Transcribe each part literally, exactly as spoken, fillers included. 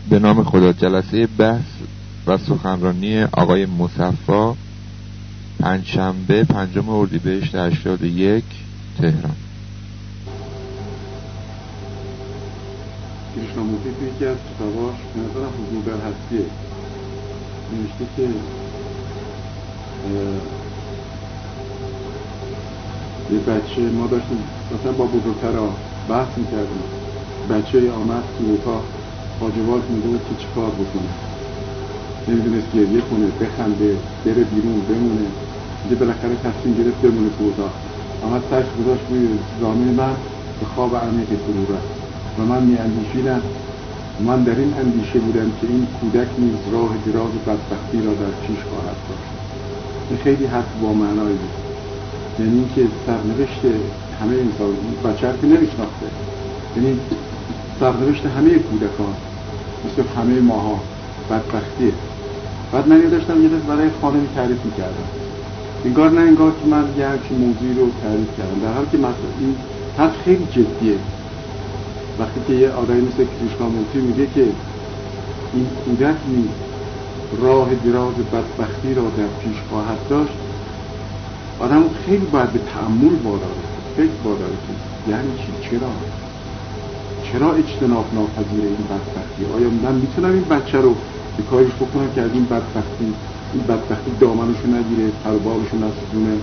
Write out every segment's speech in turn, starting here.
به نام خدا. جلسه بحث و سخنرانی آقای مصفا، پنجشنبه پنجم اردیبهشت هشتاد و یک، تهران. کریشنامورتی توی یکی از کتاباش به نظرم حضور در هستیه نوشته که یه بچه، ما داشتیم مثلا با بزرگترها بحث میکردیم، بچه آمد تو اتاق حاجبات میده بود که چی کار بکنه، نمیدونست گریه کنه، بخنده، بره بیرون، بمونه. دیگه بالاخره تصمیم گرفت بمونه تو اتاق. آمد سرش گذاشت روی زانوی من، به خواب عمیقی فرو رفت و من میاندیشیدم، من در این اندیشه بودم که این کودک نیز راه دراز بدبختی را در پیش خواهد داشت. این خیلی حرف با معنایی بود، یعنی اینکه سرنوشت همه انسان، بچه که نمیشناخته، یعنی سرنوشت همه کودکان مثل همه ماها بدبختیه. بعد من داشتم یه دست برای خانمی تعریف میکردم، انگار نه انگار که من یه همچین موضوعی رو تعریف کردم، در حالی که مثلا این حرف خیلی جدیه. وقتی که یه آدمی مثل کریشنامورتی میگه که این کودک نیز راه دراز بدبختی را در پیش خواهد داشت، آدم خیلی باید به تأمل واداره، فکر واداره که یعنی چی؟ چرا؟ چرا اجتناب ناپذیر این بدبختی؟ آیا من میتونم این بچه رو به کارش بکنم که از این بدبختی این بدبختی دامنشو نگیره، پروبالشو نسوزونه؟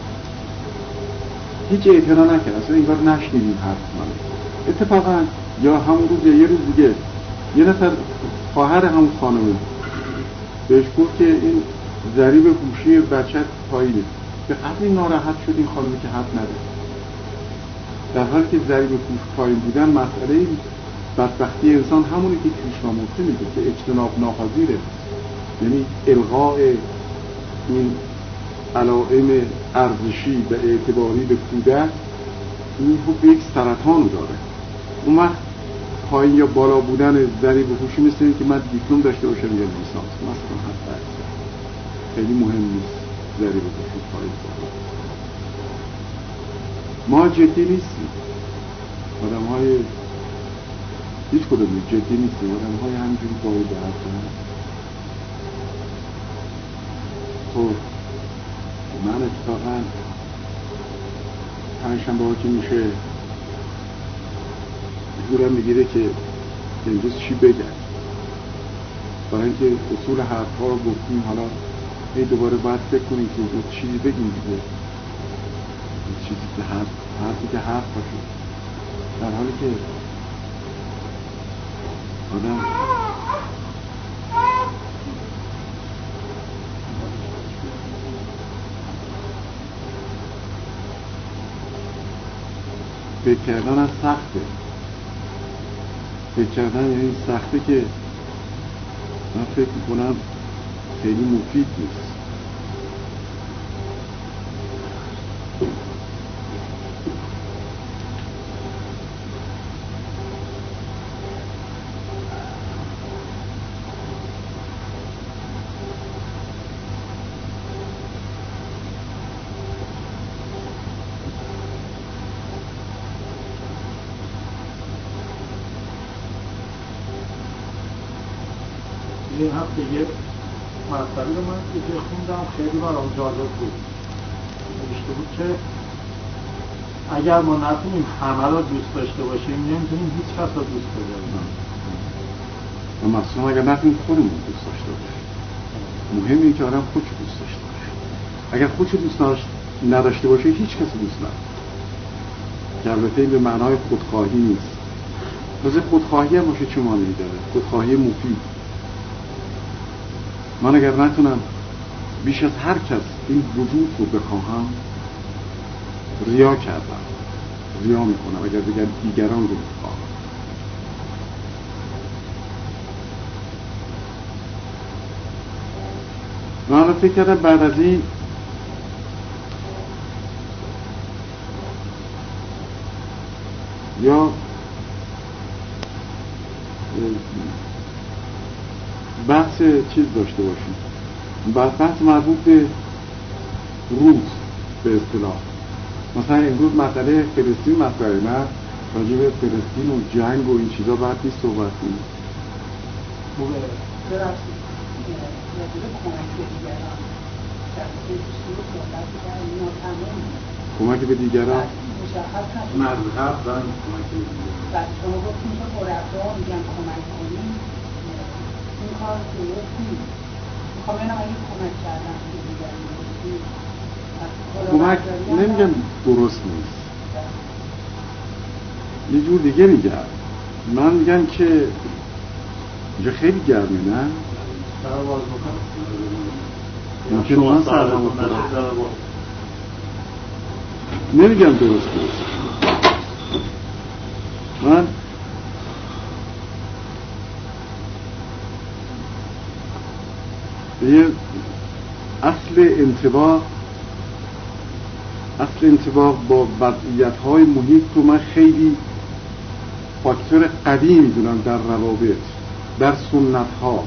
هیچ اعتنا نکرد، اصلا انگار نشنیدیم حرف من. اتفاقا یا همون روز یا یه روز دیگه یه نفر خواهر همون خانمه بهش گفت که این ضریب هوشی بچه پایینه. به قدری ناراحت شد این خانمه که حرف نده، در حالی که ضریب هوش پایین بودن مسئله بدبختی انسان همونی که کریشنامورتی میگه که اجتناب ناپذیره، یعنی الغاء این علائم ارزشی و اعتباری به کودک، این حب یک سرطان داره. اون وقت پایین یا بالا بودن ضریب هوشی مثل این که من دیپلم داشته باشم یا لیسانس مثلا، حتی خیلی مهم نیست ضریب هوشی پایین بالا. ما جدی نیستیم، آدم های هیچ کدوم جدی نیستیم، آدم های همینجوری باید به حرف دارن. خب من اتفاقا پنجشنبه ها که میشه زورم میگیره که امروز چی بگم، برای اینکه اصول حرف ها رو گفتیم، حالا هی دوباره باید فکر کنیم که امروز چیزی بگیم دیگه، چیزی که حرف حرفی که حرف باشه، در حالی که آدم فکر کردن از سخته. فکر کردن یعنی سخته که من فکر میکنم خیلی مفید نیست. این هفته یه مسئله رو من که خوندم خیلی برام جالب بود. نوشته بود که اگر ما نتونیم همه را دوست داشته باشیم، نمیتونیم هیچ کس را دوست بداریم. و مثلا اگر نتونیم خودمون دوست داشته باشیم، مهم اینه که آدم خودشو دوست داشته باشه. اگر خودشو دوست نداشته باشه هیچ کس دوست نداره، که البته این به معنای خودخواهی نیست. لازم خودخواهی هم باشه چه معنی داره؟ خودخواهی مفید. من اگر نتونم بیش از هر کس این وجود رو بخواهم، ریا کردم، ریا میکنم اگر دیگر دیگران رو بخواهم. من الان فکر کردم بعد از این یا بحث چیز داشته باشیم، بحث مربوط به روز به اصطلاح. مثلا امروز مسئله فلسطین مطرحه، نه راجع به فلسطین و جنگ و این چیزا بعد نیست صحبت کنیم. خوبه ببخشید راجع به کمک به دیگران شخصی دوستی رو صحبت کردن اینا تمام کمک به دیگران مشخص هست مذهب و کمک به دیگران و شما گفتیم که مربا میگن کمک کنیم این کار درست نیست میخوام اینم اگه کمک کردن به دیگران کمک نمیگم درست نیست یه جور دیگه میگم من میگم که اینجا خیلی گرمه نه؟ سر باز بکنم ممکن من سر باز بکنم نمیگم درست درست من یه اصل انطباق اصل انطباق با وضعیت‌های محیط رو من خیلی فاکتور قوی میدونم در روابط در سنت‌ها.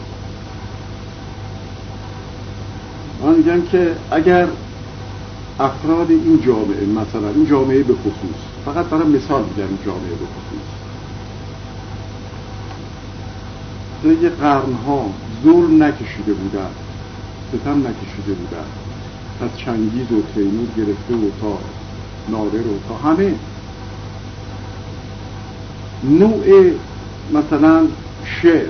من میگم که اگر افراد این جامعه مثلا این جامعه به خصوص فقط برای مثال میگم این جامعه به خصوص طی قرن‌ها ظلم نکشیده بودن ستم نکشیده بودن از چنگیز و تیمور گرفته و تا نادر و تا همه نوع مثلا شعر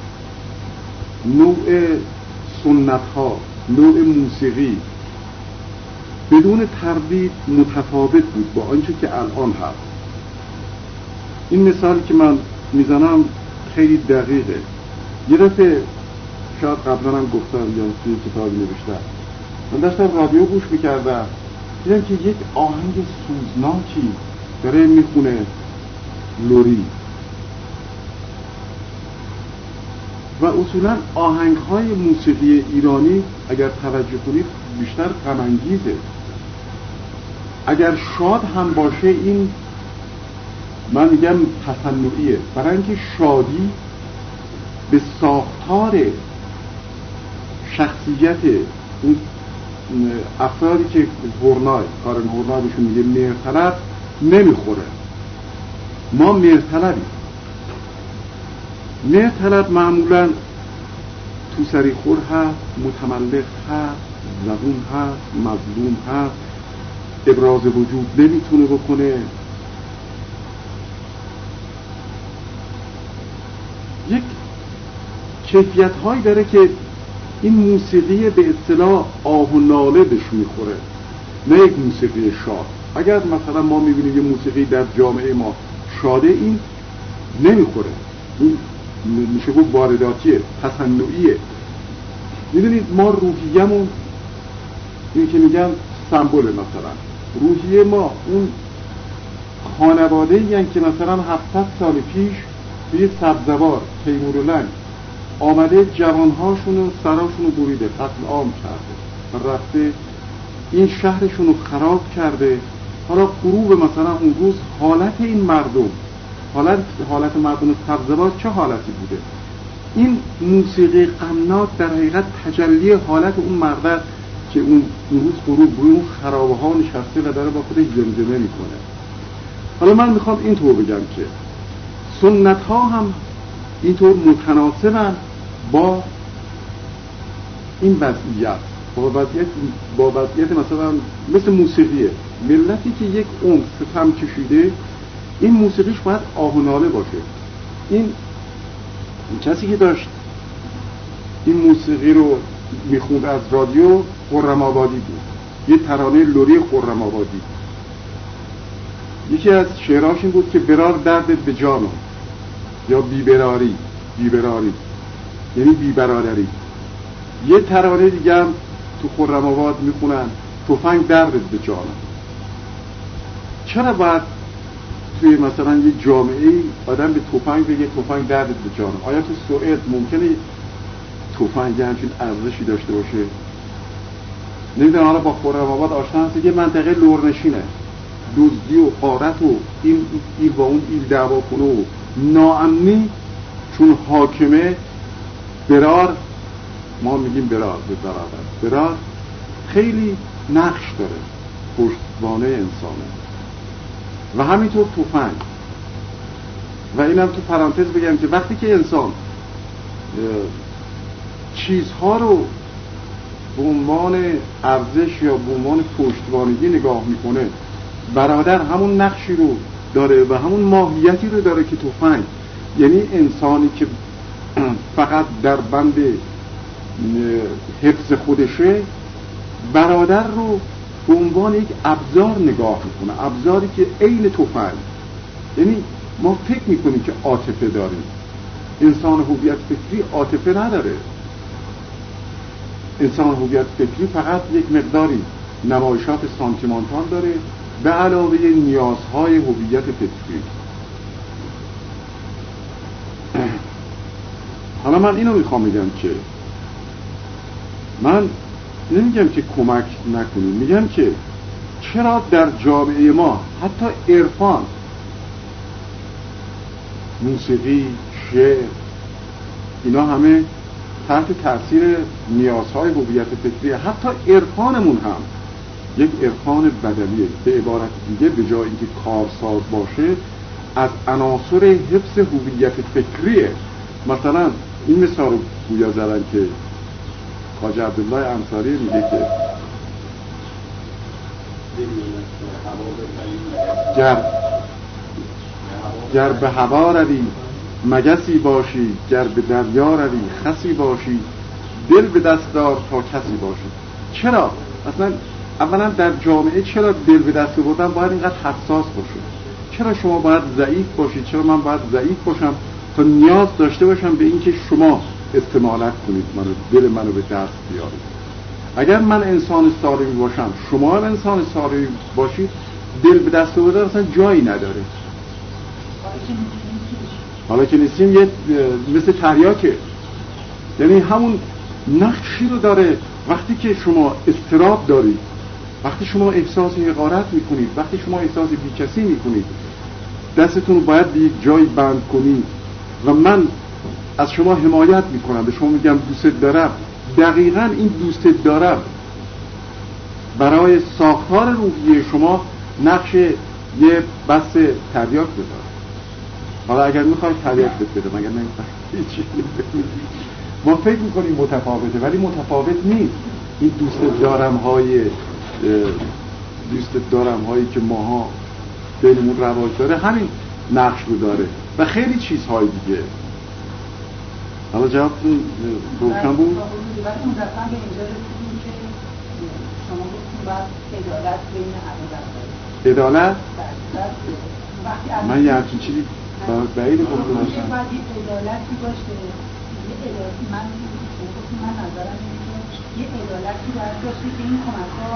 نوع سنت ها نوع موسیقی بدون تردید متفاوت بود با آنچه که الان هست. این مثالی که من میزنم خیلی دقیقه. یه دفعه شاید قبلا هم گفتم یا توی کتابی نوشتم من داشتم رادیو گوش میکردم دیدم که یک آهنگ سوزناکی داره میخونه لوری و اصولا آهنگ های موسیقی ایرانی اگر توجه کنید بیشتر غم انگیزه. اگر شاد هم باشه این من میگم تصنعیه برای اینکه شادی به ساختار شخصیت اون افرادی که هورنای کارن هورنای بهشون میگه مهرطلب نمیخوره. ما مهرطلبیم. مهرطلب معمولا تو سریخور هست، متملق هست، زبون هست، مظلوم هست، ابراز وجود نمیتونه بکنه. یک کیفیت هایی داره که این موسیقی به اصطلاح آه و ناله بهش میخوره، نه یک موسیقی شاد. اگر مثلا ما میبینیم یه موسیقی در جامعه ما شاده این نمیخوره، این میشه گفت وارداتیه، تصنعیه. میدونید ما روحیه‌مون این که میگن سمبل مثلا روحیه ما اون خانواده این که مثلا هفتصد سال پیش توی سبزوار تیمورلنگ آمده جوانهاشون و سراشون رو بریده قتل عام کرده رفته این شهرشون رو خراب کرده. حالا غروب مثلا اون روز حالت این مردم حالت حالت مردم سبزوار چه حالتی بوده؟ این موسیقی غمناک در حقیقت تجلی حالت اون مرد که اون روز غروب روی اون خرابه ها نشسته و داره با خودش زمزمه میکنه. حالا من میخوام اینطور بگم که سنت ها هم اینطور متناسبن با این وضعیت با وضعیت با وضعیت مثلا مثل موسیقیه ملتی که یک عمر ستم کشیده این موسیقیش باید آه و ناله باشه. این کسی که داشت این موسیقی رو میخوند از رادیو خرم آبادی بود، یه ترانه لوری خرم آبادی. یکی از شعراش این بود که برار دردت به جانم یا بیبراری بیبراری یعنی بیبرادری. یه ترانه دیگه هم تو خرم آباد میخونن تفنگ دردت به جانم. چرا باید توی مثلا یه جامعه آدم به تفنگ بگه تفنگ دردت به جانم؟ آیا تو سوئد ممکنه تفنگ همچین ارزشی داشته باشه؟ نمیدونم. حالا با خرم آباد آشنا هست که منطقه لورنشینه، دزدی و غارت و این این با اون این دعوا کنه و ناامنی چون حاکمه. برار ما میگیم برار به برادر برار خیلی نقش داره، پشتوانه انسانه و همینطور تفنگ. و اینم تو پرانتز بگم که وقتی که انسان چیزها رو به عنوان ارزش یا به عنوان پشتوانگی نگاه میکنه، برادر همون نقشی رو داره و همون ماهیتی رو داره که تفنگ. یعنی انسانی که فقط در بند حفظ خودشه، برادر رو به عنوان یک ابزار نگاه میکنه، ابزاری که عین تفنگ. یعنی ما فکر میکنیم که عاطفه داریم، انسان هویت فکری عاطفه نداره. انسان هویت فکری فقط یک مقداری نمایشات سانتیمانتال داره به علاوه نیازهای هویت فکری. حالا من اینو میخوام بگم که من نمیگم که کمک نکنیم، میگم که چرا در جامعه ما حتی عرفان، موسیقی، شعر، اینا همه تحت تاثیر نیازهای هویت فکری. حتی عرفانمون هم یک عرفان بدلیه. به عبارت دیگه به جای اینکه کارساز باشه، از عناصر حفظ هویت فکریه. مثلا این مثال رو گویا زدن که خواجه عبدالله انصاری میگه که گر گر به هوا روی مگسی باشی، گر به دریا روی خسی باشی، دل به دست دار تا کسی باشی. چرا؟ اصلا اولا در جامعه چرا دل به دست بردن باید اینقدر حساس باشه؟ چرا شما باید ضعیف باشید؟ چرا من باید ضعیف باشم تا نیاز داشته باشم به اینکه شما استمالت کنید منو، دل منو به دست بیارید؟ اگر من انسان سالمی باشم، شما هم انسان سالمی باشید، دل به دست بردن اصلا جایی نداره. حالا که نیستیم یه مثل تریاکه، یعنی همون نقشی رو داره. وقتی که شما اضطراب دارید، وقتی شما احساس حقارت میکنید، وقتی شما احساس بیکسی میکنید، دستتون رو باید به یک جایی بند کنید و من از شما حمایت میکنم، به شما میگم دوست دارم. دقیقاً این دوست دارم برای ساختار روحی شما نقش یه بس تریاک بذاره. حالا اگر میخواید تریاک بده، مگر نمیخواید هیچی. ما فکر میکنیم متفاوته، ولی متفاوت نیست. این دوست دارم های دوست دارم هایی که ماها بینمون رواج داره همین نقش رو داره و خیلی چیزهای دیگه. حالا جواب روشن بود؟ ولی اون دفعه به اینجا رسیدیم که شما گفتیم باید عدالت بین عدالت عدالت؟ وقتی من یه همچین چیزی بعید گفته باشم. باید یه عدالتی باشه، یه عدالتی. من گفتیم من نظرم اینه که یه عدالتی باید باشه که این کمک ها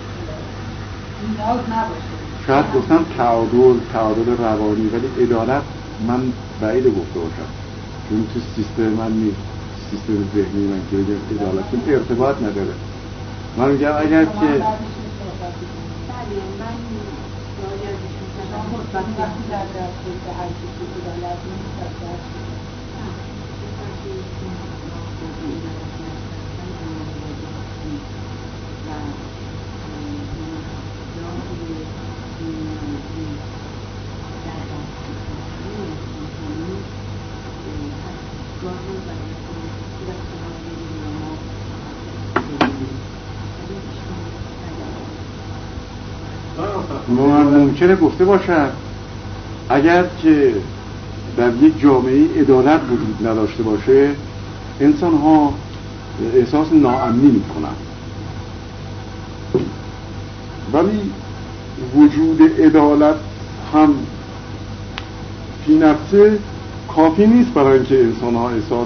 نیاز نباشه. شاید گفتم تعادل، تعادل روانی، ولی عدالت من بعید گفته باشم، چون تو سیستم من نیست، سیستم ذهنی من که بگم عدالت چون ارتباط نداره. من میگم اگر که بله من وقتی در دست به هر چیزی عدالت نیست ممکنه گفته باشد اگر که در یک جامعه عدالت وجود نداشته باشه، انسان ها احساس ناامنی میکنن، ولی وجود عدالت هم فی نفسه کافی نیست برای اینکه انسان ها احساس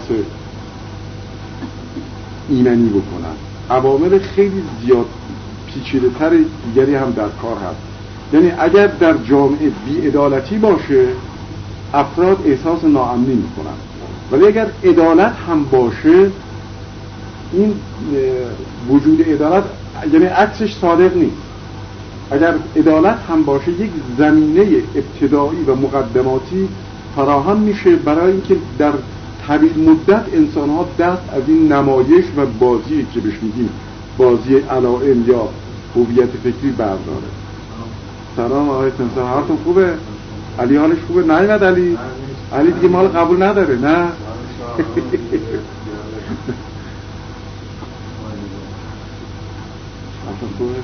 ایمنی بکنن. عوامل خیلی زیاد پیچیده تر دیگری هم در کار هست. یعنی اگر در جامعه بی‌عدالتی باشه، افراد احساس ناامنی میکنن، ولی اگر عدالت هم باشه، این وجود عدالت یعنی عکسش صادق نیست. اگر عدالت هم باشه، یک زمینه ابتدایی و مقدماتی فراهم میشه برای اینکه در طویل مدت انسان ها دست از این نمایش و بازی که بهش میگیم بازی علائم یا هویت فکری برداره. سلام آقای تنسان، حالتون خوبه؟ علی حالش خوبه؟ نه نه علی علی دیگه مال قبول نداره. نه اصلا توه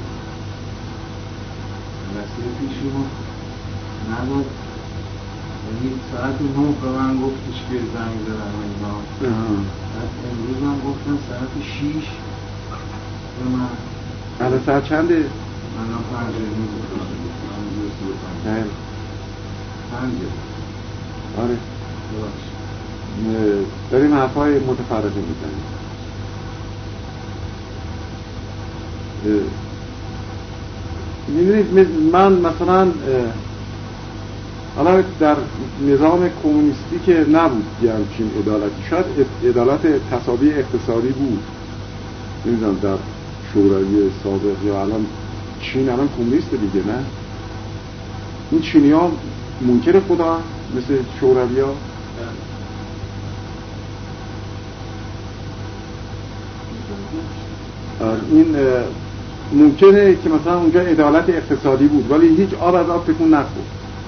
رسیل پیشیمون نداد یعنی ساعت نه به من گفتش که زنگ زدن و اینا بعد امروز من گفتم ساعت شیش به من الان ساعت چنده؟ الان پنجه نه پنجه آره داریم حرفای متفرقه میزنیم. میدونید من مثلا حالا در نظام کمونیستی که نبود یه همچین عدالتی، شاید عدالت تساوی اقتصادی بود، نمیدونم در شوروی سابق یا الان چین الان کمونیسته دیگه، نه این چینی ها منکر خدا مثل شوروی ها این ممکنه که مثلا اونجا عدالت اقتصادی بود ولی هیچ آب از آب تکون نخورد،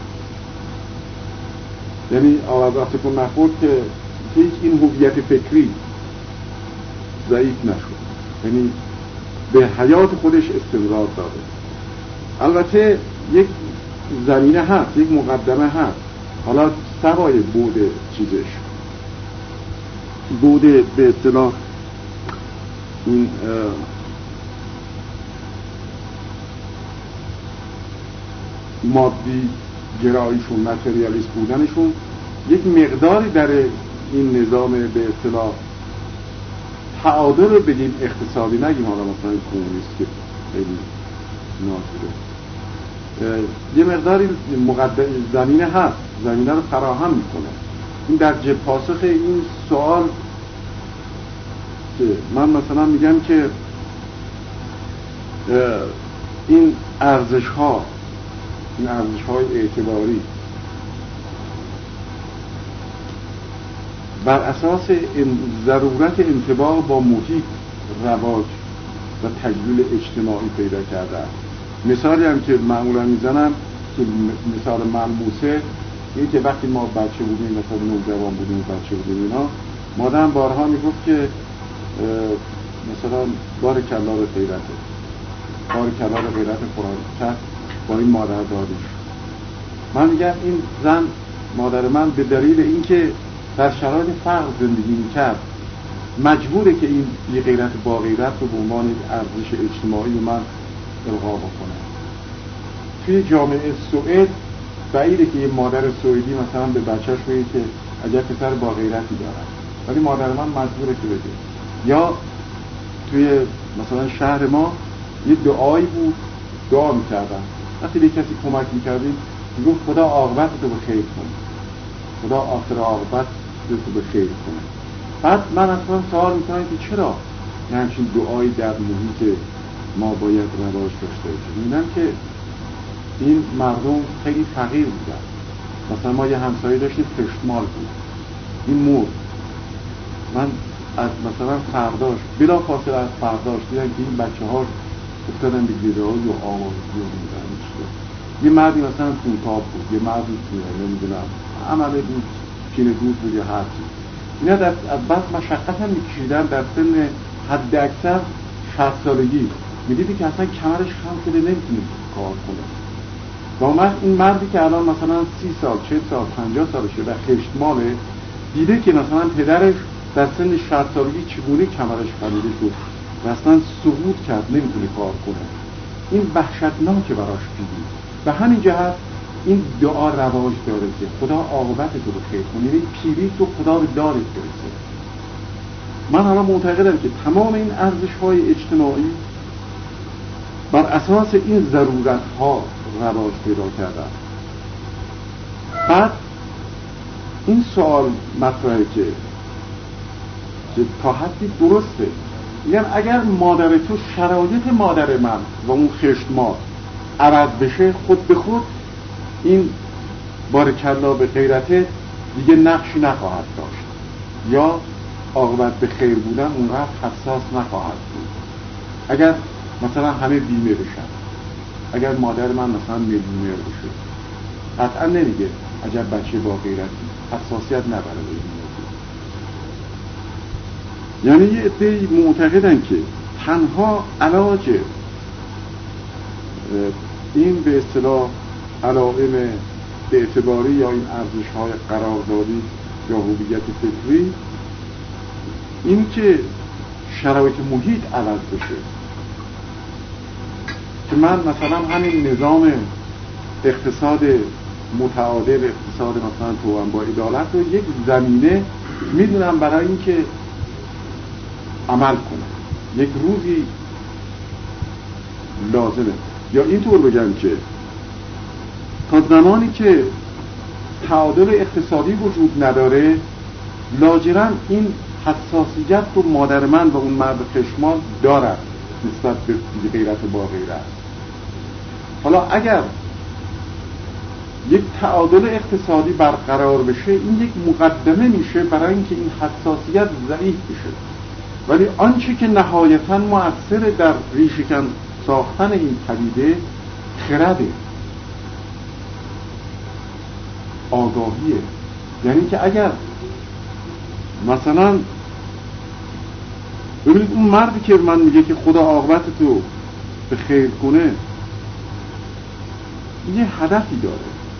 یعنی آب از آب تکون نخورد که هیچ این هویت فکری ضعیف نشد، یعنی به حیات خودش استمرار داده. البته یک زمینه هست، یک مقدمه هست، حالا سوای بود چیزش، بود به اصطلاح این مادی گراییشون، متریالیست بودنشون، یک مقداری در این نظام به اصطلاح تعادل رو بگیم اقتصادی، نگیم حالا مثلا کمونیست که خیلی ناظره، یه مقداری مقدم زمینه هست، زمینه رو فراهم میکنه. این در جب پاسخ این سوال که من مثلا میگم که این ارزش ها، این ارزش های اعتباری بر اساس ضرورت انطباق با محیط رواج و تجلیل اجتماعی پیدا کرده. مثالی هم که معمولا میزنم که مثال ملموسه اینه که وقتی ما بچه بودیم، مثلا نوجوان بودیم، بچه بودیم اینا، مادرم بارها میگفت که مثلا بار کلا رو غیرته، بار کلا رو غیرت قرآن کرد با این مادر دادیش. من میگم این زن، مادر من، به دلیل اینکه در شرایط فقر زندگی میکرد مجبوره که این بی غیرت با غیرت رو به عنوان ارزش اجتماعی من القا بکنه. توی جامعه سوئد بعیده که یه مادر سوئدی مثلا به بچهش بگه که عجب پسر با غیرتی دارن، ولی مادر من مجبوره که بگه. یا توی مثلا شهر ما یه دعایی بود، دعا میکردن وقتی به کسی کمک میکردیم میگفت خدا عاقبت تو به خیر کنه، خدا آخر عاقبت تو به خیر کنه. بعد من اصلا سوال میکنم که چرا یه همچین دعایی در محیط ما باید رواج داشته باشه؟ میبینم که این مردم خیلی فقیر بودن. مثلا ما یه همسایه داشتیم خشتمال بود، این مرد. من از مثلا فرداش بلا فاصله از فرداش دیدم که این بچه ها افتادن به گیره های و آوازی و میدن. یه مردی مثلا تونتاب بود، یه مردی نمیدونم عمله بود، چینه بود بود یا هر چیز. اینا در از بس مشقت هم میکشیدن، در سن حد اکثر شصت سالگی میدیدی که اصلا کمرش خم شده نمیتونه کار کنه. و من این مردی که الان مثلا سی سال، چه سال، پنجاه سالشه و خشتماله، دیده که مثلا پدرش در سن شصت سالگی چگونه کمرش خمیده شد و اصلا سقوط کرد، نمیتونه کار کنه. این وحشتناکه براش دیدی. به همین جهت این دعا رواج داره که خدا عاقبت تو رو خیر کنه، یعنی پیری تو خدا به دارت برسه. من حالا معتقدم که تمام این ارزش‌های اجتماعی بر اساس این ضرورت‌ها رواج پیدا کردن. بعد این سوال مطرحه که که تا حدی درسته، یعنی اگر مادر تو، شرایط مادر من و اون خشتمال عوض بشه، خود به خود این بارکلا به غیرته دیگه نقشی نخواهد داشت، یا عاقبت به خیر بودن اونقدر حساس نخواهد بود. اگر مثلا همه بیمه بشن، اگر مادر من مثلا میلیونر بشه، قطعا نمیگه عجب بچه با غیرتی، حساسیت نبره به این موضوع. یعنی یه عده‌ای معتقدن که تنها علاج این به اصطلاح علائم اعتباری یا این ارزش‌های قراردادی یا هویت فکری این که شرایط محیط عوض بشه، که من مثلا همین نظام اقتصاد متعادل، اقتصاد مثلا توأم با عدالت رو یک زمینه میدونم برای اینکه عمل کنم، یک روزی لازمه. یا اینطور بگم که تا زمانی که تعادل اقتصادی وجود نداره لاجرم این حساسیت رو مادر من و اون مرد خشمال دارد نسبت به غیرت با غیرت. حالا اگر یک تعادل اقتصادی برقرار بشه این یک مقدمه میشه برای اینکه این حساسیت ضعیف بشه، ولی آنچه که نهایتاً مؤثر در ریشه‌کن ساختن این پدیده خرده، آگاهیه. یعنی که اگر مثلا ببینید اون مردی که من میگه که خدا عاقبت تو به خیر کنه یه هدفی داره،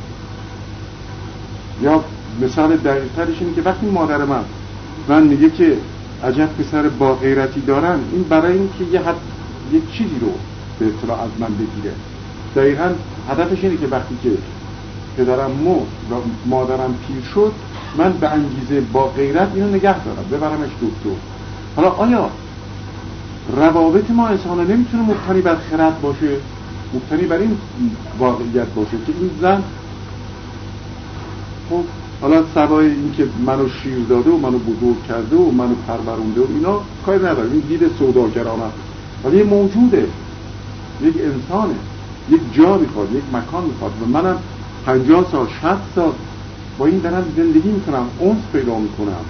یا مثال دقیق‌ترش اینه که وقتی مادر من من میگه که عجب پسر با غیرتی دارن، این برای اینکه یه حد یک چیزی رو به اطلاع از من بگیره. دقیقاً هدفش اینه که وقتی که پدرم مرد و مادرم پیر شد من به انگیزه با غیرت اینو نگه دارم ببرمش دکتر. حالا آیا روابط ما انسان‌ها نمیتونه مبتنی بر خرد باشه، مبتنی بر این واقعیت باشه که این زن خب حالا سوای این که منو شیر داده و منو بزرگ کرده و منو پرورونده و اینا کاری نداره، این دید سوداگرانه، ولی یه موجوده، یک انسانه، یک جا میخواد، یک مکان میخواد و منم پنجاه سال شصت سال با این دارم زندگی میکنم، انس پیدا میکنم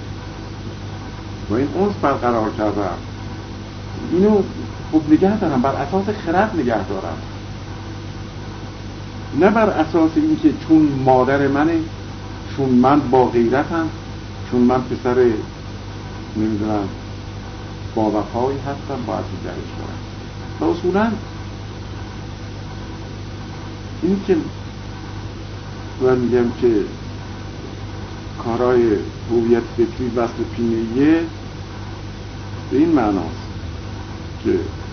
و این انس برقرار کردم، اینو خب نگه دارم، بر اساس خرد نگه دارم، نه بر اساس این که چون مادر منه، چون من با غیرتم، چون من پسر نمیدونم با وفایی هستم باید دیگرش کنم. و اصولا این که من میگم که کارهای هویت فکری وصل پینه‌ایه به این معناست که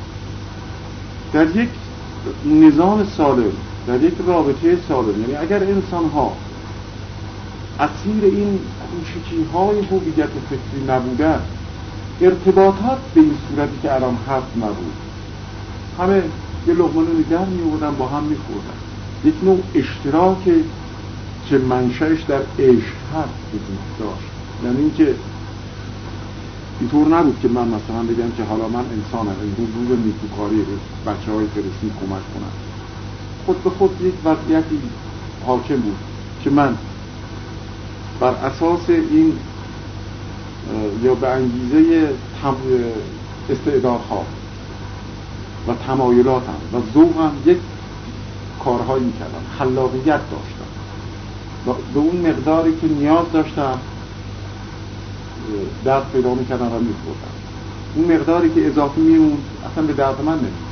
در یک نظام سالم، در یک رابطه سالم، یعنی اگر انسان ها اسیر این کوچیکی‌های هویت فکری نبودن، ارتباطات به این صورتی که الان هست نبود، همه یه لقمه نون در می‌آوردن با هم می‌خوردن، یک نوع اشتراک که منشأش در عشق هست وجود داشت. یعنی اینکه اینطور نبود که من مثلا بگم که حالا من انسانم، امروز روز نیکوکاری به بچه‌های فلسطین کمک کنم. خود به خود یک وضعیتی حاکم بود که من بر اساس این یا به انگیزه استعدادها و تمایلاتم و ذوقم یک کارهایی میکردم، خلاقیت داشتم و به اون مقداری که نیاز داشتم درد پیدا میکردم و میخوردم. اون مقداری که اضافی میموند اصلا به درد من نمیخورد.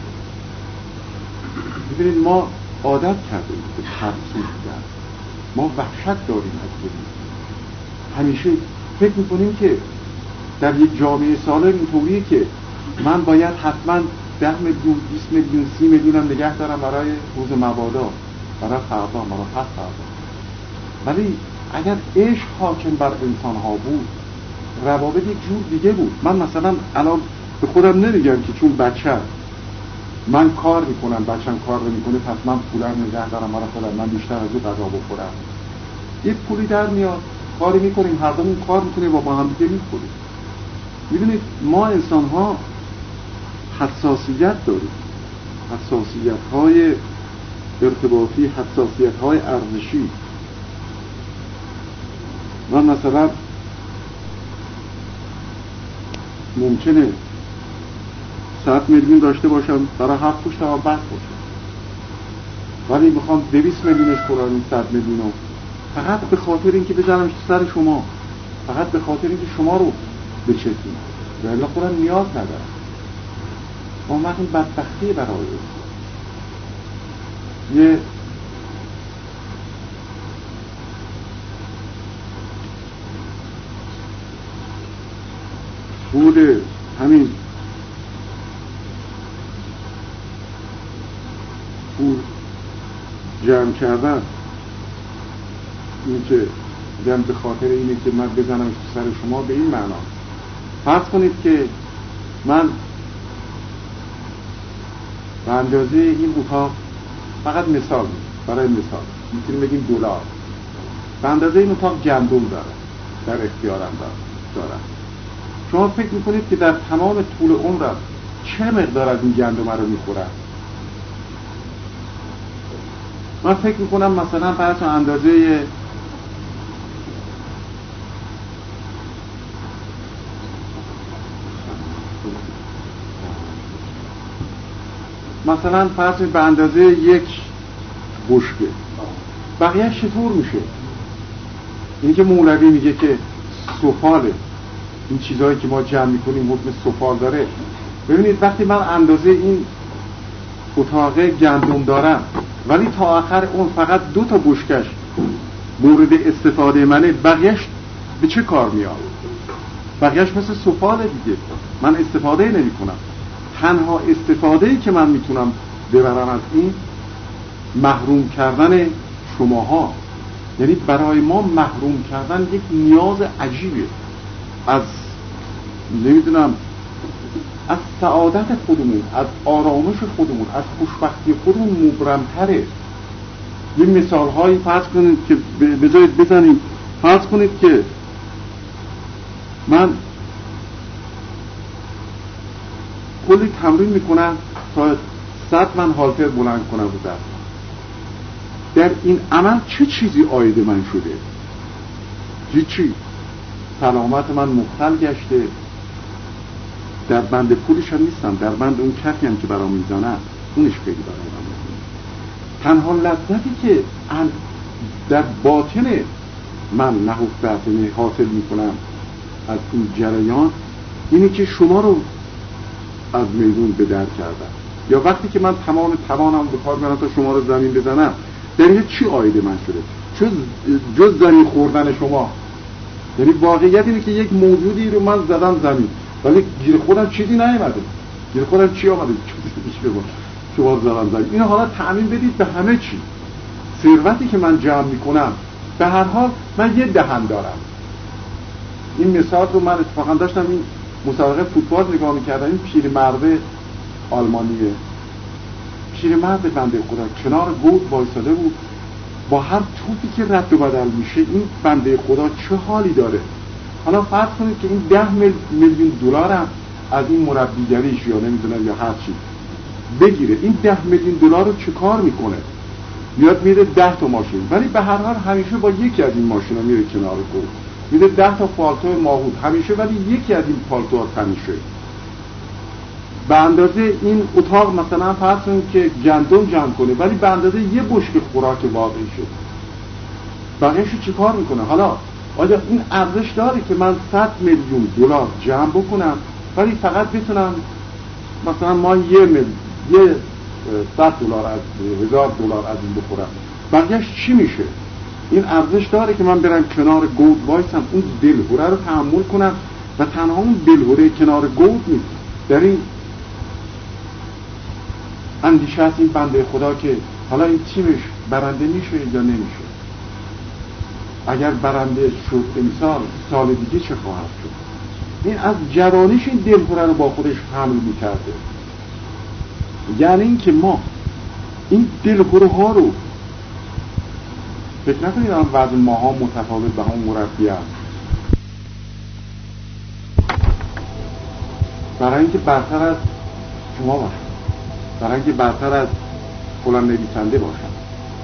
ببینید ما عادت کردیم به ترسیدن، ما وحشت داریم از زندگی، همیشه فکر میکنیم که در یک جامعه سالم اینطوریه که من باید حتما ده میلیون، بیست میلیون، سی میلیونم نگه دارم برای روز مبادا، برای فردا، برای پس فردا. ولی اگر عشق حاکم بر انسان ها بود روابط یک جور دیگه بود. من مثلا الان به خودم نمیگم که چون بچه من کار میکنم بچم کار نمیکنه پس من پولم نگه دارم برای خودم، من بیشتر از او غذا بخورم. یه پولی در میاد، کاری میکنیم، هر دومون کار میکنیم و با هم دیگه میخوریم. میدونید ما انسان ها حساسیت داریم، حساسیت های ارتباطی، حساسیت های ارزشی. من مثلا ممکنه صد میلیون داشته باشم برای هفت پوشت هم بس باشم، ولی میخوام دویست میلیونش کنم این صد میلیونو فقط به خاطر اینکه بزنمش تو سر شما، فقط به خاطر اینکه شما رو بچسبونم. ولی خودم نیاز ندارم. اون وقت این بدبختی برای او. یه بود همین پول جمع کردن، این که دیدم به خاطر اینه که من بزنم تو سر شما، به این معنا فرض کنید که من به اندازه این اتاق، فقط مثال برای مثال میتونیم بگیم دلار، به اندازه این اتاق گندم داره در اختیارم دارم. شما فکر میکنید که در تمام طول عمرم چه مقدار از این گندم رو میخورم؟ من فکر میکنم مثلا فرض اندازه مثلا فرض به اندازه یک بشکه، بقیه چطور میشه؟ این که مولوی میگه که سفاله، این چیزهایی که ما جمع میکنیم حکم سفال داره. ببینید وقتی من اندازه این اتاقه گندم دارم ولی تا آخر اون فقط دو تا بشکش مورد استفاده منه، بقیهش به چه کار میاد؟ بقیهش مثل سفاله دیگه، من استفاده نمی کنم. تنها استفاده‌ای که من میتونم ببرم از این محروم کردن شماها، یعنی برای ما محروم کردن یک نیاز عجیبه از نمیدونم از سعادت خودمون، از آرامش خودمون، از خوشبختی خودمون مبرمتره. یه مثال هایی فرض کنید که بذارید بزنیم. فرض کنید که من کلی تمرین میکنم تا صد من هالتر بلند کنم رو دست. در این عمل چه چیزی عاید من شده؟ هیچی. سلامت من مختل گشته، در بند پولش هم نیستم، در بند اون کفی هم که برام میزنن اونش خیلی برای من میزنه. تنها لذتی که در باطن من نهفته حاصل میکنم از این جریان اینه که شما رو از میدون به در کردم، یا وقتی که من تمام توانم به کار برم تا شما رو زمین بزنم، در این چی عاید من شده؟ چون جز زمین خوردن شما، یعنی واقعیت اینه که یک موجودی رو من زدم زمین ولی گیر خودم چیزی نیامده. گیر خودم چی آمده؟ چیزی شما رو زدم زمین. اینو حالا تأمین بدید به همه چی. ثروتی که من جمع میکنم، به هر حال من یه دهن دارم. این مثال رو من اتفاقا داشتم این مسابقه فوتبال نگاه میکردم. این پیرمرد آلمانیه، پیرمرد بنده خدا کنار گود وایساده بود، با هر توپی که رد و بدل میشه این بنده خدا چه حالی داره. حالا فرض کنید که این ده میلیون دلار هم از این مربیگریش یا نمیدونم یا هر چی بگیره، این ده میلیون دلار رو چه کار میکنه؟ میاد میره ده تا ماشین، ولی به هر حال همیشه با یکی از این ماشینا میره کنار گود، میره ده تا پالتو ماهود همیشه، ولی یکی از این پالتوها تنشه. به اندازه این اتاق مثلا فرض کنید که گندم جمع کنه ولی به اندازه یه بشکه خوراک واقعی شد، بقیه‌شو چی کار میکنه؟ حالا آیا این ارزش داره که من صد میلیون دلار جمع بکنم ولی فقط بتونم مثلا ما یه مل... یه صد دلار از هزار دلار از این بخورم، بقیه‌اش چی میشه؟ این ارزش داره که من برم کنار گود وایسم اون دلهوره رو تحمل کنم و تنها اون دلهوره کنار گود نیست، در این اندیشه است این بنده خدا که حالا این تیمش برنده میشه یا نمیشه. اگر برنده شد امسال، سال دیگه چه خواهد شد؟ این از جرانش این دلهوره رو با خودش حمل میکرده. یعنی این که ما این دلهوره ها رو فکر نکنید هم وزن ماها متفاوت به هم مربی هست، برای اینکه برتر از شما باشم، برای اینکه برتر از فلان نویسنده باشم.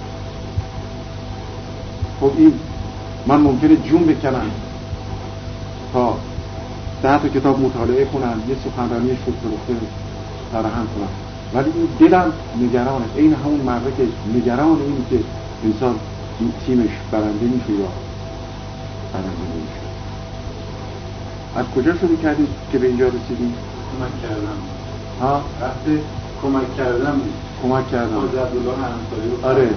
خب این من ممکنه جون بکنم تا ده تا کتاب مطالعه کنم، یه سخنرانی شکرخته سرهم کنم، ولی این دلم نگرانه، این همون مرده که نگران اینی که انسان این تیمش برنده میشه یا برنده نمیشه. از کجا شروع کردید که به اینجا رسیدیم؟ کمک کردم. ها؟ وقتی کمک کردم کمک کردم حاجی عبدالله حرمساری رو آره.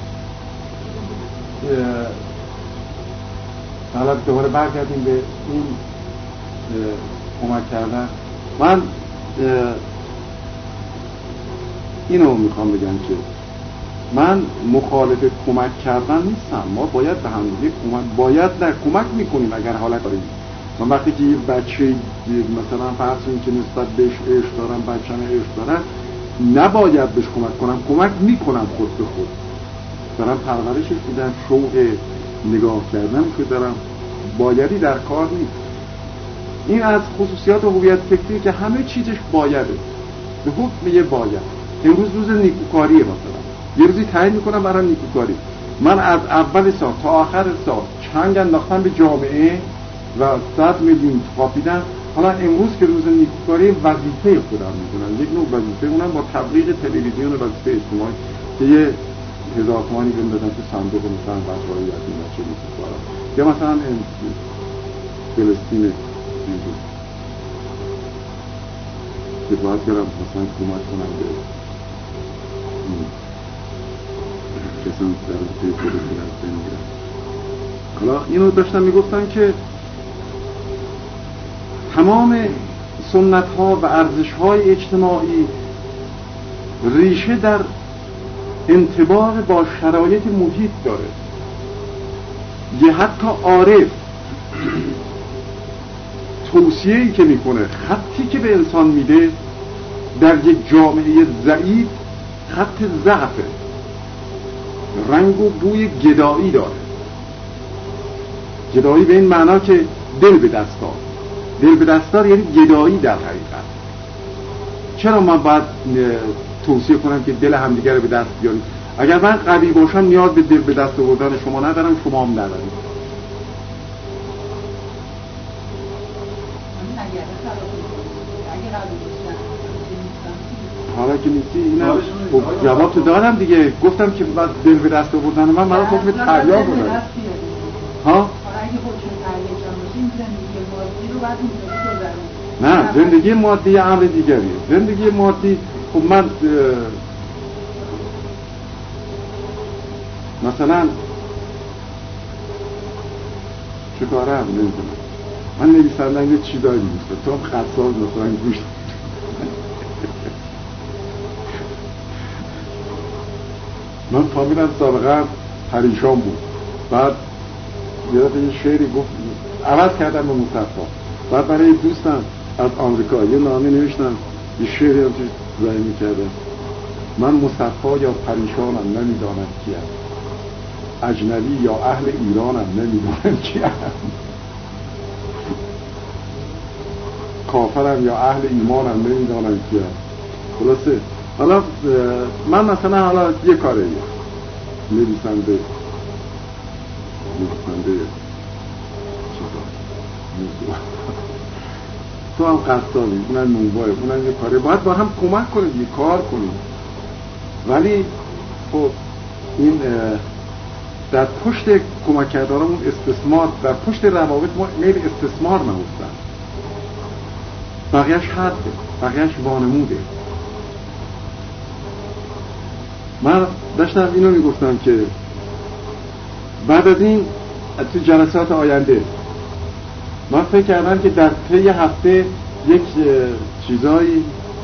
حالا دوباره برگردیم به این کمک کردن. من اینو میخوام بگم که من مخالف کمک کردن نیستم. ما باید به هم دیگه کمک باید در کمک میکنیم اگر حالت داریم. من وقتی که یه بچه مثلا فرض کنیم که نسبت بهش عشق دارم، بچه‌م عشق دارم، نباید بهش کمک کنم، کمک میکنم خود به خود. دارم پرورشش میدم، شوق نگاه کردن که دارم، بایدی در کار نیست. این از خصوصیات هویت فکری که همه چیزش بایده، به حکم یه باید. امروز روز نیکوکاریه، مثلا یه روزی تعیین میکنم برای نیکوکاری. من از اول سال تا آخر سال چنگ انداختم به جامعه و صد میلیون کاپیدن. حالا امروز که روز نیکوکاری وظیفه خودم میدونم، یک نوع وظیفه، اونم با تبلیغ تلویزیون و وظیفه اجتماعی که یه هزار تومانی بهم دادن تو صندوق مثلا بچه‌های یتیم بچه نیکوکارا، یا مثلا فلسطین اینجور که باید برم مثلا کمک کنم به کسان در روزه فلسطین از بین میرن. حالا اینو داشتم میگفتم که تمام سنت ها و ارزش های اجتماعی ریشه در انطباق با شرایط محیط داره. یه حتی عارف توصیه‌ای که میکنه، خطی که به انسان میده در یک جامعه ضعیف خط ضعفه، رنگ و بوی گدایی داره. گدایی به این معنا که دل به دست دار. دل به دست دار یعنی گدایی در حقیقت. چرا من باید توصیه کنم که دل همدیگه رو به دست بیاریم؟ اگر من قوی باشم نیاز به دل به دست آوردن شما ندارم، شما هم ندارید. حالا که نیستی اینم جواب تو دادم دیگه. گفتم که بعد دل به دست آوردن من من حکم تریا کنم. ها؟ نه، زندگی مادی یه امر دیگریه. زندگی مادی خب من مثلا چه کارم نمیدونم، من نویسندم یه چیزایی میگوستم تو هم خطساز مثلا گوشت من فامیلم سابقا پریشان بود. بعد یه دفعه یه شعری گفت عوض کردم به مصطفی. بعد برای دوستم از آمریکا یه نامه نوشتم، یه شعری هم توش ضعی میکردم. من مصطفی یا پریشانم نمیدانم کیم، اجنبی یا اهل ایرانم نمیدانم کیم، کافرم یا اهل ایمانم نمیدانم کیم. خلاصه حالا من مثلا حالا یه کاره نویسنده نویسنده چیزا موضوع تو هم قصدانی، اونم نونوای، اونم یه کاره، باید با هم کمک کنید، یه کار کنید. ولی خب این در پشت کمک کردارمون استثمار، در پشت روابط ما میل استثمار نهفتن، بقیهش حده، بقیهش وانموده. من داشتم اینو میگفتم که بعد از این تو جلسات آینده من فکر کردم که در طی هفته یک چیزایی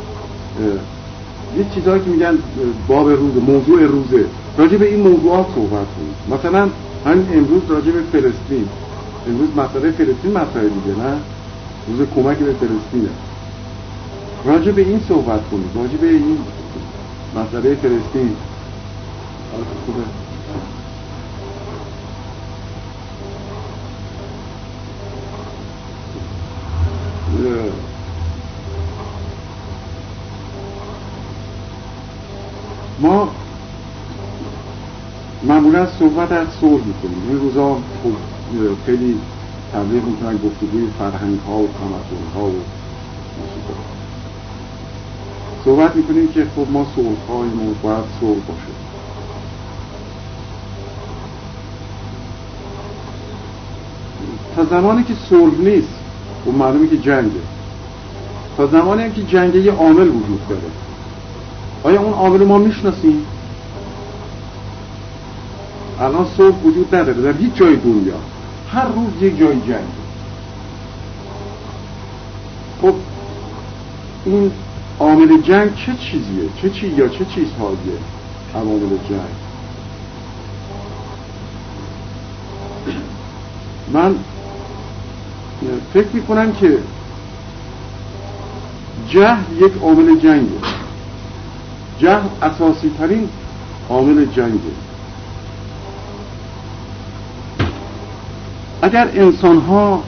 یک چیزایی که میگن باب روزه، موضوع روزه، راجع به این موضوعات صحبت کنیم. مثلا همین امروز راجع به فلسطین، امروز مسئله فلسطین مطرحه دیگه، نه؟ روز کمک به فلسطینه. راجع به این صحبت کنیم، راجع به این مسئله فلسطین. خوبه. ما معمولا صحبت از صلح میکنیم. این روزا خیلی تبلیغ میکنن گفتگوی فرهنگ ها و تمدن ها و صحبت میکنیم که خب ما صلح هاییم و باید صلح باشه. تا زمانی که صلح نیست، و معلومه که جنگه. تا زمانی هم که جنگه یه عامل وجود داره. آیا اون عامل ما میشناسیم؟ الان صلح وجود نداره در هیچ جای دنیا، هر روز یک جای جنگه. خب این عامل جنگ چه چیزیه؟ چه چی یا چه چیزهاییه عوامل جنگ؟ من فکر میکنم که جهل یک عامل جنگه. جهل اساسی ترین عامل جنگه. اگر انسان ها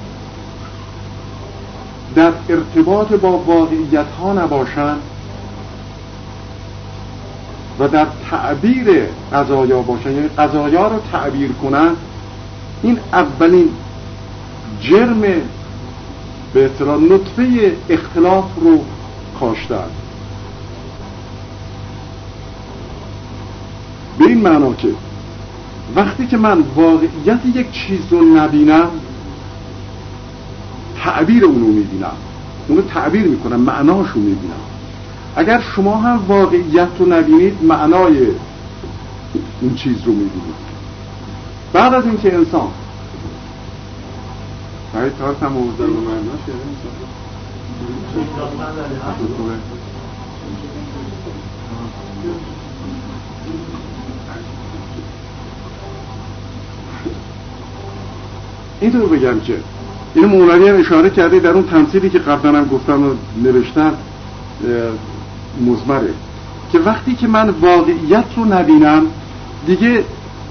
در ارتباط با واقعیت ها نباشند و در تعبیر قضایا باشند، یعنی قضایا رو تعبیر کنند، این اولین جرم به اصطلاح نطفه اختلاف رو کاشتن. به این معنا که وقتی که من واقعیت یک چیز رو نبینم، تعبیر اونو میبینم، اونو تعبیر میکنم، معناشو میبینم. اگر شما هم واقعیت رو نبینید، معنای اون چیز رو میبینید. بعد از اینکه انسان باید تارت هم موضوع رو معناش اینطور بگم که این مولوی هم اشاره کرده در اون تمثیلی که قبلا هم گفتم و نوشتن مزمره، که وقتی که من واقعیت رو نبینم دیگه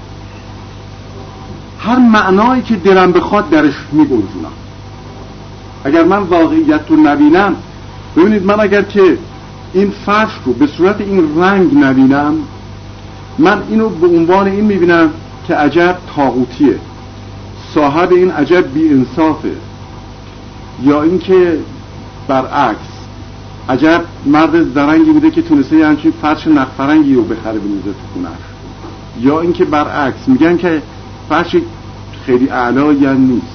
هر معنایی که دلم بخواد درش میگنجونم. اگر من واقعیت رو نبینم، ببینید من اگر که این فرش رو به صورت این رنگ نبینم، من اینو به عنوان این میبینم که عجب طاغوتیه، صاحب این عجب بی انصافه، یا اینکه برعکس عجب مرد زرنگی بوده که تونسته همچین فرش نقفرنگی رو بخره بنوزه تو خونش، یا اینکه برعکس میگن که فرش خیلی اعلا یا نیست.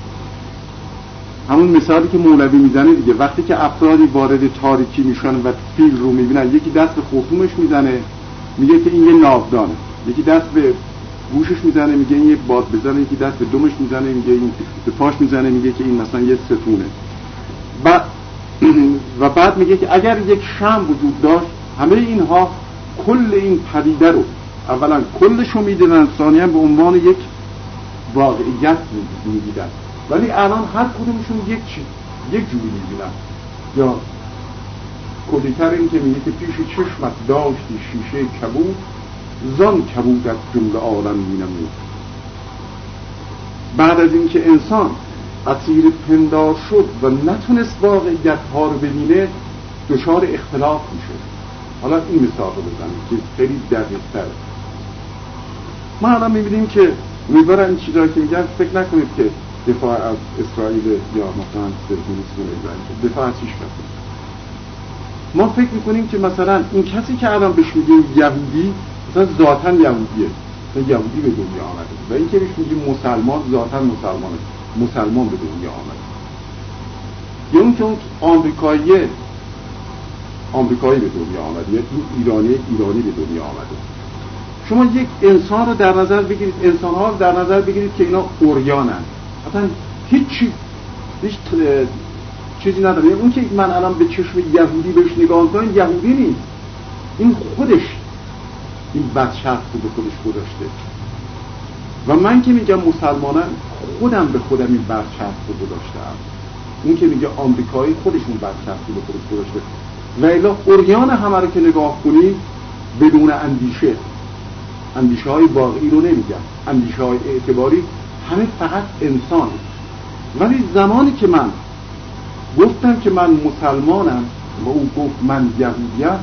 همون مثالی که مولوی میزنه دیگه، وقتی که افرادی وارد تاریکی میشن و فیل رو میبینن، یکی دست به خرطومش میزنه میگه که این یه ناودانه، یکی دست به گوشش میزنه میگه این یه باد بزنه، یکی دست به دمش میزنه میگه این به پاش میزنه میگه که این مثلا یه ستونه. و و بعد میگه که اگر یک شمع وجود داشت، همه اینها کل این پدیده رو اولا کلش رو میدیدن، ثانیاً به عنوان یک واقعیت میدیدن، ولی الان هر کدومشون یک چیز یک جوری میبینن. یا کلیتر این که میگه که پیش چشمت داشتی شیشه کبود، زان کبود از جمله عالم مینمود. بعد از اینکه انسان اسیر پندار شد و نتونست واقعیت ها رو ببینه، دچار اختلاف میشه. حالا این مثال رو بزنیم که خیلی دقیق تره. ما الان میبینیم که میبرن این چیزایی که میگن، فکر نکنید که دفاع از اسرائیل یا مثلا سرگونیسمون ایران دفاع از هیچ کسی. ما فکر میکنیم که مثلا این کسی که الان بهش میگیم یهودی، مثلا ذاتاً یهودیه، مثلا یهودی به دنیا آمده، و این که بهش میگیم مسلمان، ذاتاً مسلمانه، مسلمان به دنیا آمده. یا اون که اون آمریکاییه، آمریکایی به دنیا آمده، یا این ایرانی ایرانی به دنیا آمده. شما یک انسان رو در نظر بگیرید، انسان‌ها رو در نظر بگیرید که اینا اوریانن، اصلا هیچ چیز هیچ چیزی نداره. اون که من الان به چشم یهودی بهش نگاه کنم، یهودی نیست، این خودش این بدشخص رو به خودش گذاشته. و من که میگم مسلمانم، خودم به خودم این بدشخص رو گذاشتم. اون که میگه آمریکایی، خودشون بدشخص رو به خودش گذاشته. و الا اوریان همه رو که نگاه کنی بدون اندیشه، اندیشه های واقعی رو نمیگم، اندیشه های اعتباری، همه فقط انسان. ولی زمانی که من گفتم که من مسلمانم و او گفت من یهودیم،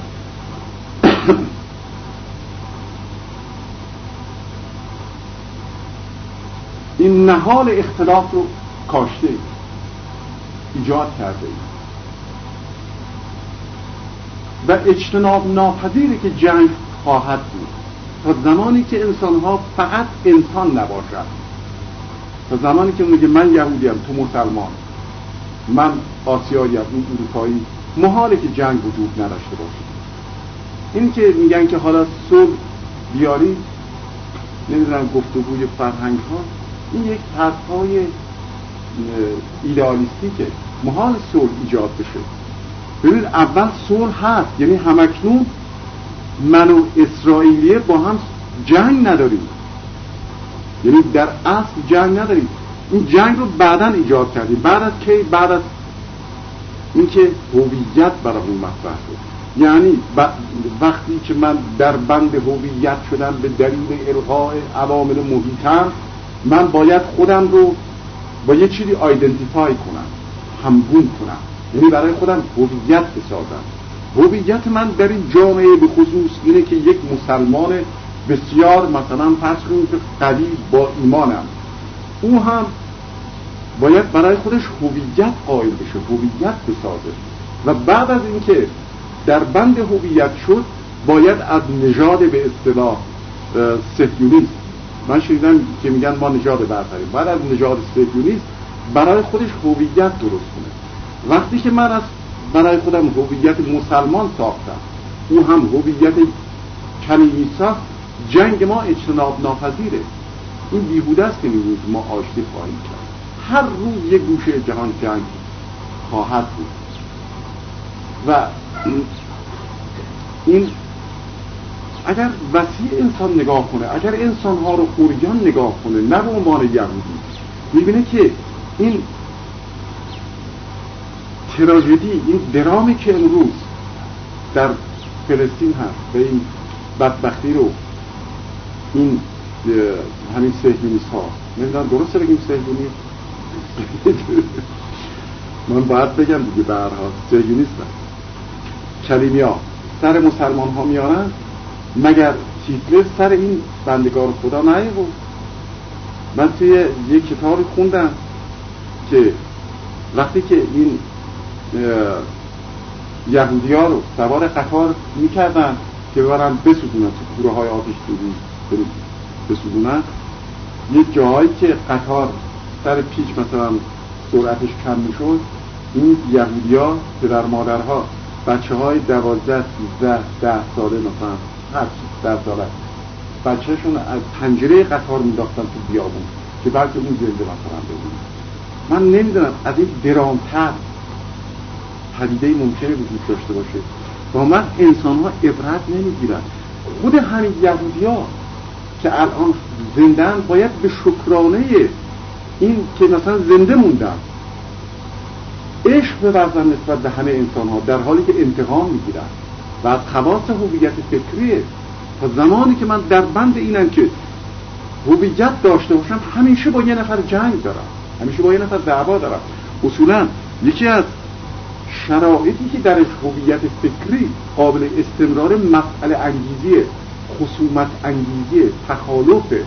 این نهال اختلاف رو کاشته، ایجاد کرده و اجتناب ناپذیره که جنگ خواهد بود تا زمانی که انسان‌ها فقط انسان نباشد، تا زمانی که میگه من یهودیم تو مسلمان، من آسیایی هم این اروپایی محاله که جنگ وجود نداشته باشه. این که میگن که حالا صلح بیاری، نمیدونم گفتگوی فرهنگ ها، این یک طرح‌های ایدئالیستیکه. محال صلح ایجاد بشه. ببینید اول صلح هست، یعنی همکنون من و اسرائیلیه با هم جنگ نداریم، یعنی در اصل جنگ نداریم. این جنگ رو بعداً ایجاد کردیم. بعد از کی؟ بعد از اینکه هویت برامون مطرح شد. یعنی وقتی که من در بند هویت شدم به دلیل الغاء عوامل محیطم، من باید خودم رو با یه چیزی آیدنتیفای کنم، همگون کنم، یعنی برای خودم هویت بسازم. هویت من در این جامعه به خصوص اینه که یک مسلمان بسیار مثلا فرض کنید که قوی با ایمانم، او هم باید برای خودش هویت قائل بشه، هویت بسازه و بعد از اینکه در بند هویت شد باید از نژاد به اصطلاح صهیونیسم، من شنیدم که میگن ما نژاد برتریم، بعد از نژاد صهیونیسم برای خودش هویت درست کنه. وقتی که من از برای خودم هویت مسلمان ساختم، او هم هویت کلیمی ساخت، جنگ ما اجتناب ناپذیره. این بیهوده است که میگوید ما آشتی خواهیم کرد. هر روز یک گوشه جهان جنگ خواهد بود و این اگر وسیع انسان نگاه کنه، اگر انسان ها رو اوریان نگاه کنه، نه به عنوان یهودی، میبینه که این تراژدی، این درامی که امروز در فلسطین هست و این بدبختی رو این همین صهیونیست ها، نمیدونم درسته بگیم صهیونیست؟ من باید بگم دیگه به هر حال صهیونیست کلیمیا سر مسلمان ها میارن، مگر هیتلر سر این بندگان خدا نیاورد؟ من توی یک کتاب خوندم که وقتی که این یهودی ها رو سوار قطار میکردن که ببرن بسوزونن تو کوره های آتش سوزی بسوزونن، یک جایی که قطار سر پیچ مثلا سرعتش کم میشد، این یهودی ها پدر مادرها بچه های دوازده سیزده ده ساله مثلا هر ده ساله بچهشون از پنجره قطار مینداختن تو بیابون که بلکه اون زنده مثلا ببینن. من نمیدونم از این درامتر پدیده ممکنه وجود داشته باشه و من انسان ها عبرت نمیگیرن. خود همین یهودی ها که الان زندن باید به شکرانه این که مثلا زنده موندن عشق بورزن نسبت به همه انسان ها، در حالی که انتقام میگیرن و از خواص هویت فکریه. تا زمانی که من در بند اینم که هویت داشته باشم، همیشه با یه نفر جنگ دارم، همیشه با یه نفر دعوا دارم. اصولا یکی از شرایطی که درش هویت فکری قابل استمرار مسئله انگیزیه، خصومت انگیزیه، تخالفه.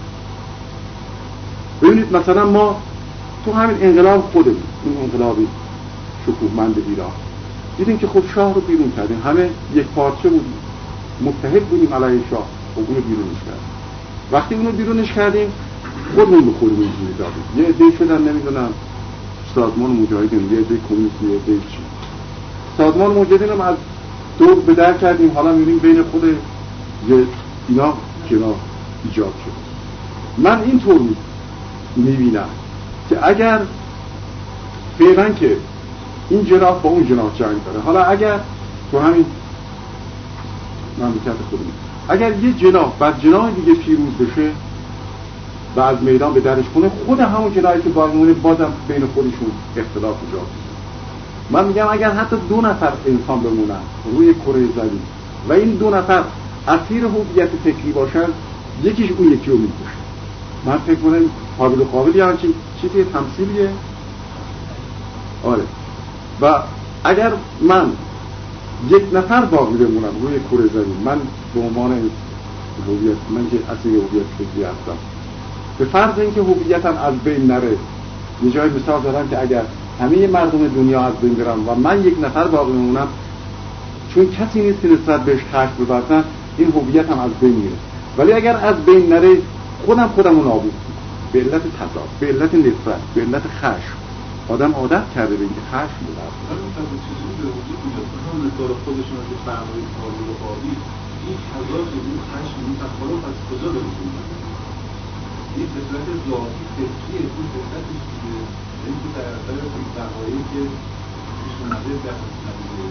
ببینید مثلا ما تو همین انقلاب خودمون، این انقلابی شکوهمند ایران، دیدیم که خب شاه رو بیرون کردیم، همه یک پارچه بودیم، متحد بودیم علیه شاه، خب اونو بیرونش کردیم. وقتی اونو بیرونش کردیم خودمون به خودمون اینجوری دادیم، یه عده شدن نمیدونم سازمان مجاهدین، یه عده کمونیست، یه عده چی. سازمان مجاهدین رو از دور به در کردیم، حالا میبینیم بین خود یه اینا کنار ایجاد شد. من اینطور میبینم که اگر فعلا که این جناح با اون جناح جنگ داره، حالا اگر تو همین مملکت خودمون اگر یه جناح بر جناح دیگه پیروز بشه و از میدان به درش کنه، خود همون جناحی که باقیمونه بازم بین خودشون اختلاف ایجاد میشه. من میگم اگر حتی دو نفر انسان بمونن روی کره زمین و این دو نفر اسیر هویت فکری باشن، یکیش اون یکی رو میکشه. من فکر کنم قابل قابلی همچین چیزی تمثیلیه. آره. و اگر من یک نفر باقی بمونم روی کره زمین، من به عنوان هویت، من که اسیر هویت فکری هستم، به فرض اینکه هویتم از بین نره، یه جای مثال دارم که اگر همه مردم دنیا از بین برن و من یک نفر باقی بمونم، چون کسی نیست که نسبت بهش خشم ببرسن، این هویتم از بین میره. ولی اگر از بین نره، خودم خودم رو نابود کنم به علت تضاد، به علت نفرت، به علت خشم. آدم عادت کرده به اینکه خشم بده. حالا مثلا چیزی به وجود میاد مثلا مثال خودشون که فرمایید کامل و قابی این حضار این خشم این تخالف از کجا به وجود میاد؟ این فطرت ذاتی فطریه، این فطرت چیزه این که در اثر بقایی که پیش اومده دست نمیده.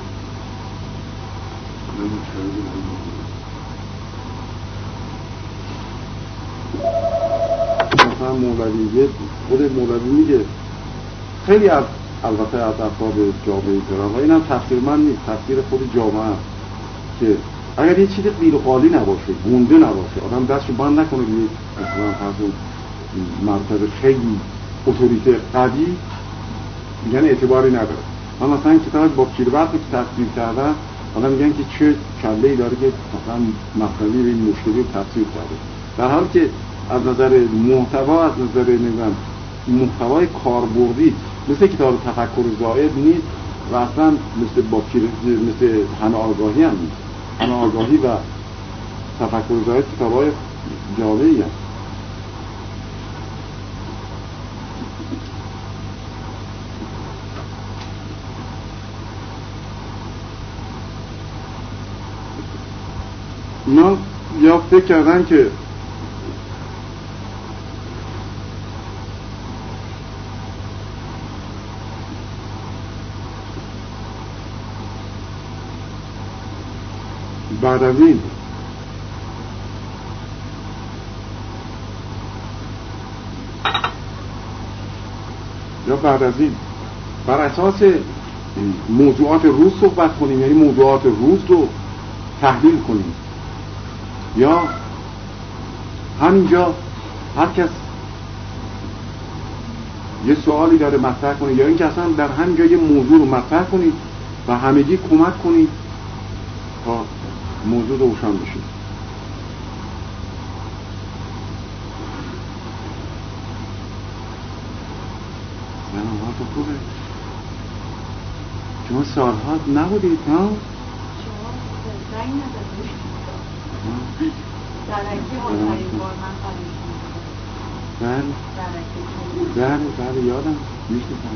مثلا مولوی خود مولوی میگه خیلی از البته از افراد جامعه ایران و این هم تفسیر من نیست، تفسیر خود جامعه هم که اگر یه چیزی غیر قالی نباشه، گونده نباشه، آدم دستشو بند نکنه که مثلا فرض مرتبه خیلی اتوریته قوی میگن اعتباری نداره. من مثلا کتاب با کیلوبرت که تفسیر کردم آدم میگن که چه کله‌ای داره که مثلا مفهومی به این مشکلی رو تفسیر کرده، در حالی که از نظر محتوا، از نظر نمیدونم محتوای کاربردی مثل کتاب تفکر زائد نیست و اصلا مثل با مثل همه آگاهی هم نیست. همه آگاهی و تفکر زائد کتاب‌های جالبی هست. اینا یا فکر کردن که بعد از این یا بعد از این بر اساس موضوعات روز صحبت کنیم، یعنی موضوعات روز رو تحلیل کنیم، یا همینجا هر کس یه سوالی داره مطرح کنید، یا اینکه اصلا در همینجا یه موضوع رو مطرح کنید و همگی کمک کنید تا موضوع روشن بشه. من آمها تو خوبه شما سالها نبودید ها؟ شما زنگ ندادید درکی آخرین بار من خریدم. بله بله بله یادم میشنیدم.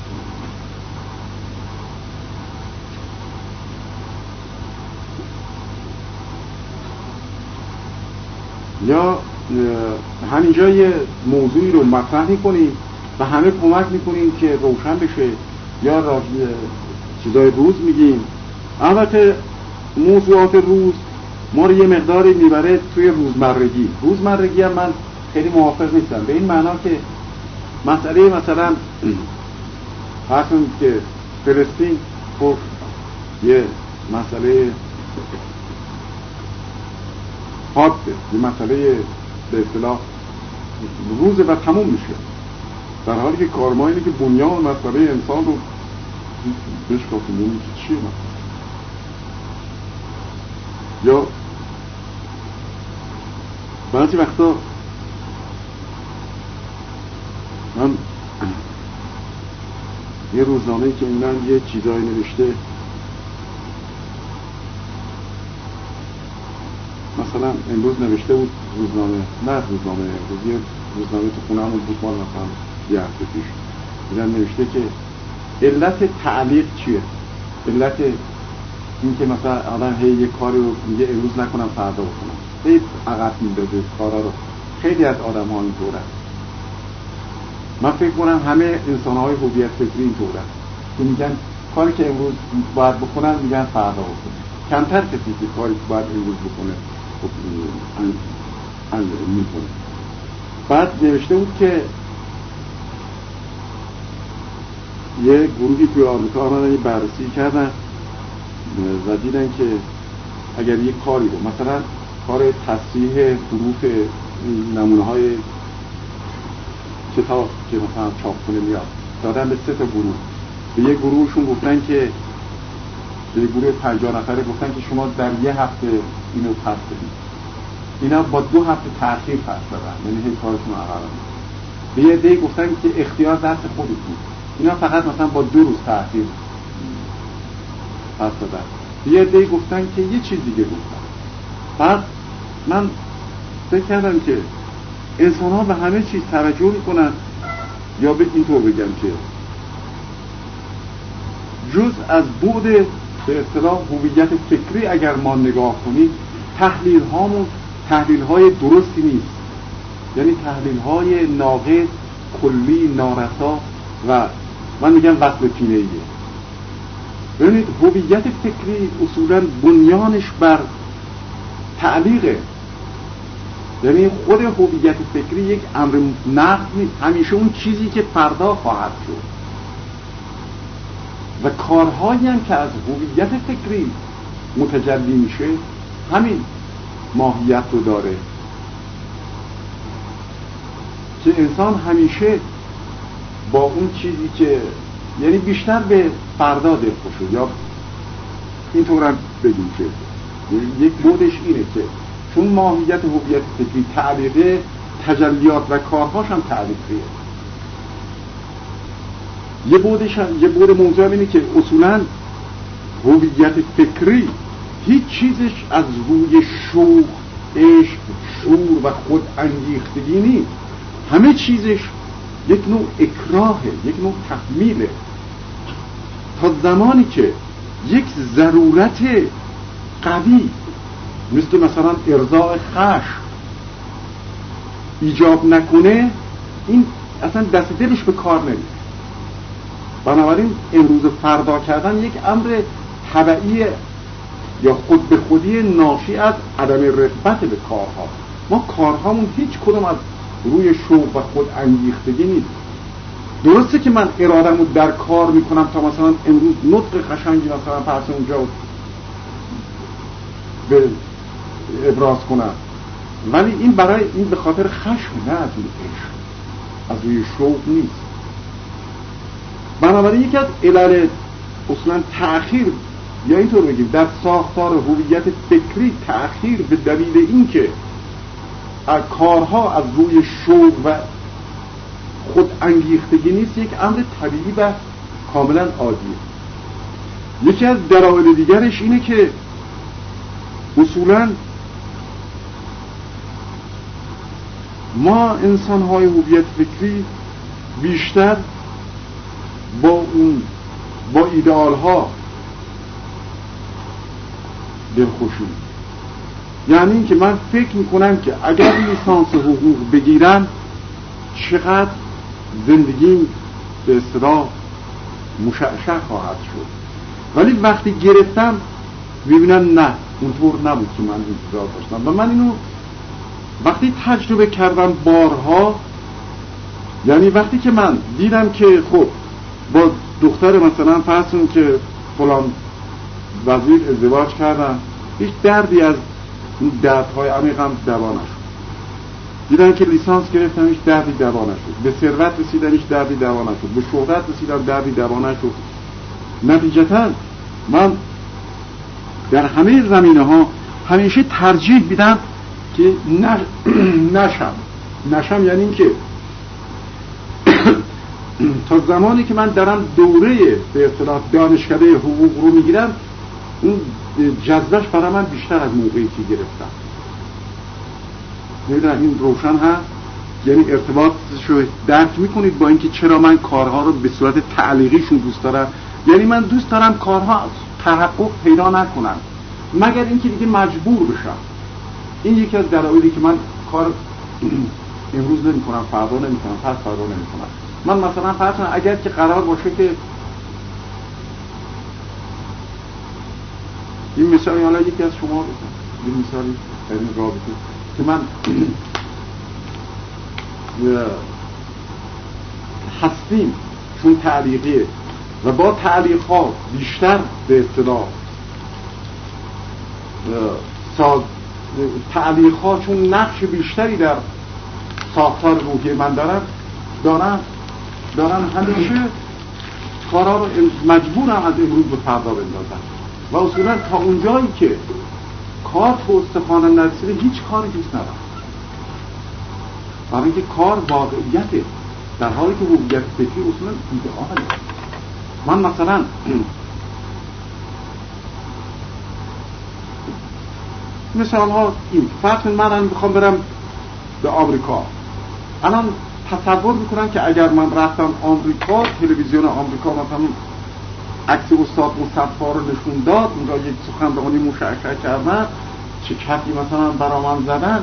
یا همینجا یه موضوعی رو مطرح میکنیم و همه کمک میکنیم که روشن بشه، یا را چیزای روز میگیم. البته موضوعات روز ما رو یه مقداری میبره توی روزمرگی. روزمرگی هم من خیلی موافق نیستم به این معنا که مسئله مثلا فرض کنید که فلسطین خب یه مسئله حاده، یه مسئله به اصطلاح روزه و تموم میشه، در حالی که کار ما اینه که بنیان مسئله انسان رو بشکافیم اونی که چیه مثلا. یا بعضی وقتا من یه روزنامه‌ای که اونم یه چیزایی نوشته، مثلا امروز نوشته بود روزنامه، نه روزنامه امروز یه روزنامه تو خونه همون بود مال مثلا یه هفته پیش میدن نوشته که علت تعلیق چیه؟ علت این که مثلا آدم هی یه کاری رو میگه امروز نکنم فردا بکنم، هی عقب میندازه کارا رو. خیلی از آدم ها اینطوره. من فکر کنم همه انسان های هویت فکری اینطوره که میگن کاری که امروز باید بکنن میگن فردا بکنم. کمتر کسی که کاری که باید امروز بکنه میکنه. بعد نوشته بود که یه گروهی توی آمریکا آمدن یه بررسی کردن و دیدن که اگر یه کاری رو مثلا کار تصحیح حروف نمونه های کتاب که مثلا چاپخونه میاد دادن به سه تا گروه، به یه گروهشون گفتن که به یه گروه پنجاه نفره گفتن که شما در یه هفته اینو پس بدید. اینا با دو هفته تأخیر پس دادن، یعنی هی کارشون عقب. به یه عده گفتن که اختیار دست خودتون، اینا فقط مثلا با دو روز تأخیر پس دادن. به یه عده گفتن که یه چیز دیگه گفتن. بعد من فکر کردم که انسان ها به همه چیز توجه میکنن، یا به اینطور بگم که جز از بعد به اصطلاح هویت فکری اگر ما نگاه کنیم، تحلیل هامون تحلیل های درستی نیست، یعنی تحلیل های ناقص، کلی، نارسا و من میگم وصل پینه‌ایه. ببینید هویت فکری اصولا بنیانش بر تعلیقه، یعنی خود هویت فکری یک امر نقد نیست، همیشه اون چیزی که فردا خواهد شد و کارهایی هم که از هویت فکری متجلی میشه همین ماهیت رو داره که انسان همیشه با اون چیزی که یعنی بیشتر به فردا دلخوشه، یا اینطور هم بگیم که یک بودش اینه که چون ماهیت هویت فکری تعلیقه، تجلیات و کارهاش هم تعلیقیه. یه بودش هم یه بود موضوع اینه که اصولا هویت فکری هیچ چیزش از روی شوق، عشق، شور و خود انگیختگی نیست، همه چیزش یک نوع اکراهه، یک نوع تحمیله، تا زمانی که یک ضرورت قوی مثل مثلا ارضاء خشم ایجاب نکنه، این اصلا دست دلش به کار نمیره. بنابراین امروز فردا کردن یک امر طبیعی یا خود به خودی ناشی از عدم رغبت به کارها. ما کارهامون هیچ کدوم از روی شوق و خود انگیختگی نیست. درسته که من ارادمو در کار میکنم تا مثلا امروز نطق قشنگی مثلا پرس اونجا به ابراز کنم، ولی این برای این به خاطر خشم، نه از روی عشق، از روی شوق نیست. بنابراین یکی از علل اصلا تأخیر، یا اینطور بگیم در ساختار هویت فکری تأخیر به دلیل این که کارها از روی شوق و خود انگیختگی نیست، یک امر طبیعی و کاملا عادیه. یکی از دلایل دیگرش اینه که اصولا ما انسان‌های هویت فکری بیشتر با اون با ایدئال‌ها دلخوشیم. یعنی این که من فکر میکنم که اگر لیسانس حقوق بگیرم چقدر زندگی به اصطلاح مشعشع خواهد شد، ولی وقتی گرفتم میبینم نه، اونطور نبود که من انتظار داشتم. و من اینو وقتی تجربه کردم بارها، یعنی وقتی که من دیدم که خب با دختر مثلا فرضون که فلان وزیر ازدواج کردم، هیچ دردی از این دردهای عمیقم دوا نشد. دیدن که لیسانس گرفتم، هیچ دردی دوا نشد. به ثروت رسیدن، هیچ دردی دوا نشد. به شهرت رسیدن، دردی دوا نشد. نتیجتا من در همه زمینه ها همیشه ترجیح میدم که نشم نشم یعنی این که تا زمانی که من دارم دوره به اصطلاح دانشکده حقوق رو میگیرم، اون جذبش برای من بیشتر از موقعی که گرفتم. میدونم این روشن هست، یعنی ارتباطش رو درک میکنید با اینکه چرا من کارها رو به صورت تعلیقیشون دوست دارم. یعنی من دوست دارم کارها تحقق پیدا نکنن مگر اینکه دیگه مجبور بشم. این یکی از دلایلی که من کار امروز نمی‌کنم، فردا نمی‌کنم، پس فردا نمی‌کنم. من مثلا فرض کنم اگر که قرار باشه که این مثالی حالا یکی از شما بزن، این مثالی در این رابطه که من هستیم چون تعلیقیه و با تعلیق ها بیشتر به اصطلاح ساز تعلیق ها چون نقش بیشتری در ساختار روحی من دارن دارن دارن همیشه کارا رو مجبورم از امروز به فردا بندازن و اصولا تا اونجایی که کار تو استخوانم نرسیده هیچ کاری دوست ندارم، برای اینکه کار واقعیته، در حالی که هویت فکری اصولا ایدئاله. من مثلا مثال ها این فرض کنید من الان میخوام برم به آمریکا، الان تصور میکنم که اگر من رفتم آمریکا، تلویزیون آمریکا مثلا عکس استاد مصطفی رو نشون داد، اونجا یک سخنرانی مشعشع کردن، چه کفی مثلا برا من زدن.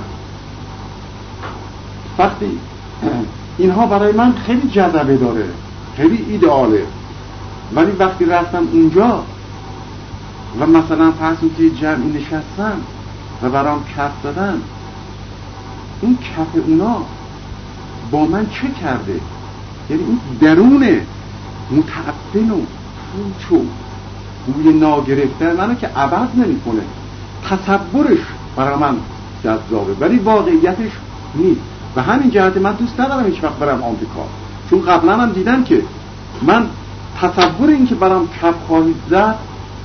وقتی اینها برای من خیلی جذبه داره، خیلی ایدئاله، ولی وقتی رفتم اونجا و مثلا فرض کنید جمعی نشستن و برام کف دادن، این کف اونا با من چه کرده؟ یعنی این درون متعفن و پوچ و بوی ناگرفته منو که عوض نمی کنه. تصورش برای من جذابه ولی واقعیتش نیست. و همین جهت من دوست ندارم هیچ وقت برم آمریکا، چون قبلا هم دیدن که من تصور این که برام کف خواهید زد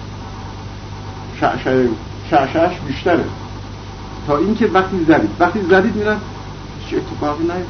شعشعش بیشتره تا این که وقتی زدید وقتی زدید میرن چه اتفاقی نیست.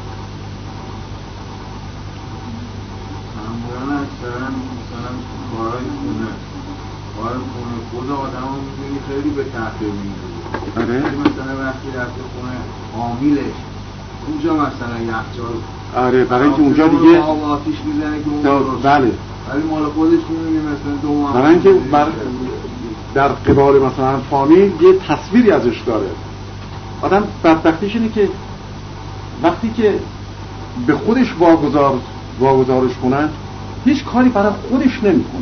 معمولا اکثرا مثلا کارهای خونه کار خونه خود آدم رو میبینی خیلی به تحقیر میگیره. آره مثلا وقتی رفته خونه عاملش اونجا مثلا یخچال، آره برای اینکه اونجا دیگه آتیش میزنه که اون درست، بله ولی مال خودش میبینی مثلا دو ماه برای اینکه بر... در قبال مثلا فامیل یه تصویری ازش داره. آدم بدبختیش اینه که وقتی که به خودش واگذار واگذارش کنن هیچ کاری برای خودش نمیکنه،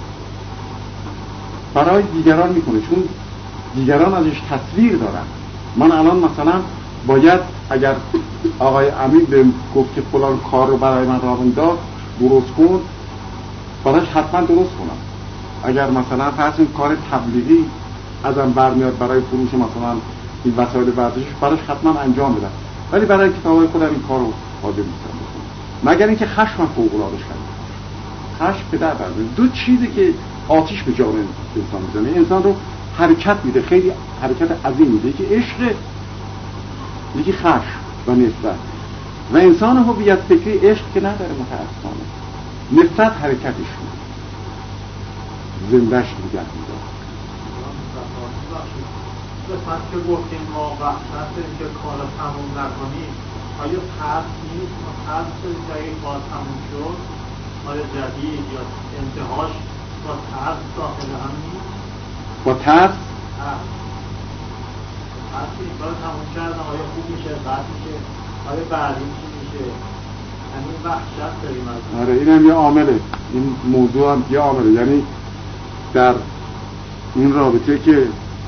برای دیگران میکنه، چون دیگران ازش تصویر دارن. من الان مثلا باید اگر آقای امیر بهم گفت که فلان کار رو برای من راه انداز درست کن، براش حتما درست کنم. اگر مثلا فرض کار تبلیغی ازم برمیاد برای فروش مثلا این وسایل ورزشی، براش حتما انجام بدم، ولی برای کتابای خودم این کارو حاضر نیستم بکنم، مگر اینکه خشمم فوق العاده شد. خشم پدر برمیاد. دو چیزی که آتش به جان انسان میزنه، انسان رو حرکت میده، خیلی حرکت عظیم میده، یکی عشق، یکی خشم و نفرت. و انسان هویت فکری عشق که نداره متاسفانه، نفرت حرکتش میده، زندهش نگه میداره. قسمت که گفتیم ما وحشت که کار تموم نکنیم، آیا ترس نیست؟ ما ترس داریم که اگه کار تموم شد آیا جدید یا انتهاش با ترس داخل هم نیست؟ با ترس؟ ترس ترس این کار تموم کردن آیا خوب میشه، بد میشه، آیا بعدی چی میشه؟ یعنی وحشت داریم از این. آره این هم یه عامله، این موضوع هم یه عامله. یعنی در این رابطه که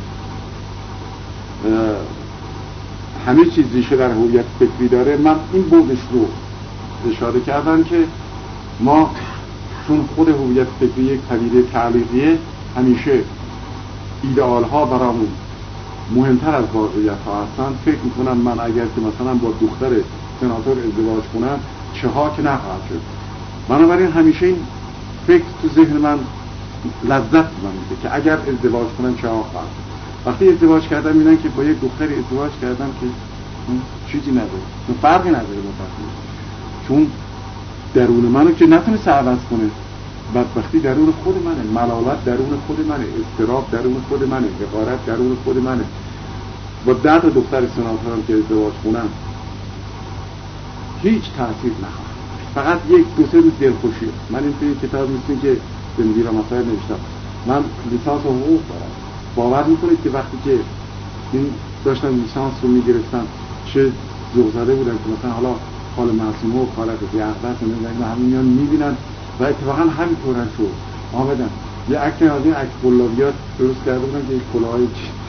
همه چیز ریشه در هویت فکری داره، من این بودش رو اشاره کردم که ما چون خود هویت فکری یک پدیده تعلیقیه، همیشه ایدئال ها برامون مهمتر از واقعیت ها هستن. فکر میکنم من اگر که مثلا با دختر سناتور ازدواج کنم چه ها که نخواهد شد. بنابراین همیشه این فکر تو ذهن من لذت من میده که اگر ازدواج کنم چه ها خواهد شد. وقتی ازدواج کردم میدن که با یک دختری ازدواج کردم که چیزی نداره، فرقی نداره با فرقی، چون درون منو که نتونست عوض کنه. بدبختی درون خود منه، ملالت درون خود منه، اضطراب درون خود منه، حقارت درون خود منه. با ده تا دختر سناتورم که ازدواج کنم هیچ تأثیر نخواهد، فقط یک دو سه روز دلخوشی. من این توی کتاب میستیم که زندگی و مسائل نوشتم، من لیسانس حقوق دارم. باور میکنید که وقتی که این داشتم لیسانس رو میگرفتم چه ذوق زده بودم که مثلا حالا خال معصومه و خالق زیعقبت و همین میان میبینن و اتفاقا همینطور هم شد. آمدن یه عکس از این عکس قلابیات درست کرده بودن که یک کلاهای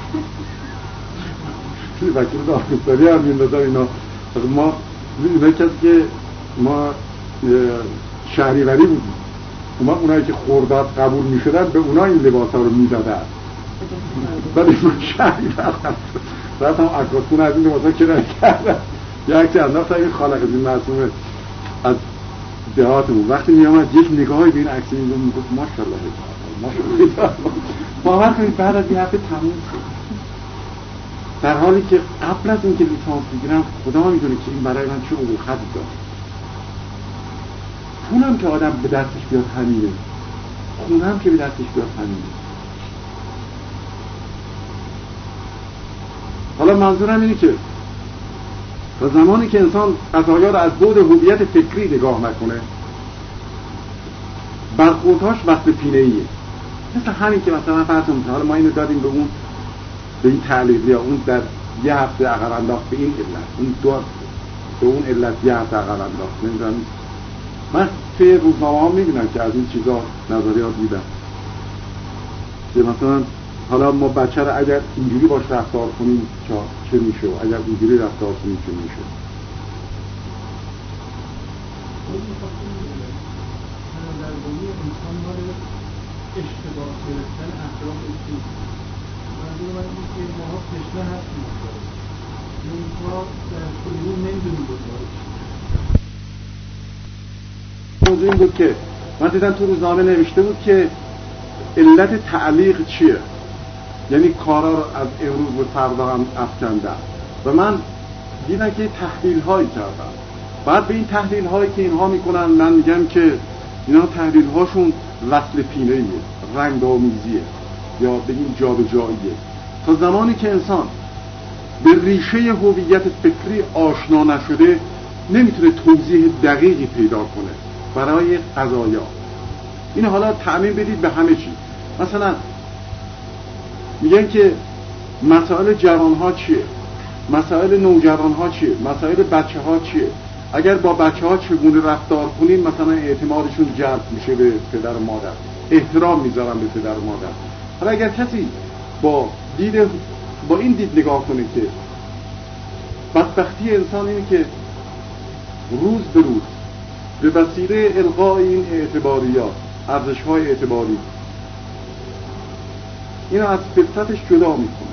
چی وکیل دادگستری هم میندازن اینا. ما میدونه کسی که ما شهریوری بودیم، ما اونایی که خورداد قبول میشدن به اونا این لباس ها رو میدادن، ولی من شهریور رفتم عکاسخونه از این لباس ها کرایه کردم، یه عکسی انداختم این خالق از این معصومه از دهاتمون. وقتی میامد یک نگاهی به این عکس این رو میگفت ماشاءالله ماشاءالله. باور کنید بعد از یه هفته تموم شد، در حالی که قبل از اینکه لیسانس بگیرم خدا میدونه که این برای من چه ابوخطی داشت. پولم که آدم به دستش بیاد همینه، خونم که به دستش بیاد همینه. حالا منظورم اینه که تا زمانی که انسان قضایا رو از بعد هویت فکری نگاه نکنه، برخوردهاش وصل پینه‌ایه. مثل همین که مثلا فرض کنید حالا ما اینو دادیم به اون به این تعلیق یا اون در یه هفته عقب انداخت به این علت، اون دو به اون علت یه هفته عقب انداخت. نمیدونم من توی روزنامه ها میبینم که از این چیزا نظریات میدن که مثلا حالا ما بچه رو اگر اینجوری باش رفتار کنیم چه میشه، اگر اینجوری رفتار کنیم چه میشه. انسان داره اشتباه گرفتن اطراف چیز منظور من اینه که ماها تشنه هستیم اینها در کلیون نمیدونیم بزارش. موضوع این بود که من دیدم تو روزنامه نوشته بود که علت تعلیق چیه، یعنی کارا رو از امروز به فردا هم افکندن و من دیدم که تحلیل هایی کردم. بعد به این تحلیل هایی که اینها میکنن من میگم که اینا تحلیل هاشون وصل پینه‌ایه، رنگ آمیزیه یا بگیم جابجاییه. تا زمانی که انسان به ریشه هویت فکری آشنا نشده نمیتونه توضیح دقیقی پیدا کنه برای قضایا. این حالا تعمیم بدید به همه چی. مثلا میگن که مسائل جوان ها چیه، مسائل نوجوان ها چیه، مسائل بچه ها چیه، اگر با بچه ها چگونه رفتار کنیم مثلا اعتمادشون جلب میشه به پدر و مادر، احترام میذارن به پدر و مادر. حالا اگر کسی با دید با این دید نگاه کنه که بدبختی انسان اینه که روز به روز به وسیله الغای این اعتباریات، ارزش‌های اعتباری، اینو از فطرتش جدا میکنه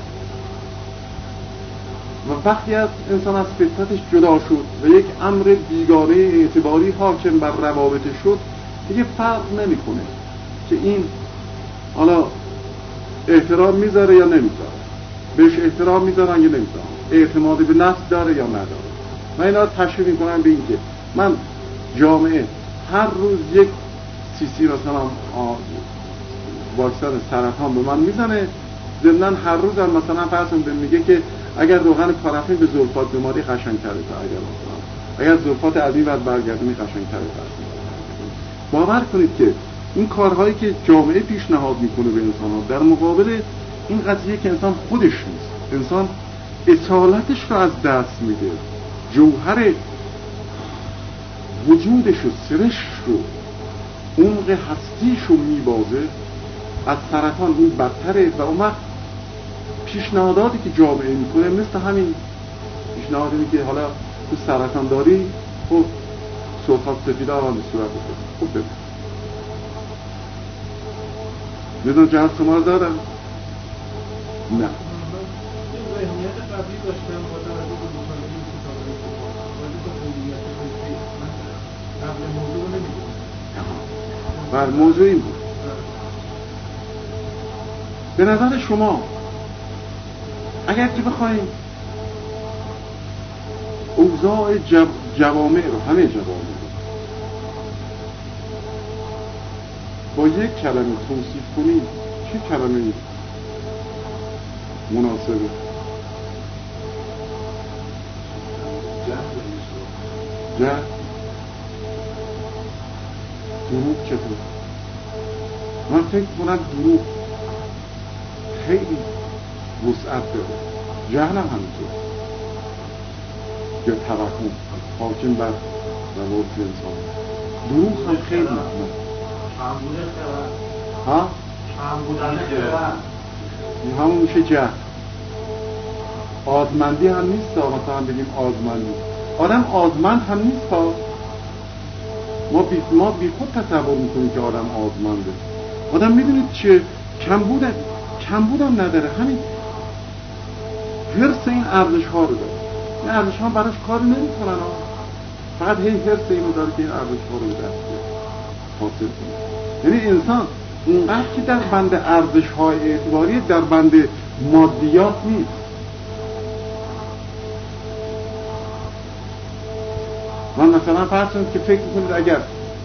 و وقتی از انسان از فطرتش جدا شد و یک امر بیگانه اعتباری حاکم بر روابطش شد، دیگه فرق نمیکنه که این حالا احترام میذاره یا نمیذاره، بهش احترام میذارن یا نمیذارن، اعتماد به نفس داره یا نداره. من اینا تشریح میکنم به این که من جامعه هر روز یک سیسی مثلا واکسن سرطان به من میزنه، ضمناً هر روز هم مثلا فرضاً به میگه که اگر روغن پارافین به زلفات بیماری قشنگ‌تره تا اگر مثلا اگر زلفات از این ور برگردونی قشنگ‌تره. باور کنید که این کارهایی که جامعه پیشنهاد میکنه به انسان‌ها در مقابل این قضیه که انسان خودش نیست، انسان اصالتش رو از دست میده، جوهر وجودش و سرش رو، عمق هستیش رو میبازه، از سرطان این بدتره. و اون وقت پیشنهاداتی که جامعه میکنه مثل همین پیشنهادی که حالا تو سرطان داری خب سلفات سفیده آرام به صورت بکنه خوب ببین میدون جهاز شما رو دارم؟ نه ذهنیت قبلی داشتم با توجه به مطالعه کتاب‌های ولی با هویت فکری من قبل موضوع رو نمی‌دونم. بر موضوع این بود. به نظر شما اگر که بخوایم اوضاع جب... جوامع رو، همه جوامع رو با یک کلمه توصیف کنیم چه کلمه مناسبه؟ جهل. دروغ چطور؟ من فکر کنم دروغ خیلی وسعت داره، جهل هم همینطور، یا توهم حاکم بر روابط انسان. دروغ هم خیلی مهمه. چند بوده خبر ها؟ چند بودن خبر این همون میشه جهل. آزمندی هم نیست مثلا بگیم آزمندی، آدم آزمند هم نیست ها. ما بی ما بی خود تصور میکنیم که آدم آزمنده. آدم میدونید چه کمبود کمبود هم نداره، همین حرص این ارزش ها رو داره. این ارزش ها براش کاری نمیکنن ها، فقط هی حرص اینو داره که این ارزش ها رو دست حاصل کنه. یعنی انسان اونقدر که در بند ارزش های اعتباری در بند مادیات نیست. من مثلا فرض کنید که فکر کنید اگر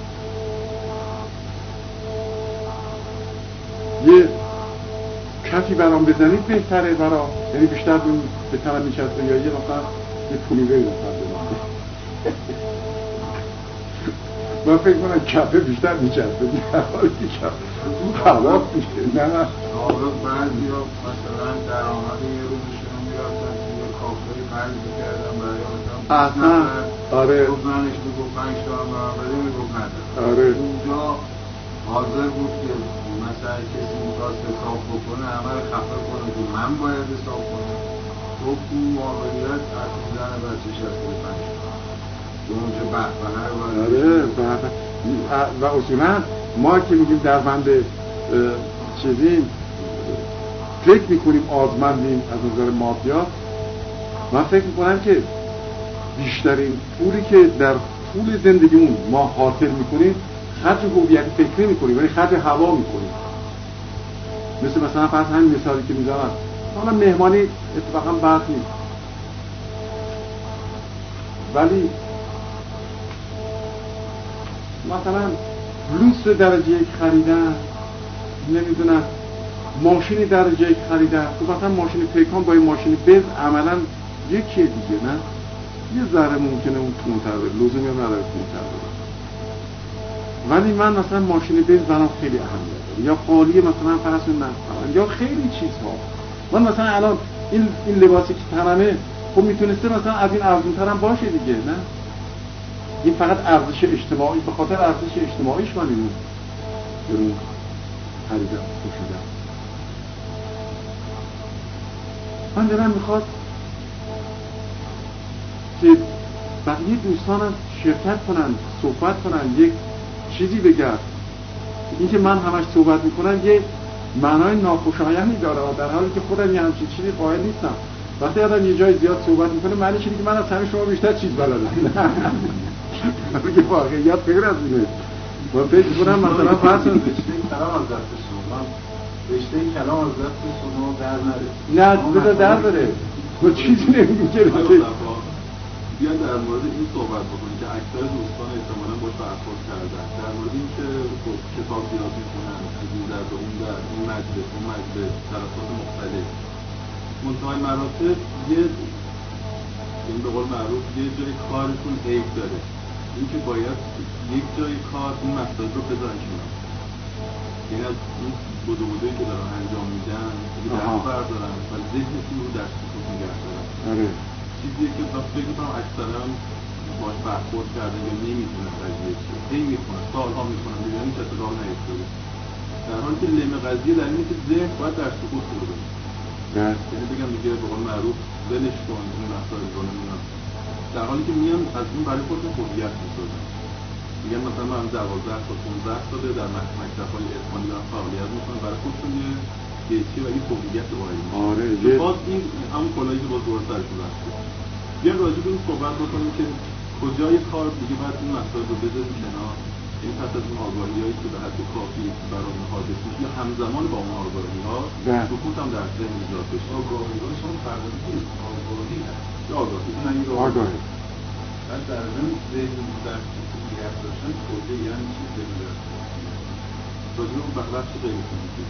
یه کفی برام بزنید بهتره برام، یعنی بیشتر به طرف میچسبه، یا یه مثلا یه پولیوه مثلا بزنید من فکر کنم کفه بیشتر میچسبه در حالی که کفه خلاف میشه. نه حالا بعضی ها مثلا درآمد یه روزشون میرفتن یه کافه قرض میکردن برای آدم اصلا آره گفتنش میگو پنج تا هم برای میگو نداره. آره اونجا حاضر بود که مثلا کسی میخواست حساب بکنه همه رو خفه کنه که من باید حساب کنم. تو تو واقعیت از این زن بچه شست و پنج تا اونجا بحبنه رو باید آره و اصولا ما که میگیم در بند چیزیم فکر میکنیم آزمندیم از نظر مافیا، من فکر میکنم که بیشترین پولی که در طول زندگیمون ما حاصل میکنیم خرج هویت فکری میکنیم ولی خرج هوا میکنیم. مثل مثلا فرض همین مثالی که میزنم حالا مهمانی اتفاقا بحث نیست ولی مثلا لوس درجه یک خریدن، نمیدونم ماشین درجه یک خریدن، تو مثلا ماشین پیکان با این ماشین بز عملا یکیه دیگه، نه یه ذره ممکنه اون تونتر بره، لزومی هم نداره تونتر بره، ولی من مثلا ماشین بز برام خیلی اهمیت داره، یا قالی مثلا فرض کنید یا خیلی چیزها. من مثلا الان این این لباسی که تنمه خب میتونسته مثلا از این ارزون‌تر هم باشه دیگه، نه این فقط ارزش اجتماعی، به خاطر ارزش اجتماعیش من اینو برون خریدم پوشیدم. من دلم میخواد که بقیه دوستانم شرکت کنن، صحبت کنن، یک چیزی بگن. این که من همش صحبت میکنم یه معنای ناخوشایندی داره، در حالی که خودم یه همچین چیزی قائل نیستم. وقتی آدم یه جای زیاد صحبت میکنه معنیش اینه که من از همه شما بیشتر چیز بلدم. که واقعیت غیر از اینه. من فکر میکنم مثلا فرض کنید رشته کلام از دست شما رشته کلام از دست شما در نره. نه بذار در بره. تو چیزی نمیگی که بیان در مورد این صحبت بکنید که اکثر دوستان احتمالاً باش برخورد کردن در مورد این که کتاب زیاد میخونن از این در به اون در این مجلس اون مجلس طرفات مختلف منتهای مراتب یه این به قول معروف یه جای کارتون عیب داره، این که باید یک جای کار این مسائل رو بذارن کنار. یعنی از این بودو بودویی که دارن انجام میدن یه دست بردارن و ذهنتون رو در سکوت نگه دارن. چیزیه که تا فکر میکنم اکثرا باش برخورد کردن یا نمیدونن قضیه چیه، هی میکنن سالها میکنن میدونن این اتفاق نیفتاده، در حالی که لم قضیه در اینه که ذهن باید در سکوت رو بده. یعنی بگم دیگه به قول معروف ولش کن این مسائل رو نمیدونم، در حالی که میان از این برای خودشون هویت میسازن. میگن مثلا من دوازده تا پانزده ساله در مکتب‌های عرفانی دارم فعالیت میکنم، برای خودشون یه گیتی و یه هویت واقعی. آره باز این همون کلایی که باز دور سرشون رفته. بیان راجع به این صحبت بکنیم که کجای کار دیگه باید این مسائل رو بذاریم کنار، این پس از اون آگاهی‌هایی که به حد کافی برای حادث میشه همزمان با اون آگاهی‌ها سکوت هم در ذهن ایجاد بشه. آگاهی‌ها شما فرق نیست، آگاهی هست. آگاهی نه این آگاهی. بعد در ذهن ذهن در سکوت نگه داشتن کجا یعنی چی ذهن در راجع به اون بخش غیر فیزیکی.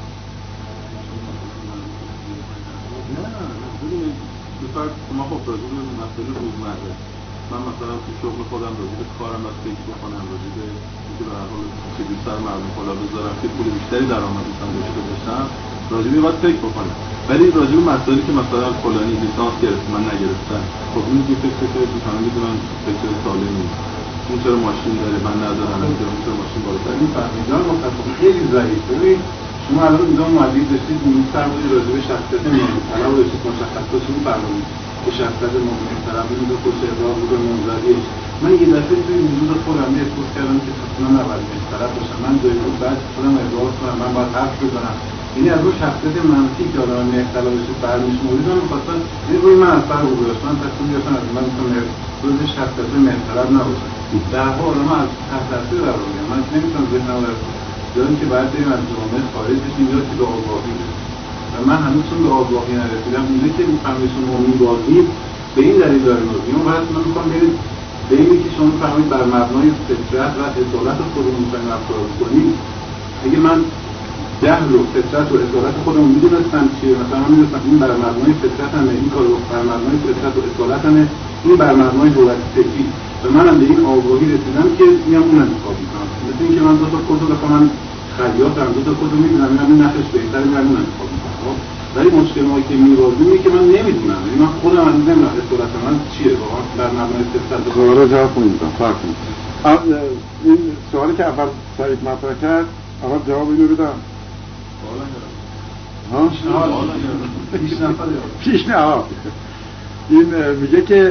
نه ببینید بفرض ما خب راجع به مسائل روزمره من مثلا تو شغل خودم راجع به کارم باید فکر بکنم، راجع به اینکه به هر حال چجوری سر مردم کلا بذارم که پول بیشتری درآمد مثلا داشته باشم، راجع به باید فکر بکنم. ولی راجع به مسائلی که مثلا فلانی لیسانس گرفت من نگرفتم، خب این دیگه فکر که همه میدونن فکر سالمی نیست. اون چرا ماشین داره من ندارم، اون چرا ماشین بالاتر این فهمیدن مخاطب خیلی ضعیف. ببین شما الان اینجا معلم داشتید این فرمودید راجع به شخصیت میانی طلب داشتید مشخص کنید چی فرمودید که شخصیت مؤمن طرف بود و خوش اقرار بود و منزویش. من یه دفعه توی وجود خودم احساس کردم که حتما نباید طرف باشم، من جای خود بعد خودم ادعا کنم من باید حرف بزنم. یعنی از اون شخصیت منفی که آدم مهرطلبش برمی‌شمرید من می‌خواستم این روی من از سر گذاشتم تصمیم گرفتم از من می‌خوام روز شخصیت مهرطلب نباشم. در حال من از تحت تاثیر قرار می‌گیرم، من نمی‌تونم ذهنم رو جایی که باید بریم از جامعه خارج بشیم یا که به آگاهی برسیم و من هنوز چون به آگاهی نرسیدم. اینه که می‌فهمید مومن بازی به این دلیل داره می‌گه اون وقت من می‌خوام برید به اینی که شما فهمید بر مبنای فطرت و اصالت خودمون می‌خوایم رفتار کنیم. اگه من جهل و فطرت و اصالت خودمون می‌دونستم چیه، مثلا من می‌دونستم این بر مبنای فطرت همه این کارو بر مبنای فطرت و اصالت همه این بر مبنای هویت فکری و منم به این آگاهی رسیدم که میام اون انتخاب میکنم. مثل اینکه من دو تا کدو بخوام، من خیاطم، دو تا کدو میدونم اینم نقش بهتری من اون انتخاب میکنم. ولی مشکلی که میوازیم اینه که من نمیدونم، یعنی من خودم از نمیدونم اصالت من چیه واقعا در مبنای استفاده سوالا جواب کنید. فرق کنید. این سوالی که اول سعید مطرح کرد اول جواب اینو بدم. ها؟ پیش نه ها. این میگه که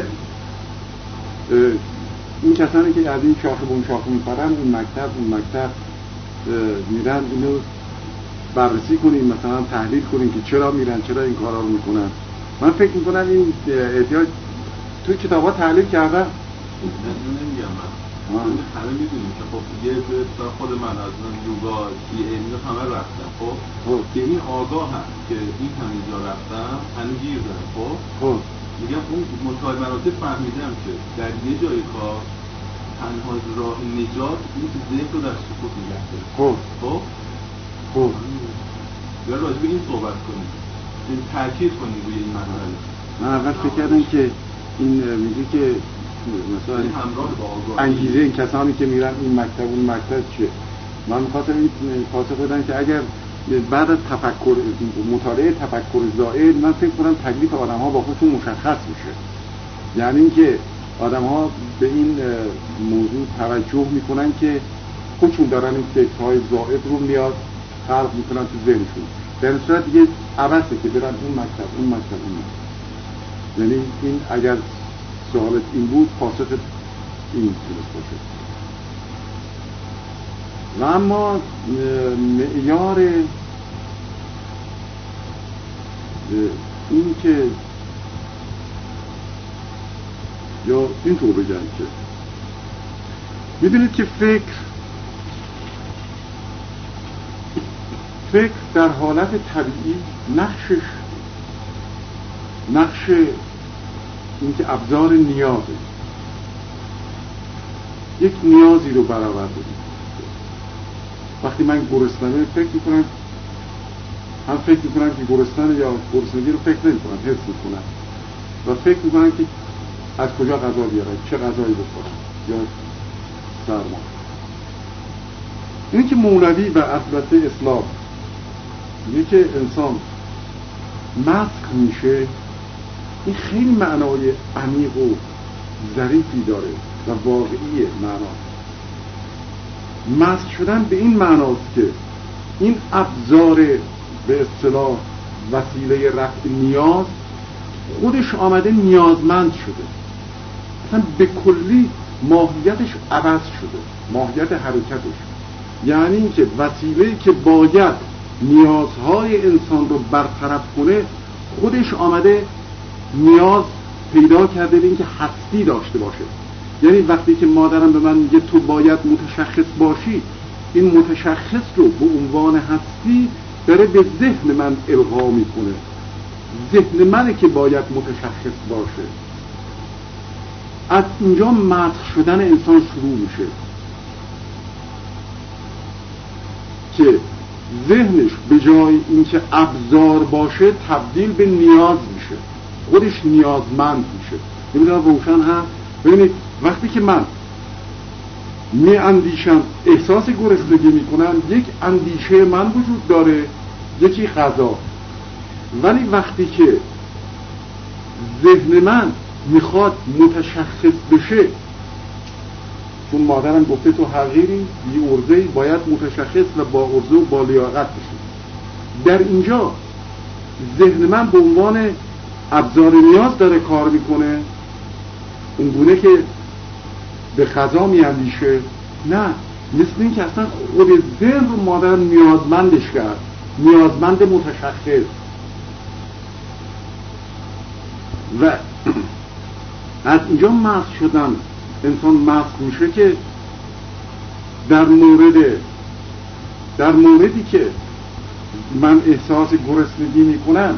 این کسانی که از این شاخه به اون شاخه میپرن، اون مکتب اون مکتب میرن، اینو بررسی کنیم، مثلا تحلیل کنیم که چرا میرن، چرا این کارا رو میکنن. من فکر میکنم این احتیاج تو کتابا تحلیل کردن. نمیگم من همه میدونیم که خب یه به خود من از من یوگا سی اینا همه رفتم، خب که این آگاه هست که این همه جا رفتم هنوز گیر دارم. خب خب میگم اون منتهای مراتب فهمیدم که در یه جای کار تنها راه نجات این که ذهن رو در سکوت نگه داره. خب خب خب یا راجع به این صحبت کنیم، این تاکید کنیم روی این مسئله. من اول فکر کردم که این میگه که مثلا همراه با آگاه انگیزه این کسانی که میرن این مکتب اون مکتب چیه. من می‌خواستم این پاسخ بدم که اگر بعد از تفکر مطالعه تفکر زائد، من فکر کنم تکلیف آدم‌ها با خودشون مشخص میشه. یعنی اینکه آدم‌ها به این موضوع توجه میکنن که خودشون دارن این فکرهای زائد رو میاد خلق میکنن تو ذهنشون، در صورت دیگه عبثه که برن اون مکتب اون مکتب اون مکتب. یعنی این اگر سوالت این بود پاسخ این میتونست باشه. و اما معیار این که یا این طور بگن که میدونید که فکر فکر در حالت طبیعی نقشش نقش این که ابزار نیازه، یک نیازی رو برآورده. وقتی من گرسنمه فکر میکنم، هم فکر میکنم که گرسنه یا گرسنگی رو فکر نمیکنم، حس میکنم و فکر میکنم که از کجا غذا بیارم، چه غذایی بخورم یا سرما. اینه که مولوی و البته اسلام میگه که انسان مسخ میشه، این خیلی معنای عمیق و ظریفی داره و واقعی معنا. مسخ شدن به این معناست که این ابزار به اصطلاح وسیله رفع نیاز خودش آمده نیازمند شده، اصلا به کلی ماهیتش عوض شده، ماهیت حرکتش. یعنی اینکه وسیله‌ای که باید نیازهای انسان رو برطرف کنه خودش آمده نیاز پیدا کرده به اینکه هستی داشته باشه. یعنی وقتی که مادرم به من میگه تو باید متشخص باشی، این متشخص رو به عنوان هستی داره به ذهن من القا میکنه. ذهن منه که باید متشخص باشه. از اینجا مسخ شدن انسان شروع میشه که ذهنش به جای اینکه ابزار باشه تبدیل به نیاز میشه، خودش نیازمند میشه. نمیدونم روشن هست؟ ببینید وقتی که من می اندیشم احساس گرسنگی میکنم، یک اندیشه من وجود داره، یکی غذا. ولی وقتی که ذهن من میخواد متشخص بشه، چون مادرم گفته تو حقیری بی ارزه‌ای باید متشخص و با ارزه و با لیاقت بشی، در اینجا ذهن من به عنوان ابزار نیاز داره کار میکنه، اونگونه که به غذا میاندیشه. نه، مثل این که اصلا خود ذهن رو مادر نیازمندش کرد، نیازمند متشخص. و از اینجا مسخ شدن انسان مسخ میشه که در مورد در موردی که من احساس گرسنگی میکنم،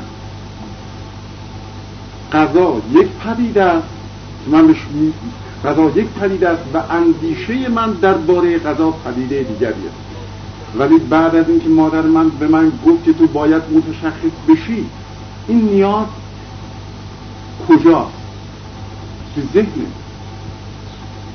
غذا یک پدیده است، من بهش غذا یک پدیده است و اندیشه من درباره غذا پدیده دیگری است. ولی بعد از اینکه مادر من به من گفت که تو باید متشخص بشی، این نیاز کجاست؟ تو ذهنه.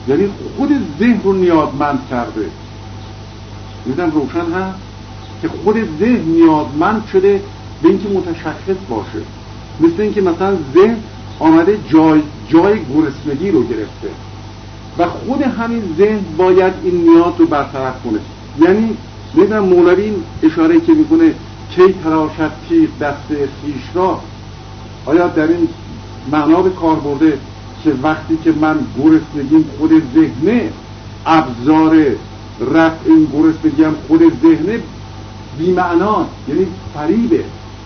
یعنی خود ذهن رو نیازمند کرده. دیدم روشن هست که خود ذهن نیازمند شده به اینکه متشخص باشه. مثل اینکه مثلا ذهن آمده جای جای گرسنگی رو گرفته و خود همین ذهن باید این نیاز رو برطرف کنه. یعنی دیدم مولوی این اشاره که میکنه کی تراشد تیغ دست خویش را، آیا در این معنا به کار برده که وقتی که من گرسنگیم خود ذهنه، ابزار رفع این گرسنگی هم خود ذهنه، بی معنا، یعنی فریبه.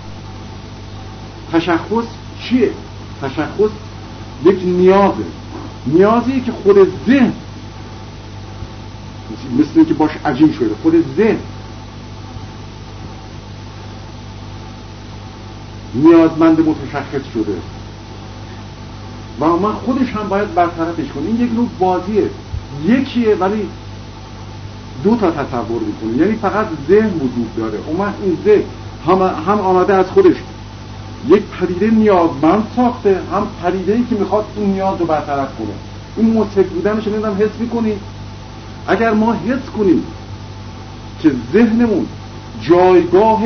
تشخص چیه؟ تشخص یک نیازه، نیازی که خود ذهن مثل اینکه باش عجین شده، خود ذهن نیازمند متشخص شده و من خودش هم باید برطرفش کنه. این یک نوع بازیه، یکیه ولی دو تا تصور میکنه. یعنی فقط ذهن وجود داره، اما این ذهن هم, هم آمده از خودش یک پدیده نیازمند ساخته، هم پدیده‌ای که میخواد این نیاز رو برطرف کنه. این مستحق بودنش رو نمیدونم حس میکنی؟ اگر ما حس کنیم که ذهنمون جایگاه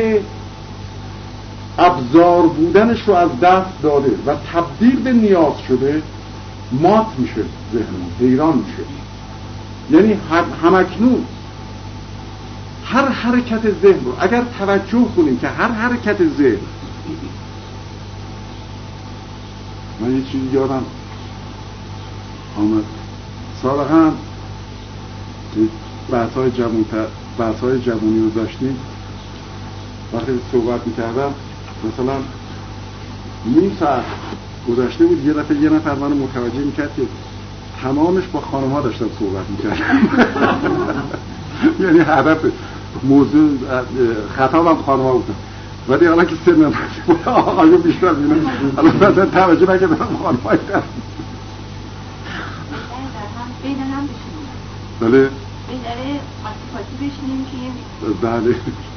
ابزار بودنش رو از دست داده و تبدیل به نیاز شده، مات میشه ذهنمون، حیران میشه. یعنی همکنون هر حرکت ذهن رو اگر توجه کنیم که هر حرکت ذهن، من یه چیزی یادم آمد سابقا که بحث‌های جوان‌تر بحث‌های جوانی رو داشتیم، وقتی صحبت می‌کردم مثلا نیم ساعت گذشته بود، یه دفعه یه نفر منو متوجه می‌کرد که تمامش با خانم‌ها داشتم صحبت می‌کردم. یعنی هدف موضوع خطابم خانم‌ها بودن، ولی حالا که سنم آقایون بیشتر می‌بینم، حالا مثلا توجه نکردم خانم‌های دارم. بین هم بشینیم. بله. بهتره قاطی قاطی بشینیم که بله.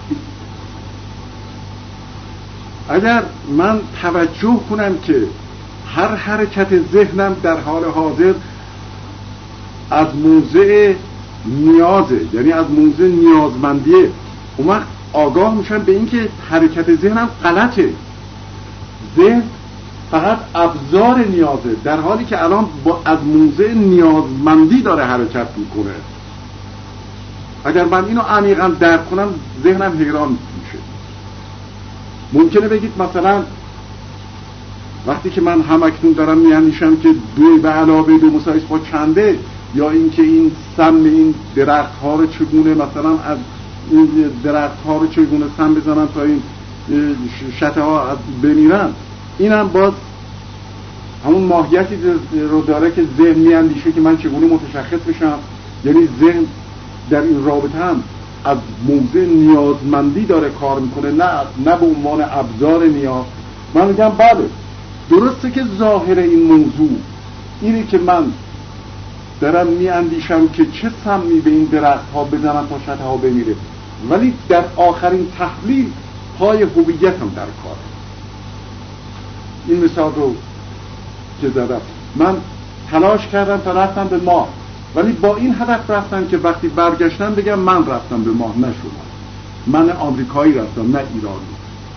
اگر من توجه کنم که هر حرکت ذهنم در حال حاضر از موضع نیازه، یعنی از موضع نیازمندیه، اون وقت آگاه میشم به این که حرکت ذهنم غلطه. ذهن فقط ابزار نیازه، در حالی که الان با از موضع نیازمندی داره حرکت میکنه. اگر من اینو عمیقا درک کنم، ذهنم حیران میشه. ممکنه بگید مثلا وقتی که من همکنون دارم میاندیشم که دو به علاوه دو مساوی با چنده، یا اینکه این سم این درخت ها رو چگونه مثلا از این درخت ها رو چگونه سم بزنن تا این شته ها بمیرن، اینم باز همون ماهیتی رو داره که ذهن میاندیشه که من چگونه متشخص بشم. یعنی ذهن در این رابطه هم از موضع نیازمندی داره کار میکنه، نه نه به عنوان ابزار نیاز. من میگم بله، درسته که ظاهر این موضوع اینه که من دارم میاندیشم که چه سمی به این درخت ها بزنم تا شته ها بمیره، ولی در آخرین تحلیل پای هویتم در کار. این مثال رو که زدم، من تلاش کردم تا رفتم به ماه، ولی با این هدف رفتم که وقتی برگشتم بگم من رفتم به ماه، نه شما، من آمریکایی رفتم نه ایرانی.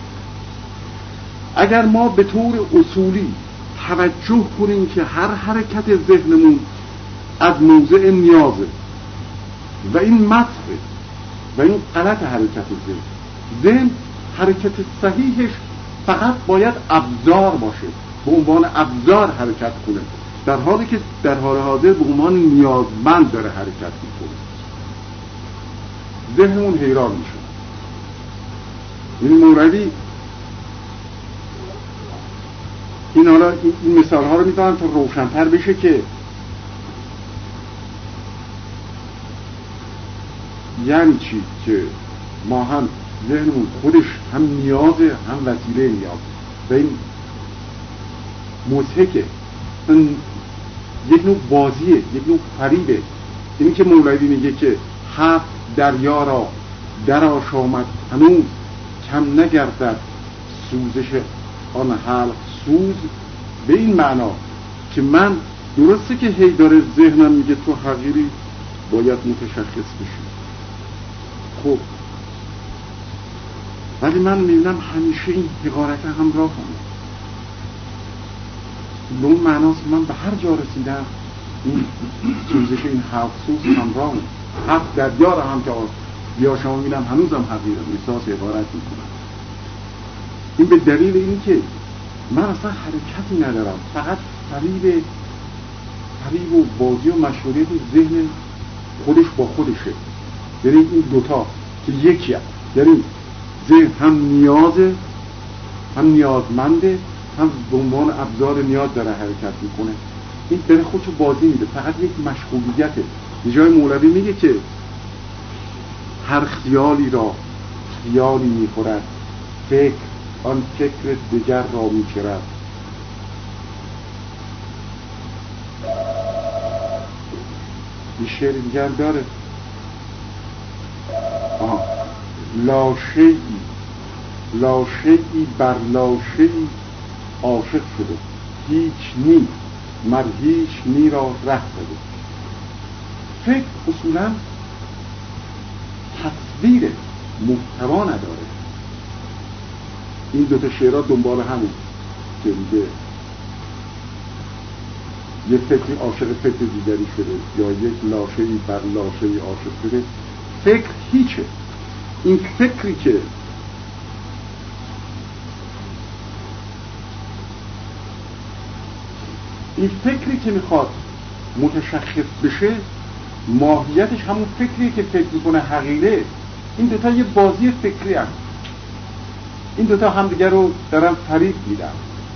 اگر ما به طور اصولی توجه کنیم که هر حرکت ذهنمون از موضع نیازه و این مطفه و این غلط حرکت ذهن، ذهن حرکت صحیحش فقط باید ابزار باشه، به عنوان ابزار حرکت کنه، در حالی که در حال حاضر به عنوان نیازمند داره حرکت میکنه. ذهنمون حیران میشه. این مولوی این حالا این مثال ها رو میزنم تا روشن‌تر بشه که یعنی چی که ما هم ذهنمون خودش هم نیازه هم وسیله نیاز و این مضحکه، این یک نوع بازیه، یک نوع فریبه. اینی که مولوی میگه که هفت دریا را در آشامد هنوز کم نگردد سوزش آن حلق سوز، به این معنا که من درسته که هی داره ذهنم میگه تو حقیری، باید متشخص بشی. خب ولی من میبینم همیشه این حقارت همراه همه. به اون معناست من به هر جا رسیدم این سوزش این هفت‌سوز همراه هم. هفت دریا را هم که بیا شما میبینم هنوزم حقیرم احساس حقارت میکنم. این به دلیل این که من اصلا حرکتی ندارم، فقط فریب فریب و بازی و مشغولیت ذهن خودش با خودشه. یعنی این دوتا که یکی هست، یعنی ذهن هم نیازه، هم نیازمنده، هم به عنوان ابزار نیاز داره حرکت میکنه. این داره خودشو بازی میده، فقط یک مشغولیته. یه جای مولوی میگه که هر خیالی را خیالی میخورد، فکر آن فکر دیگر را میچرد. یه شعر دیگر داره، آه. لاشه‌ای لاشه‌ای بر لاشه‌ای عاشق شده، هیچ نی مر هیچ نی را ره زده. فکر اصولا تصویر محتوا نداره. این دوتا شعرها دنبال همون که میگه یک فکری عاشق فکر دیگری شده یا یک لاشه‌ای بر لاشه‌ای عاشق شده. فکر هیچه. این فکری که این فکری که میخواد متشخص بشه، ماهیتش همون فکریه که فکر میکنه حقیقه. این دوتا یه بازی فکری هست. این دوتا همدیگر رو دارن فریب میدن.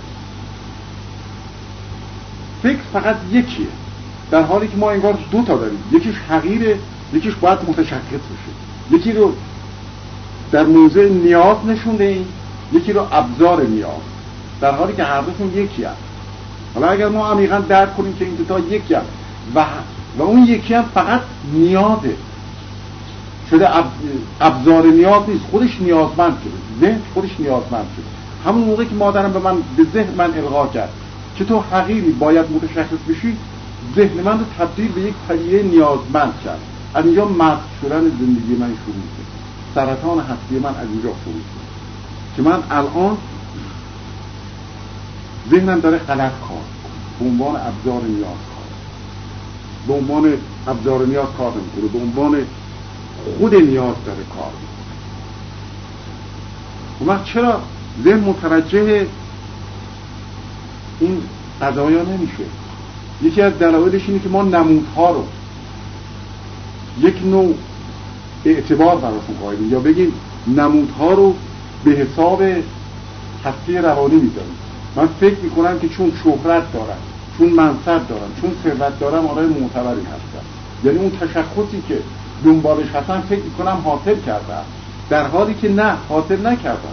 فکر فقط یکیه، در حالی که ما انگار دوتا داریم، یکیش حقیره، یکیش باید متشخص بشه. یکی رو در موضع نیاز نشونده این، یکی رو ابزار نیاز، در حالی که هر دوشون یکی هست. حالا اگر ما عمیقاً درک کنیم که این دوتا یکی هست و و اون یکی هم فقط نیازه، شده ابزار نیاز نیست، خودش نیازمند شده، ذهن خودش نیازمند شده. همون موقع که مادرم به من به ذهن من القا کرد که تو حقیری باید متشخص بشی، ذهن من رو تبدیل به یک پدیده نیازمند کرد. از اینجا مرد شدن زندگی من شروع شد، سرطان هستی من از اینجا شروع شد که من الان ذهنم داره غلط کار به عنوان ابزار نیاز کار به عنوان ابزار نیاز کار نمیکنه، به عنوان خود نیاز داره کار میکنه. اون وقت چرا ذهن متوجه این قضایا نمیشه؟ یکی از دلایلش اینه که ما نمودها رو یک نوع اعتبار براشون قائلیم، یا بگیم نمودها رو به حساب هستی روانی میذاریم. من فکر میکنم که چون شهرت دارم، چون منصب دارم، چون ثروت دارم آدم معتبری هستم، یعنی اون تشخصی که دنبالش هستم فکر میکنم حاصل کردم، در حالی که نه، حاصل نکردم.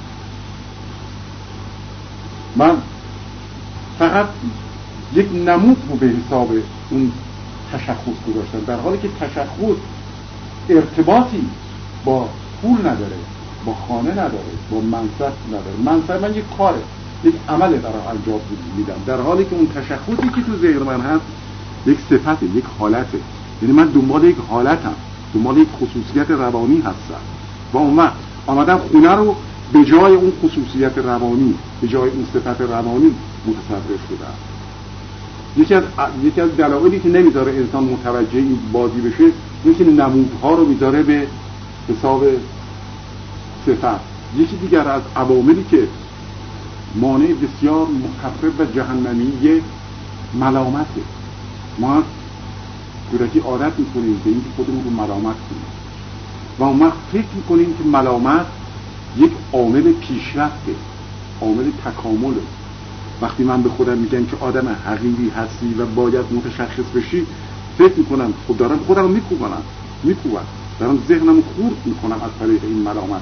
من فقط یک نمود رو به حساب اون تشخص گذاشتم، در حالی که تشخص ارتباطی با پول نداره، با خانه نداره، با منصب نداره. منصب من یک کاره، یک عمله دارم انجام میدم، در حالی که اون تشخصی که تو ذهن من هست یک صفته، یک حالته. یعنی من دنبال یک حالتم، دنبال یک خصوصیت روانی هستم و اون وقت آمدم خونه رو به جای اون خصوصیت روانی، به جای اون صفت روانی متصور شدم. یکی از یکی از دلایلی که نمیذاره انسان متوجه این بازی بشه اینه که نمودها رو میذاره به حساب صفت. یکی دیگر از عواملی که مانع بسیار مخرب و جهنمی ملامته. ما کودکی عادت میکنیم به اینکه خودمون رو ملامت کنیم و اون وقت فکر میکنیم که ملامت یک عامل پیشرفته، عامل تکامله. وقتی من به خودم میگم که آدم حقیقی هستی و باید متشخص بشی، فکر میکنم خب دارم خودم رو میکوبنم میکوبم دارم ذهنم رو خورد میکنم از طریق این ملامت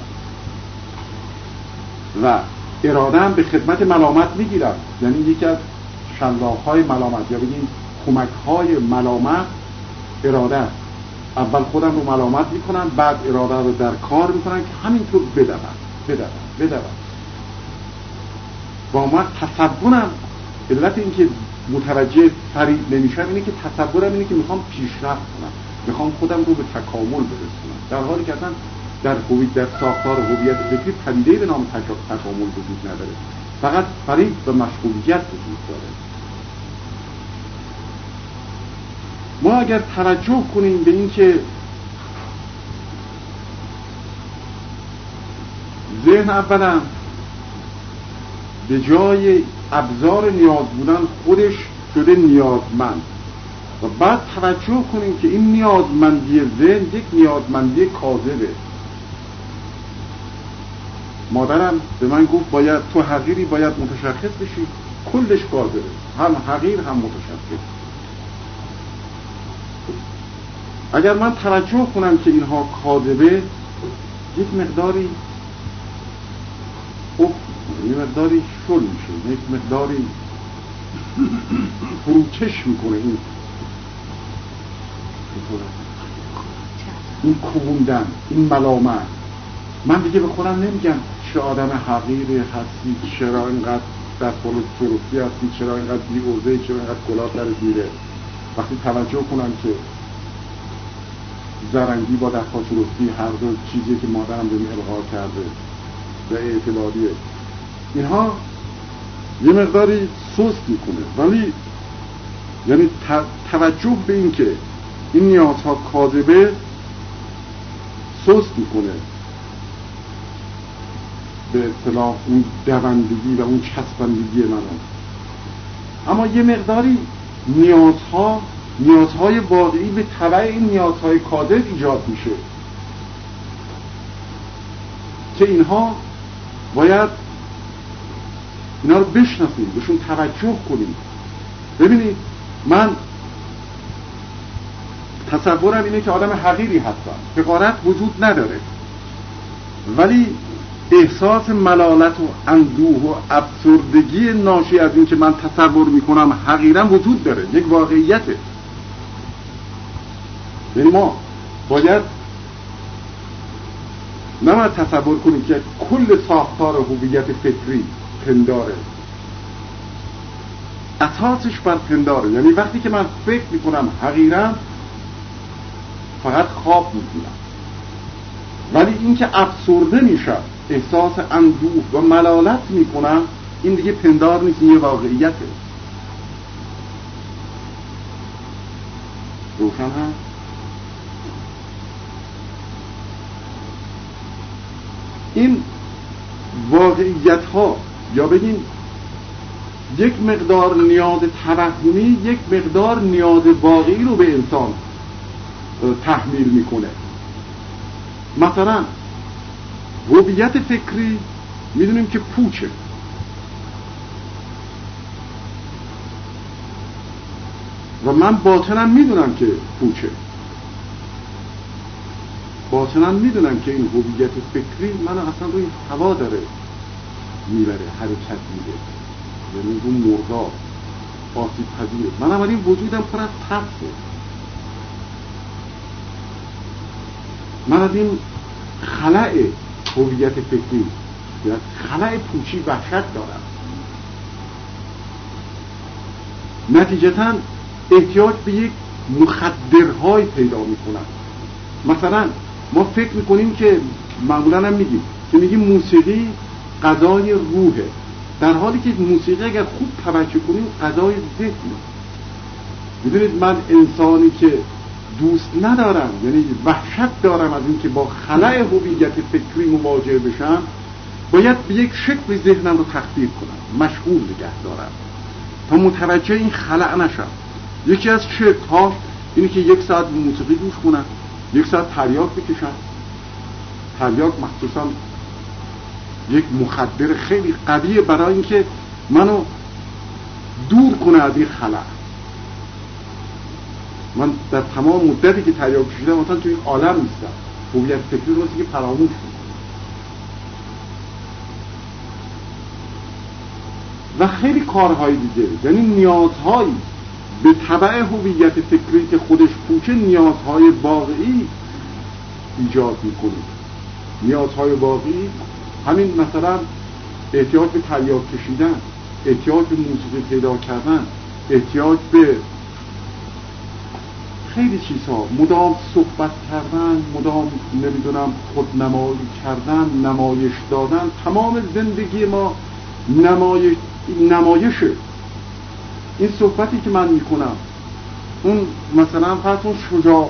و اراده‌ام به خدمت ملامت میگیرم. یعنی یکی از شلاق‌های ملامت یا بگیم کمک‌های ملامت اراده است. اول خودم رو ملامت میکنم، بعد اراده رو در کار میکنم که همینطور بدوم بدوم بدوم. با ما تصورم علت این که متوجه فرید نمیشم اینه که تصورم اینه که میخوام پیشرفت کنم، میخوام خودم رو به تکامل برسونم، در حالی که اصلا در هویت در ساختار هویت فکری پدیده‌ای به نام تکامل وجود نداره، فقط فرید و مشغولیت وجود داره. ما اگر توجه کنیم به این که ذهن اولا به جای ابزار نیاز بودن خودش شده نیازمند و بعد توجه کنیم که این نیازمندی ذهن یک نیازمندی کاذبه. مادرم به من گفت باید تو حقیری باید متشخص بشی، کلش کاذبه، هم حقیر هم متشخص. اگر من توجه کنم که اینها کاذبه، یک مقداری افت یک مقداری شل میشه، یک مقداری فروکش میکنه این این کوبوندن، این ملامت. من دیگه به خودم نمیگم چه آدم حقیری هستی، چرا اینقدر دست بالا سرفتی هستی، چرا اینقدر بی‌عرضه‌ای، چرا اینقدر کلاه در زیره. وقتی توجه کنم که زرنگی با دست بالا سرفتی هر دو چیزی که مادرم بهم القا کرده و اعتباریه، اینها یه مقداری سست میکنه، ولی یعنی توجه به این که این نیازها کاذبه سست میکنه به اصطلاح اون دوندگی و اون چسبندگی من. اما یه مقداری نیازها نیازهای واقعی به تبع این نیازهای کاذب ایجاد میشه که اینها باید اینا رو بشناسیم، بهشون توجه کنیم. ببینید من تصورم اینه که آدم حقیری هستم، حقارت وجود نداره، ولی احساس ملالت و اندوه و افسردگی ناشی از این که من تصور میکنم حقیرم وجود داره، یک واقعیته. یعنی ما باید نباید تصور کنیم که کل ساختار هویت فکری پنداره، اساسش بر پنداره. یعنی وقتی که من فکر میکنم حقیرم فقط خواب میبینم، ولی اینکه افسرده میشم، احساس اندوه و ملالت میکنم، این دیگه پندار نیست، این یه واقعیته. روشن هم؟ این واقعیت ها یا بگیم یک مقدار نیاز توهمی یک مقدار نیاز واقعی رو به انسان تحمیل میکنه. مثلا هویت فکری میدونیم که پوچه، و من باطنم میدونم که پوچه، باطنم میدونم که این هویت فکری من اصلا روی هوا داره میبره، حرکت میده، یعنی اون مرداب آسیب پذیره. من هم این وجودم پر از ترسه، من از این خلأ هویت فکری یا خلأ پوچی وحشت دارم. نتیجتاً احتیاج به یک مخدرهای پیدا میکنم. مثلا ما فکر میکنیم که معمولاً هم میگیم که میگیم موسیقی غذای روحه، در حالی که موسیقی اگر خوب توجه کنیم غذای ذهنه. میدونید من انسانی که دوست ندارم، یعنی وحشت دارم از این که با خلأ هویت فکری مواجه بشم، باید به یک شکل ذهنم رو تخدیر کنم، مشغول نگه دارم تا متوجه این خلأ نشم. یکی از شکل‌ها اینه که یک ساعت موسیقی گوش کنم، یک ساعت تریاک بکشم. تریاک مخصوصا یک مخدر خیلی قویه برای اینکه منو دور کنه از این خلأ. من در تمام مدتی که تریاک کشیدم مثلا توی این عالم نیستم، هویت فکری رو که فراموش کنم. و خیلی کارهای دیگه، یعنی نیازهایی به تبع هویت فکری که خودش پوچه نیازهای واقعی ایجاد میکنه. نیازهای واقعی همین مثلا احتیاج به تریاک کشیدن، احتیاج به موسیقی پیدا کردن، احتیاج به خیلی چیزها، مدام صحبت کردن، مدام نمیدونم خودنمایی کردن، نمایش دادن. تمام زندگی ما نمایش نمایشه. این صحبتی که من میکنم، اون مثلا فرض اون شجاع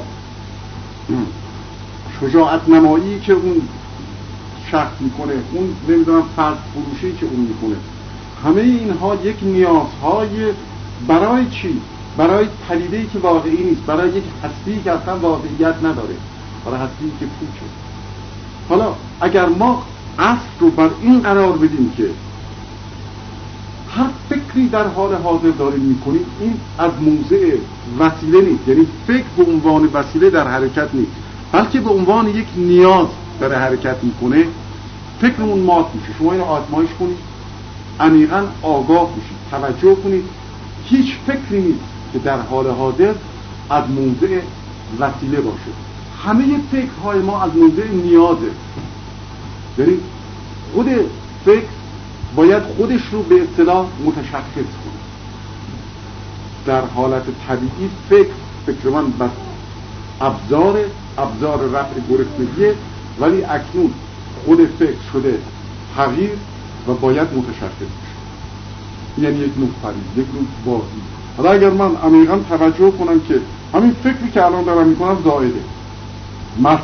شجاعت نمایی که اون شخص میکنه، اون نمیدونم فرد فروشی که اون میکنه، همه اینها یک نیازهای برای چی؟ برای پدیده‌ای که واقعی نیست، برای یک هستی که اصلا واقعیت نداره، برای هستی که پوچه. حالا اگر ما اصل رو بر این قرار بدیم که هر فکری در حال حاضر داریم میکنیم، این از موضع وسیله نیست، یعنی فکر به عنوان وسیله در حرکت نیست، بلکه به عنوان یک نیاز در حرکت میکنه، فکرمون مات میشه. شما اینو آزمایش کنید، عمیقاً آگاه میشید، توجه کنید، هیچ فکری نیست که در حال حاضر از موضع وسیله باشه. همه فکرهای ما از موضع نیازه. یعنی خود فکر باید خودش رو به اصطلاح متشخص کنه. در حالت طبیعی فکر فکر من بس ابزار ابزار رفع گرسنگیه، ولی اکنون خود فکر شده حقیر و باید متشخص بشه. یعنی یک نوع فرید، یک نوع بازی. حالا اگر من عمیقاً توجه کنم که همین فکری که الان دارم میکنم زائده، مفت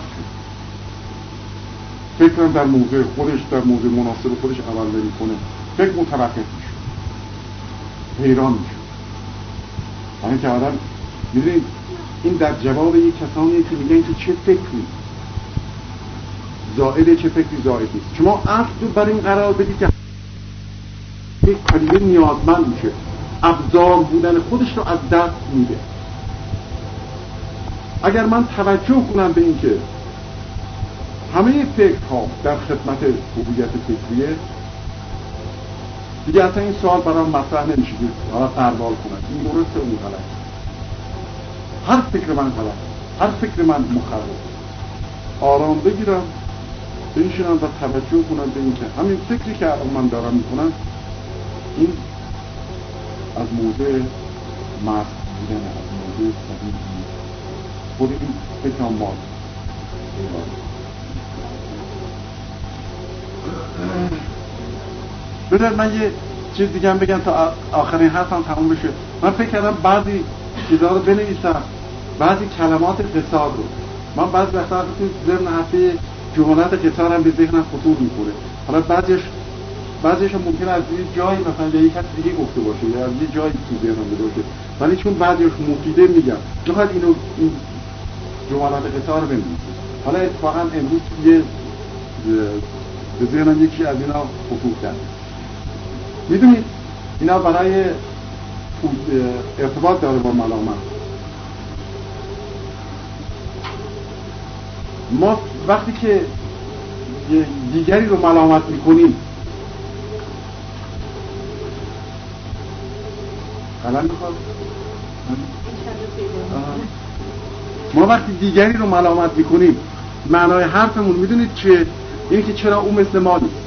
فکرم در موضع خودش، در موضع مناسب خودش عمل نمیکنه، فکر متوقف میشه، حیران میشه. همین که آدم میدونید این در جواب یک کسانی که میگن که چه فکری زائده، چه فکری زائد نیست. شما اصل رو بر این قرار بدید که یک پدیده نیازمند میشه، ابزار بودن خودش رو از دست میده. اگر من توجه کنم به این که همه فکرها در خدمت هویت فکریه، دیگه اصلا این سوال برام مطرح نمیشه که حالا سروال کنم این درسته اون غلط. هر فکر من غلط، هر فکر من مخرب. آرام بگیرم، بنشینم و توجه کنم به این که همین فکری که الان من دارم میکنم، این از موضع مست بودن، از موضع صحیح خود این فکر هم ماست. بذار من یه چیز دیگه هم بگم تا آخرین حرفم تموم بشه. من فکر کردم بعضی چیزا رو بنویسم، بعضی کلمات قصار رو. من بعضی وقتا تو ضمن حرفی جملات قصار هم به ذهنم خطور میکنه. حالا بعضیش بعضیش ممکنه از یه جایی مثلا یک کس دیگه گفته باشه یا از یه جایی تو ذهنم بوده باشه، ولی چون بعضیش مفیده میگم، میخواد اینو این جملات قصار رو بنویسم. حالا اتفاقا امروز یه به ذهنم یکی از اینا خطور کرد. میدونید اینا برای ارتباط داره با ملامت. ما وقتی که دیگری رو ملامت میکنیم، قلم میخواد؟ ما وقتی دیگری رو ملامت میکنیم، معنای حرفمون میدونید چیه؟ اینه که چرا اون مثل ما نیست.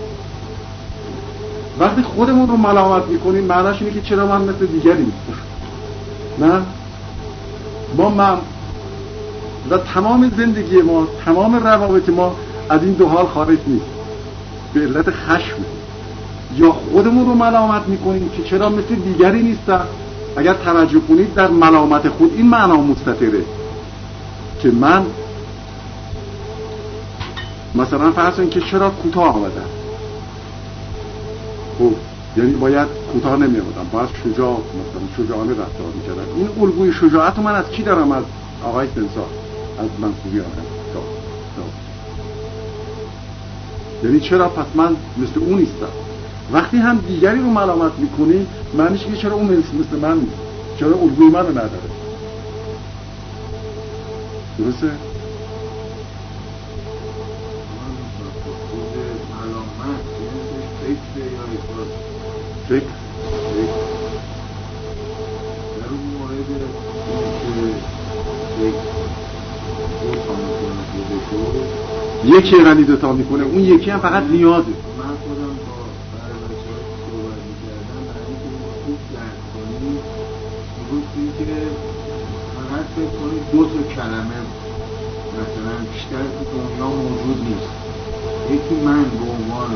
وقتی خودمون رو ملامت میکنیم، معناش اینه که چرا من مثل دیگری نیستم. نه؟ ما من و تمام زندگی ما، تمام روابط ما از این دو حال خارج نیست. به علت خشم یا خودمون رو ملامت میکنیم که چرا مثل دیگری نیستم. اگر توجه کنید در ملامت خود این معنا مستتره که من مثلا فرض کنید که چرا کوتاه آمدم. خب یعنی باید کوتاه نمی آمدم، باید شجاع مثلا شجاعانه رفتار میکردم. این الگوی شجاعت من از کی دارم؟ از آقای سنسار، از منصوریان. یعنی چرا پس من مثل اون نیستم؟ وقتی هم دیگری رو ملامت میکنی، معنیش که چرا اون مثل من نیست، چرا الگوی من رو نداره. درسته؟ فکر در اون مورد که یکی غنی دوتا میکنه، اون یکی هم فقط نیازه. من خودم با برای بچه ها صحبت میکردم برای اینکه خوب درک کنیم فکر کنید دو تا کلمه مثلا بیشتر تو دنیا موجود نیست، یکی من به عنوان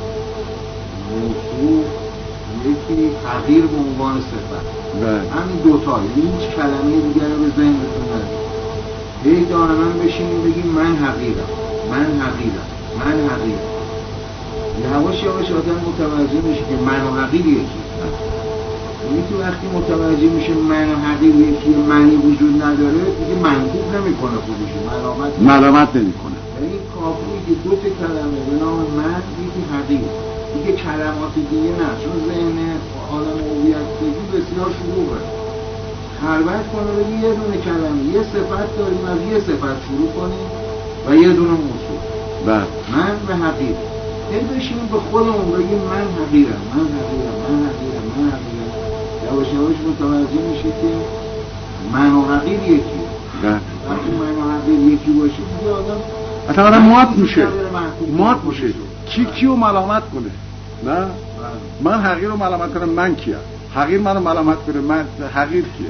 موصوف، یکی حقیر به عنوان صفت. همین دوتا، هیچ کلمه دیگر رو به ذهنتون ندید. هی دانه من بشینیم بگیم من حقیرم، من حقیرم، من حقیرم. یواش یواش آدم متوجه میشه که من و حقیر یکی. یعنی تو وقتی متوجه میشه من و حقیر یکی، معنی وجود نداره، دیگه منکوب نمیکنه خودشو، ملامت ملامت نمیکنه. یعنی کافیه که دو تا کلمه به نام من، یکی حقیر، دیگه کلمات دیگه نه، چون ذهن عالم هویتی بسیار شلوغه. خلوت کنه بگی یه دونه کلمه، یه صفت داریم، از یه صفت شروع کنیم و یه دونه موصوف. بله. من و حقیر. این بشینیم به خودمون بگیم من حقیرم، من حقیرم، من حقیرم، من حقیرم. یواش یواش متوجه میشه که من و حقیر یکیه. بله. وقتی من و حقیر یکی باشه دیگه آدم اصلا آدم مات میشه. مات میشه. کی کیو ملامت کنه؟ نه؟ من حقیر رو ملامت کنم، من کیم؟ حقیر منو ملامت کنه، من حقیر کیه؟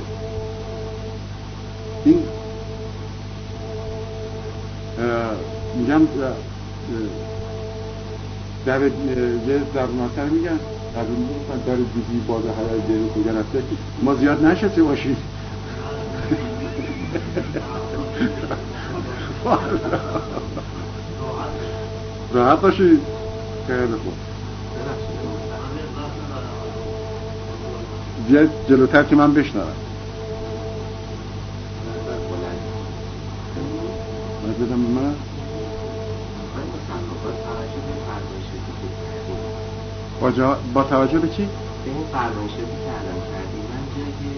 این میگم در یه در ناصر میگن در میگن در دیدی باز حلال دیگه کجا رفته که ما زیاد نشسته باشیم. راحت باشید. خیلی خوب. بیاید جلوتر که من بشنوم. باید بدم من با, جا... با توجه به چی؟ به این فرمایشاتی که الان کردیم، من جایی که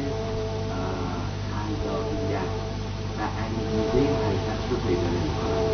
خلاقیت و انگیزه حرکت رو پیدا نمی‌کنم.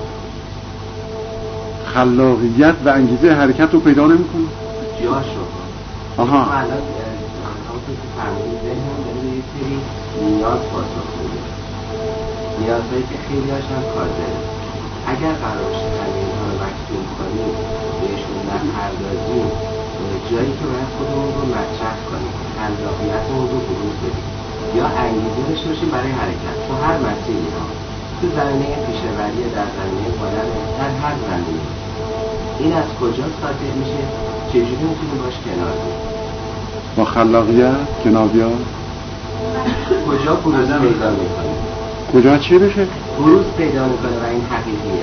خلاقیت و انگیزه حرکت رو پیدا نمی‌کنم؟ جاش رو. آها. الان همونطور که فرمودید ذهنم داره به یه سری نیاز پاسخ میده. نیازهایی که خیلی هاشون کار داره. اگر قرار شد همه اینها رو مکتوب کنیم، بهشون نپردازیم، جایی که باید خودمون رو مطرح کنیم، خلاقیتمون رو بروز بدیم یا انگیزه داشته باشیم برای حرکت تو هر مسیری ها، تو زمینه پیشه‌وری، در زمینه هنر، در هر زمینه. این از کجا صادر میشه؟ چجوری میتونیم باش کنار بیاییم؟ با خلاقیت کنار بیاییم؟ کجا بروز پیدا میکنه؟ کجا چی بشه؟ بروز پیدا میکنه و این حقیقیه.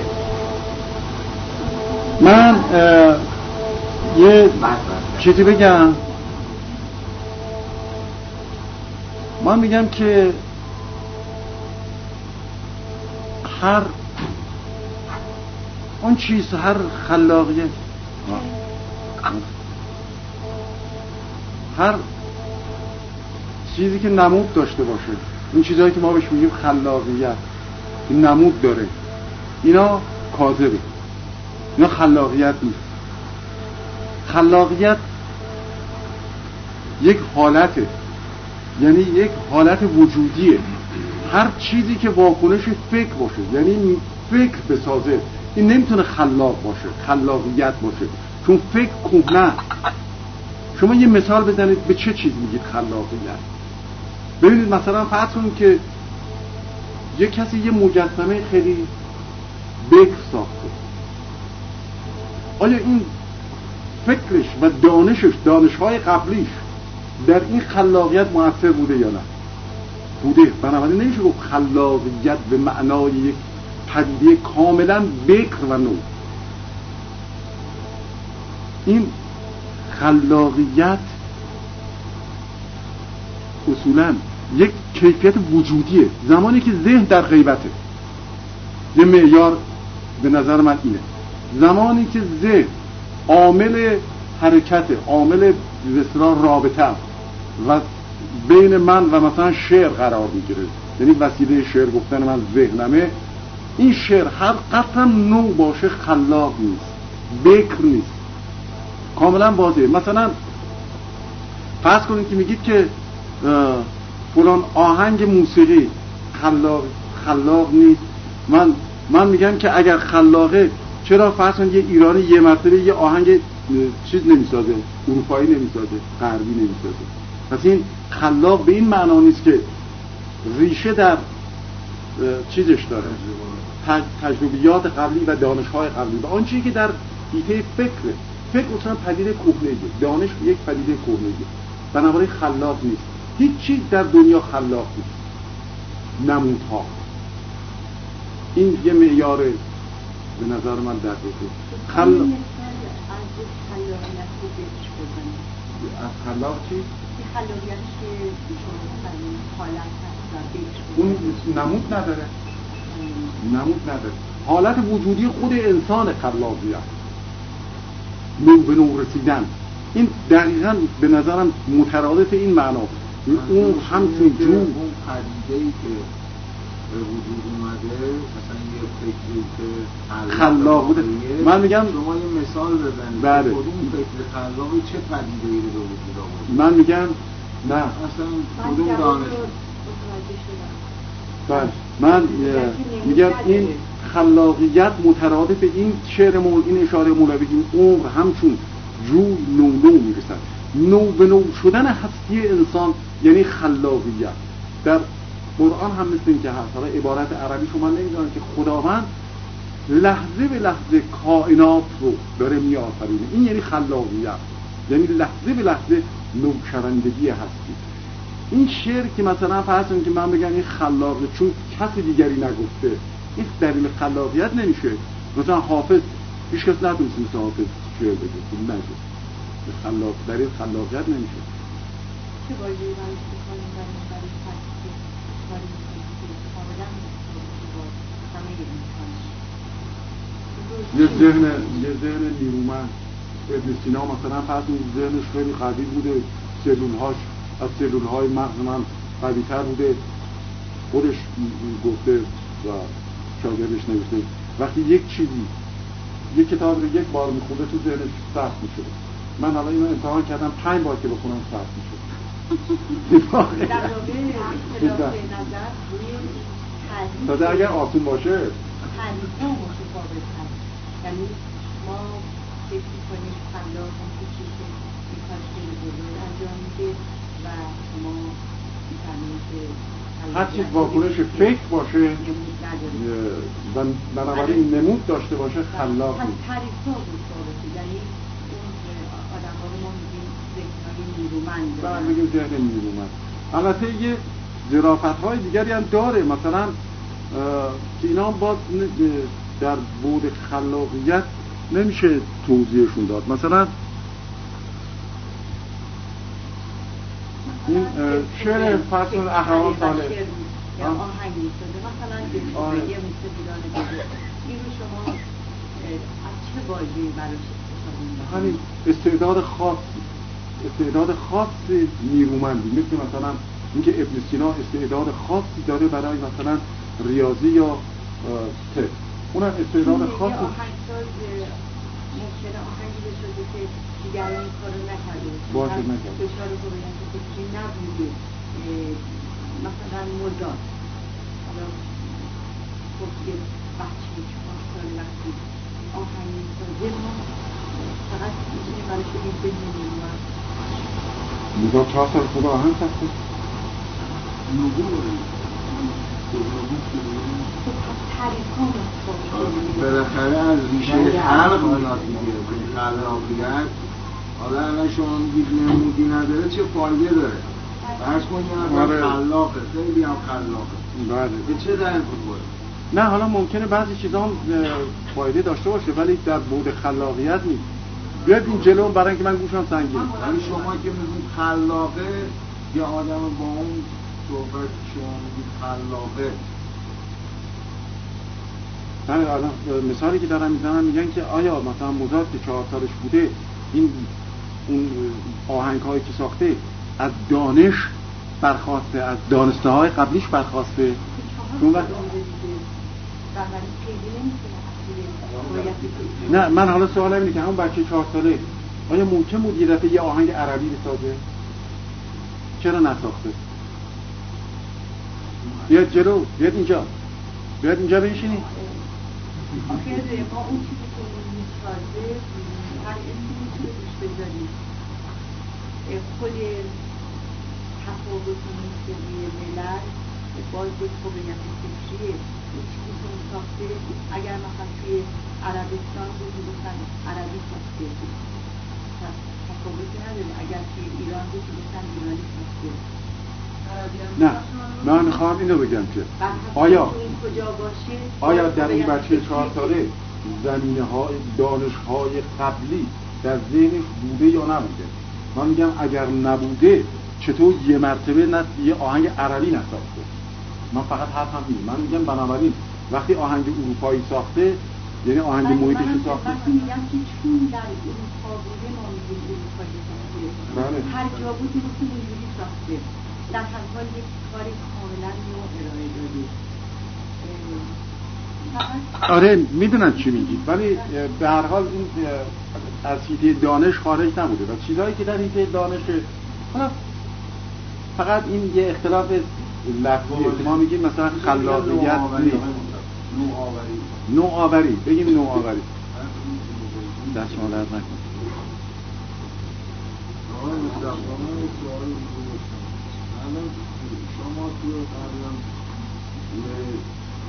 من یه چیزی بگم. من میگم که هر اون چیز، هر خلاقیت، هر چیزی که نمود داشته باشه، این چیزهایی که ما بهش میگیم خلاقیت، این نمود داره، اینا کاذبه، اینا خلاقیت نیست. خلاقیت یک حالته، یعنی یک حالت وجودیه. هر چیزی که واکنش فکر باشه، یعنی فکر بسازه، این نمیتونه خلاق باشه، خلاقیت باشه، چون فکر کهنه. شما یه مثال بزنید به چه چیز میگید خلاقیت؟ ببینید مثلا فرض کنید که یه کسی یه مجسمه خیلی بکر ساخته، آیا این فکرش و دانشش، دانش‌های قبلیش در این خلاقیت مؤثر بوده یا نه؟ بوده. بنابراین نمیشه گفت خلاقیت به معنای یک پدیده کاملا بکر و نو. این خلاقیت اصولا یک کیفیت وجودیه. زمانی که ذهن در غیبته، یه معیار به نظر من اینه، زمانی که ذهن عامل حرکت، عامل بسیار رابطه و بین من و مثلا شعر قرار میگیره، یعنی وسیله شعر گفتن من ذهنمه، این شعر هر قطعم نو باشه خلاق نیست، بکر نیست، کاملا واضحه. مثلا فرض کنید که میگید که فلان آهنگ موسیقی خلاق خلاق نیست. من من میگم که اگر خلاقه، چرا فرض کنید یه ایرانی یه مرتبه یه آهنگ چیز نمیسازه، اروپایی نمیسازه، غربی نمیسازه؟ پس این خلاق به این معنا نیست که ریشه در چیزش داره، تجربیات قبلی و دانش‌های قبلی و آنچه که در حیطه فکر فکر اصلا پدیده کهنه‌ایه، دانش یک پدیده کهنه‌ایه، بنابراین خلاق نیست. هیچ چیز در دنیا خلاق نیست. نمودها این یه معیار به نظر من دقیقه. خل... از خلاقیت رو بهش بزنید. از خلاق چی؟ خلاقیتش که شما حالت هست و بهش اون نمود نداره، نمود نداره. حالت وجودی خود انسان خلاقیت، نو به نو رسیدن، این دقیقاً به نظرم مترادف این معنا. اون همچون جو اون پدیده‌ای که به وجود اومده، مثلا یه فکری که خلاق بوده، من میگم شما یه مثال بزنید. بله. کدوم فکر خلاقی چه پدیده‌ای رو به وجود آورده؟ من میگم نه اصلا کدوم دانش؟ بله من میگم این خلاقیت مترادف این شعر مول، این اشاره مولوی، این عمر همچون جوی نو نو میرسد. نو به نو شدن هستی انسان یعنی خلاقیت. در قرآن هم مثل این که هست، حالا عبارت عربی شما نمیدونم که خداوند لحظه به لحظه کائنات رو داره میآفرینه، این یعنی خلاقیت، یعنی لحظه به لحظه نوشوندگی هستی. این شعر که مثلا فرض کنید که من بگم این خلاقه چون کسی دیگری نگفته، این دلیل خلاقیت نمیشه. مثلا حافظ هیچ کس نتونست مثل حافظ شعر بگه، این نگه خلاق، دلیل خلاقیت نمیشه. چه باید باید بکنیم در این برای فکر کاری میکنیم که کاملا همه انسانش یه ذهن یه ذهن نیرومند ابن سینا مثلا فرض کنید ذهنش خیلی قوی بوده، سلولهاش از سلولهای مغز من قوی‌تر بوده، خودش گفته و شاگردش نوشته وقتی یک چیزی یک کتاب رو یک بار میخونده تو ذهنش سخت میشه. من حالا اینو امتحان کردم پنج بار که بخونم سخت میشه. در واقع اختلاف نظر روی تعریف تازه اگر آسون باشه تعریف‌ها متفاوت هست. یعنی ما فکر می‌کنیم خلاق هم که چیزی که کار خیلی بزرگ انجام میده و شما می‌فهمید که هر چیز واکنش فکر باشه و بنابراین نمود داشته باشه خلاق نیست. تعریف‌ها متفاوته، یعنی اون آدم‌ها رو ما می‌گیم ذهن‌های نیرومند، بعد میگیم ذهن نیرومند. البته یه ظرافت‌های دیگری هم داره، مثلا که اینا باز در بعد خلاقیت نمیشه توضیحشون داد. مثلا این شعر فصل احوال صالح یا آهنگ می‌سازه، مثلا یه موسیقیدان دیگه این رو شما از چه واژه‌ای براش استفاده می‌کنید؟ همین استعداد خاصی استعداد خاص نیرومندی، مثل مثلا اینکه ابن سینا استعداد خاصی داره برای مثلا ریاضی یا طب، اونم استعداد خاصی. یه آهنگساز ممکنه آهنگی بسازه که دیگران این کارو نکرده باشه نکرده دچار هویت فکری نبوده، مثلا مزار حالا خب یه بچه چهار سال وقتی آهنگ میسازه ما فقط میتونیم برای شدیم بگیم مزار چهار سال خوب آهنگ ساخته بالاخره از ریشه خلق میاد دیگه. خلاقیت حالا الان شما میگید نمودی نداره، چه فایده داره؟ فرض کنید یه نفر خلاقه، خیلی هم خلاقه، بله به چه درد می‌خوره؟ نه حالا ممکنه بعضی چیزا هم فایده داشته باشه ولی در بعد خلاقیت نیست. بیاید این جلو برای اینکه من گوشم سنگین. ولی شما که میگید خلاقه، یه آدم با اون صحبت شما میگید خلاقه، من الان مثالی که دارم میزنم میگن که آیا مثلا موزارت که چهار سالش بوده این اون آهنگ هایی که ساخته از دانش برخواسته، از دانسته های قبلیش برخواسته؟ اون وقت نه من حالا سوالم اینه که همون بچه چهار ساله آیا ممکن بود یه دفعه یه آهنگ عربی بسازه؟ چرا نساخته؟ بیاد جلو، بیاد اینجا، بیاد اینجا بنشینی. آخه ما اون چیزی که میسازه هر اسمی میتونه روش بذاریم. خود تفاوت موسیقی ملل باز یک هویت فکریه، یک چیزی که اون ساخته. اگر مثلا توی عربستان بود میگفتن عربی ساخته، تفاوتی نداره. اگر توی ایران بود میگفتن ایرانی ساخته. نه من میخوام اینو بگم که آیا آیا در این بچه چهار ساله زمینه های دانش های قبلی در ذهنش بوده یا نبوده؟ من میگم اگر نبوده چطور یه مرتبه نه یه آهنگ عربی نساخته؟ من فقط حرفم اینه. من میگم بنابراین وقتی آهنگ اروپایی ساخته یعنی آهنگ محیطش ساخته. من میگم که چون در اروپا بوده ما میگیم اروپایی ساخته، هر جا بود میگفتیم اونجوری ساخته، در هر حال یک کار کاملا نو ارائه داده. آره میدونم چی میگید، ولی به هر حال این از حیطه دانش خارج نبوده و چیزهایی که در حیطه دانش فقط این یه اختلاف لفظیه که ما میگیم مثلا خلاقیت نیست، نوآوری نوآوری بگیم نوآوری دست شما درد نکن. آقای مصطفی من یک سوال می‌پرسم. الان شما توی قبلا یه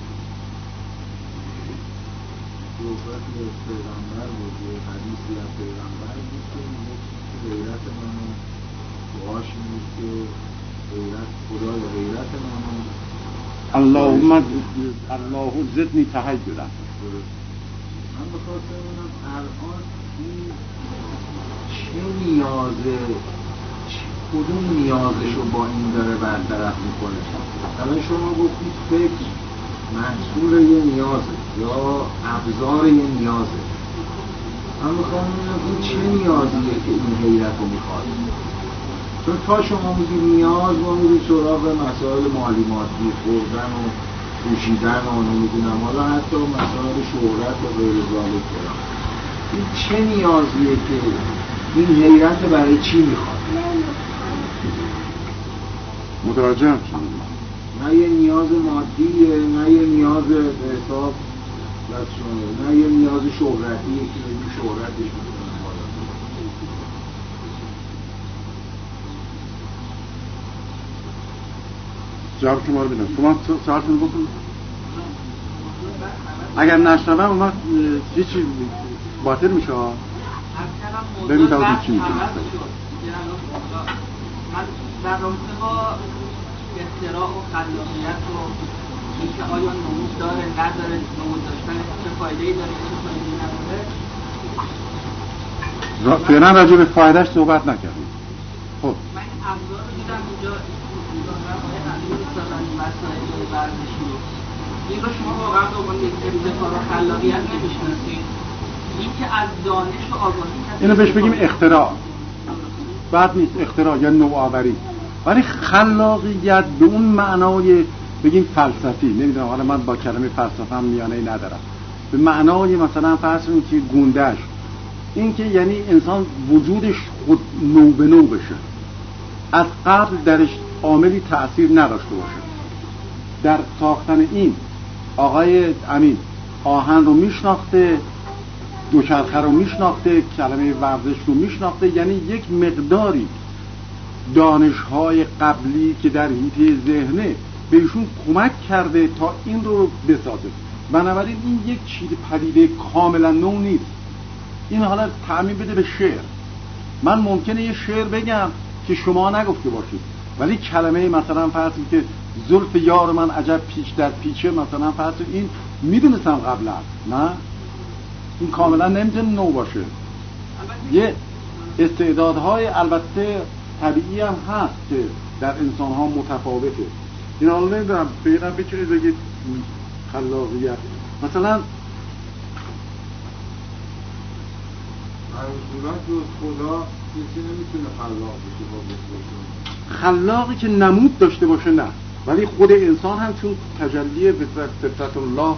صحبت از پیغمبر بود، یه حدیثی از پیغمبر بود که میگه غیرت منو دعاش میگه که غیرت خدا یا غیرت منو اللهم الله زدنی تهیدن. من بخواستم ببینم الان این چه نیازه، کدوم نیازش رو با این داره برطرف میکنه؟ الان شما گفتید فکر محصول یه نیازه یا ابزار یه نیازه. من میخوام ببینم این چه نیازیه که این حیرت رو میخواد؟ چون تا شما میگید نیاز ما میرید سراغ مسائل مالی مادی، خوردن و پوشیدن و نمیدونم، حالا حتی مسائل شهرت و غیر ذالک دارم. این چه نیازیه که این حیرت برای چی میخواد؟ متوجهم شدم. نه یه نیاز مادیه، نه یه نیاز به حساب نه یه نیاز شهرتیه که این شهرتش میکنه بالا. جواب شما رو بدم. شما سوالتون بکن. اگر نشنوم اومد هیچی باطل میشه. ببین داودی چی میشه. در رابطه با اختراع و خلاقیت و اینکه آیا نمود داره نداره، نمود داشتن چه فایده‌ای داره چه فایده‌ای نداره. فعلا راجع به فایدهش صحبت نکردیم. خب من ابزار رو دیدم اینجا این مسائل ورزشی رو این رو شما واقعا به عنوان یک ابتکار و خلاقیت نمی‌شناسید. این که از دانش و آگاهی اینو بهش بگیم اختراع. بعد نیست اختراع یا نوآوری. ولی خلاقیت به اون معنای بگیم فلسفی، نمیدونم حالا من با کلمه فلسفه هم میانه‌ای ندارم، به معنای مثلا فرض کنید که گوندش، این که یعنی انسان وجودش خود نو به نو بشه، از قبل درش عاملی تأثیر نداشته باشه. در ساختن این آقای امین آهن رو میشناخته، دوچرخه رو میشناخته، کلمه ورزش رو میشناخته، یعنی یک مقداری دانش‌های قبلی که در حیطه ذهنه به ایشون کمک کرده تا این رو بسازه. بنابراین این یک چیز پدیده کاملا نو نیست. این حالا تعمیم بده به شعر. من ممکنه یه شعر بگم که شما نگفته باشید، ولی کلمه مثلا فرض که زلف یار من عجب پیچ در پیچه، مثلا فرض این میدونستم قبلا، نه این کاملا نمیتونه نو باشه. یه استعدادهای البته طبیعی هم هست که در انسان ها متفاوته. این حالا نمیدونم بگیرم بچونید بگید خلاقیت مثلا صورت جز خدا کسی نمیتونه خلاق بشه با بسیار خلاقی که نمود داشته باشه نه، ولی خود انسان هم چون تجلی فطرت الله،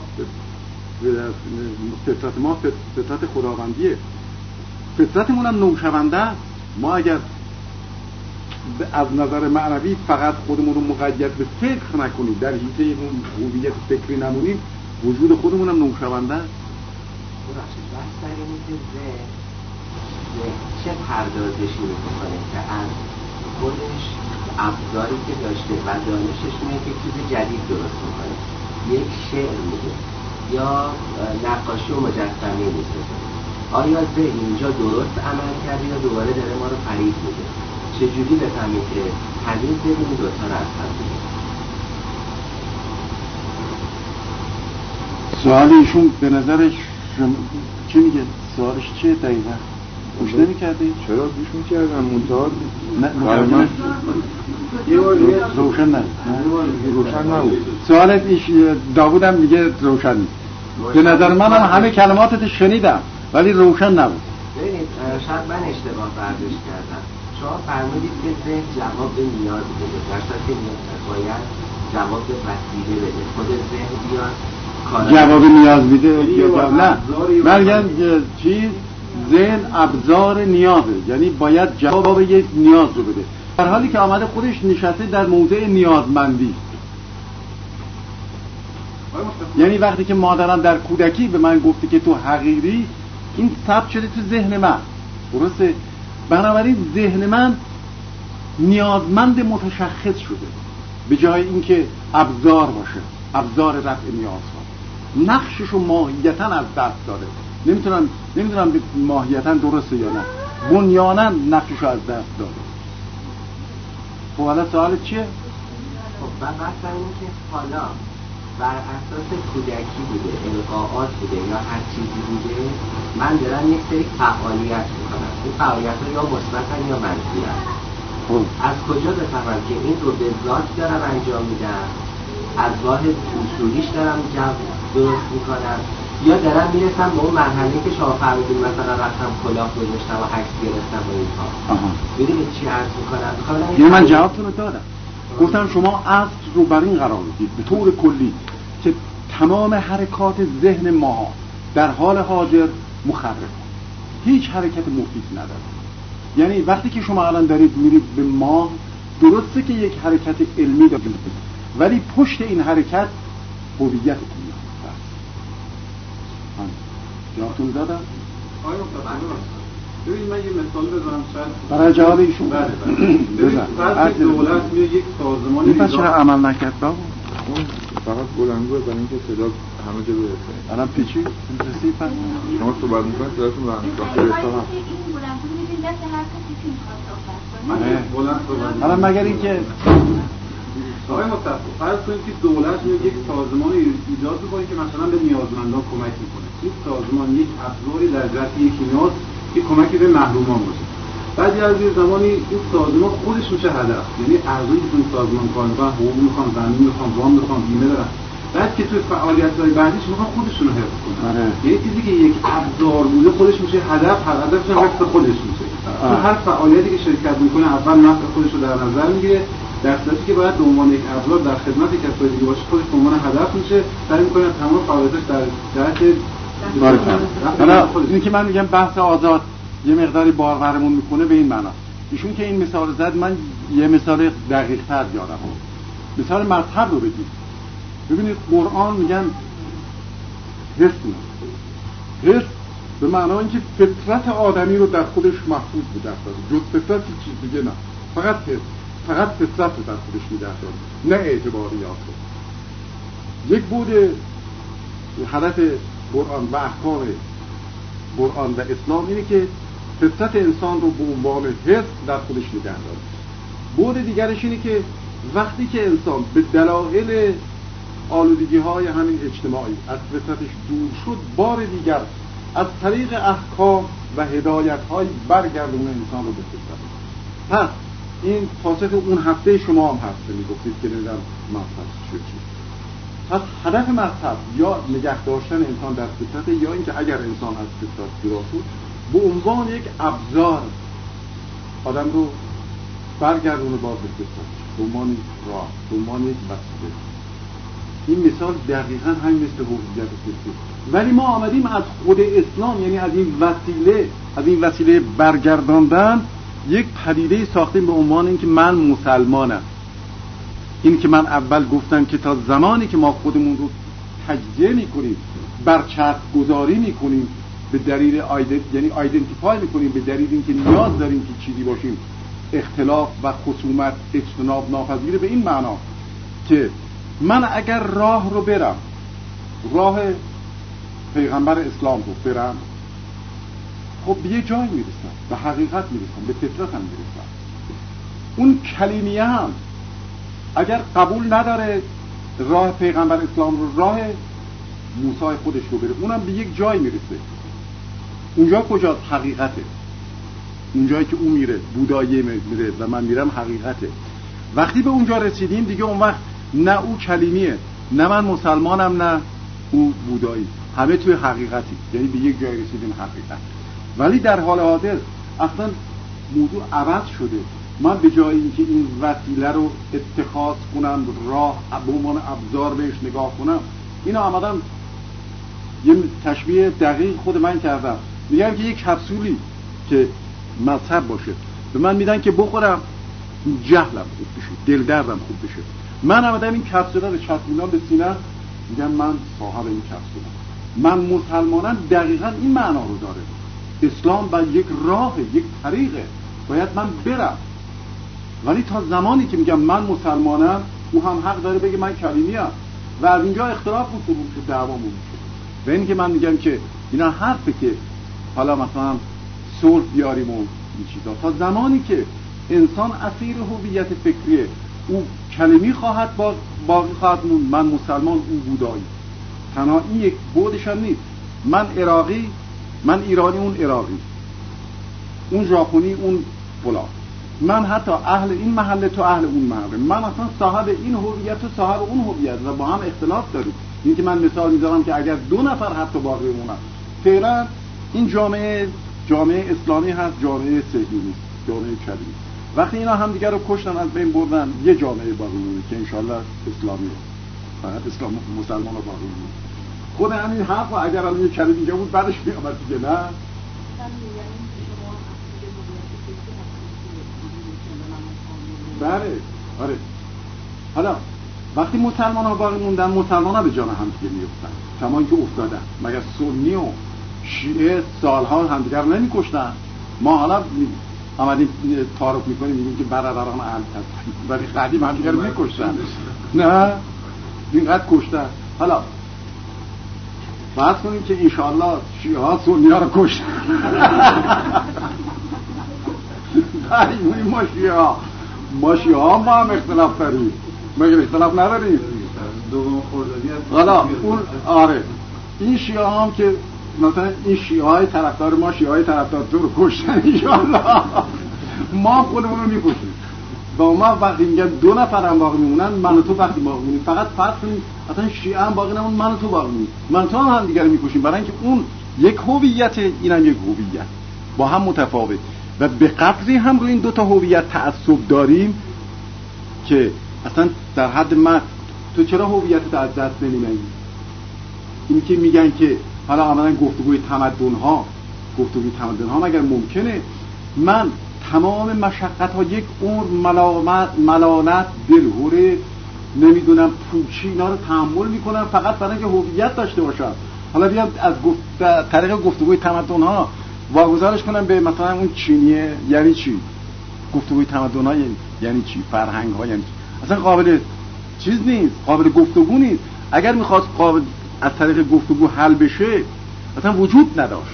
فطرت ما فطرت خداوندیه، فطرتمون هم نوشونده. ما اگر از نظر معنوی فقط خودمون رو مقید به فکر نکنیم، در حیطه اون هویت فکری نمونیم، وجود خودمون هم نوشونده. ببخشید بحث در اینه که ذهن چه پردازشی رو بکنه که از خودش ابزاری که داشته و دانشش اینه که چیز جدید درست میکنه، یک شعر میده یا نقاشی و مجسمه میسازه. آیا ذهن اینجا درست عمل کرده یا دوباره داره ما رو فریب میده؟ چجوری بفهمیم که تمیز ببینیم دوتا رو از هم بگیم؟ سوال ایشون به نظرش شم... چی میگه؟ سوالش چیه دقیقا؟ گوش نمی کرده؟ چرا گوش میکردم منتها نه روشن نه روشن نبود. سوالت ایش داوود هم میگه روشن نیست. به نظر من هم همه کلماتت شنیدم ولی روشن نبود. ببینید شاید من اشتباه برداشت کردم. شما فرمودید که ذهن جواب به نیاز بده، در صورتی که باید جواب به وسیله بده. خود ذهن بیاد جواب نیاز بده یا نه؟ من میگم چیز ذهن ابزار نیازه، یعنی باید جواب یک نیاز رو بده، در حالی که آمده خودش نشسته در موضع نیازمندی. یعنی وقتی که مادرم در کودکی به من گفته که تو حقیری، این ثبت شده تو ذهن من، درسته؟ بنابراین ذهن من نیازمند متشخص شده به جای اینکه ابزار باشه، ابزار رفع نیازها. نقشش و ماهیتاً از دست داده. نمیتونم نمیدونم ماهیتاً درسته یا نه، بنیاناً نقشش از دست داده. خب حالا سوال چیه؟ خب و مثلا این که حالا بر اساس کودکی بوده، القاءات بوده یا هر چیزی بوده، من دارم یک سری فعالیت میکنم. این فعالیت ها یا مثبتن یا منفی هست. از کجا بفهمم که این رو به ذات دارم انجام میدم، از راه اصولیش دارم درست میکنم، یا دارم میرسم به اون مرحله که شما فرمودید مثلا رفتم کلاه گذاشتم و عکس گرفتم و اینها. ببینید چی عرض میکنم؟ یعنی من جوابتون رو دادم. گفتم شما اصل رو بر این قرار میدید به طور کلی که تمام حرکات ذهن ما در حال حاضر مخرب، هیچ حرکت مفید نداره. یعنی وقتی که شما الان دارید میرید به ماه، درسته که یک حرکت علمی دارید، ولی پشت این حرکت هویتتون هست. جوابتون دادم؟ آیا متوجه ببین من یه مثال بزنم شاید برای جواب ایشون. بله بله. فرض دولت میره یک سازمان این پس چرا عمل نکرد بابا؟ اون فقط بلندگوه برای اینکه صدا همه جا برسه. الان پیچی؟ پیچی پس شما صحبت میکنید صداتون بلند داخل حساب هم. این بلندگو میدین دست هر کسی که میخواد صحبت کنه. بلند صحبت. الان مگر اینکه آقای مصطفی فرض کنید که دولت میاد یک سازمان ایجاد میکنه که مثلا به نیازمندان کمک میکنه. این سازمان یک ابزاری در جهت یک نیاز که کمکی به محرومان باشه. بعضی از این زمانی این سازمان خودش میشه هدف، یعنی اعضایی که این سازمان کار میکنن حقوق میخوان، زمین میخوان، وام میخوان، بیمه دارن، بعد که توی فعالیت‌های بعدیش میخوان خودشون رو حفظ کنن. یعنی چیزی که یک ابزار بوده خودش میشه هدف، هدفش هم حفظ خودش میشه. تو هر فعالیتی که شرکت میکنه اول نفع خودش رو در نظر میگیره، در صورتی که باید به عنوان یک ابزار در خدمت کسای دیگه باشه خودش به عنوان هدف میشه، سعی میکنه تمام فعالیتاش در جهت حالا اینی که من میگم بحث آزاد یه مقداری بارورمون میکنه به این معنا. ایشون که این مثال زد، من یه مثال دقیق تر یادم اومد. مثال مذهب رو بگید. ببینید قرآن میگن حس نه، حس به معنای اینکه فطرت آدمی رو در خودش محفوظ نگه داره، جز فطرت چیز دیگه نه، فقط حس، فقط فطرت رو در خودش نگه داره، نه اعتباریات رو. یک بود هدف قرآن و احکام قرآن و اسلام اینه که فطرت انسان رو به عنوان حس در خودش نگه داره. بود دیگرش اینه که وقتی که انسان به دلایل آلودگی های همین اجتماعی از فطرتش دور شد، بار دیگر از طریق احکام و هدایت های برگردونه انسان رو به فطرت. پس این خاصیت اون هفته شما هم هست میگفتید که نمیدونم مذهب چیه. پس هدف مذهب یا نگه داشتن انسان در فطرت، یا اینکه اگر انسان از فطرت جدا شد به عنوان یک ابزار آدم رو برگردونه باز به فطرت، به عنوان راه، به عنوان یک وسیله. این مثال دقیقاً همین مثل هویت فطری. ولی ما آمدیم از خود اسلام، یعنی از این وسیله از این وسیله برگرداندن یک پدیده ساختیم به عنوان اینکه من مسلمانم. این که من اول گفتم که تا زمانی که ما خودمون رو تجزیه میکنیم، برچسب گذاری میکنیم به دلیل آیدنت، یعنی آیدنتیفای میکنیم به دلیل اینکه نیاز داریم که چیزی باشیم اختلاف و خصومت اجتناب ناپذیره به این معنا که من اگر راه رو برم، راه پیغمبر اسلام رو برم، خب به یه جای میرسم، به حقیقت میرسم، به فطرت هم میرسم. اون کلیمیه هم اگر قبول نداره راه پیغمبر اسلام رو، راه موسی خودش رو بره، اونم به یک جای میرسه. اونجا کجاست؟ حقیقته. اونجایی که اون میره، بودایی میره و من میرم، حقیقته. وقتی به اونجا رسیدیم دیگه اون وقت نه او کلیمیه، نه من مسلمانم، نه او بودایی، همه توی حقیقتی، یعنی به یک جای رسیدیم، حقیقت. ولی در حال حاضر اصلا موضوع عوض شده. من به جای اینکه این وسیله رو اتخاذ کنم، راه به عنوان ابزار بهش نگاه کنم، اینو آمدم یه تشبیه دقیق خود من کردم. میگم که یک کپسولی که مذهب باشه به من میدن که بخورم، جهلم خوب بشه، دل دردم خوب بشه. من آمدم این کپسولا رو چسبوندم به سینه، میگم من صاحب این کپسولم، من مسلمانم. دقیقاً این معنا رو داره. اسلام با یک راه، یک طریقه، باید من برم. ولی تا زمانی که میگم من مسلمانم، او هم حق داره بگه من کلیمیم و از اینجا اختلاف شروع شد، دعوامون میشه. و این که من میگم که اینا حرفه که حالا مثلا صلح بیاریم و این چیزا، تا زمانی که انسان اسیر هویت فکریه، او کلیمی خواهد باقی خواهد موند، من مسلمان، او بودایی. تنها این یک بودش هم نیست. من عراقی، من ایرانی، اون عراقی، اون ژاپنی، اون فلان، من حتی اهل این محله تو اهل اون محله، من اصلا صاحب این هویت و صاحب اون هویت و با هم اختلاف داریم. این که من مثال میذارم که اگر دو نفر حتی باقی مونن، فعلا این جامعه جامعه اسلامی هست، جامعه صهیونیست، جامعه کلیمی. وقتی اینا هم دیگر رو کشتن، از بین بردن، یه جامعه باقی مونه که انشالله اسلامیه، فقط اسلام مسلمان رو باقی مونه. خود همین حرف اگر الان یه کلمه دیگه بود بعدش میامد دیگه، نه؟ بله، آره. حالا وقتی مسلمان ها باقی موندن، مسلمان ها به جان هم دیگه میفتن، کما اینکه افتادن. مگر سنی و شیعه سالها هم دیگر نمی کشتن؟ ما حالا آمدیم تعارف میکنیم میگیم که برادران اهل هستن، ولی قدیم هم دیگر میکشتن، نه؟ اینقدر کشتن. حالا فرض کنیم که انشاءالله شیعه ها سنی ها رو کشتن، ما شیعه ها ما شیعه ها ما هم اختلاف داریم، مگر اختلاف نداریم؟ دوم خوردادی هست. حالا اون آره این شیعه ها هم که مثلا این شیعه های طرفدار ما، شیعه های طرفدار تو رو کشتن، انشاءالله ما خودمون رو میکشیم. با ما وقتی میگن دو نفر هم باقی میمونن، من و تو وقتی باقی میمونیم، فقط فرق کنیم اصلا شیعه هم باقی نمون، من و تو باقی میمونیم، من و تو هم هم دیگر رو میکشیم، برای اینکه اون یک هویت، اینم یک هویت، با هم متفاوت. و به قدری هم روی این دو تا هویت تعصب داریم که اصلا در حد من تو چرا هویتت از دست نمیدی؟ این که میگن که حالا عملاً گفتگوی تمدن ها گفتگوی تمدن ها مگر ممکنه من تمام مشقت ها، یک عمر ملامت، ملامت، دلهوره، نمیدونم پوچی، اینا رو تحمل میکنم فقط برای اینکه هویت داشته باشم. حالا بیام از گفت طریق گفتگوی تمدن ها واگذارش کنم به مثلا اون چینیه، یعنی چی؟ گفتگوی تمدن ها یعنی چی؟ فرهنگ ها یعنی چی؟ اصلا قابل چیز نیست، قابل گفتگو نیست. اگر میخواست قابل از طریق گفتگو حل بشه اصلا وجود نداشت.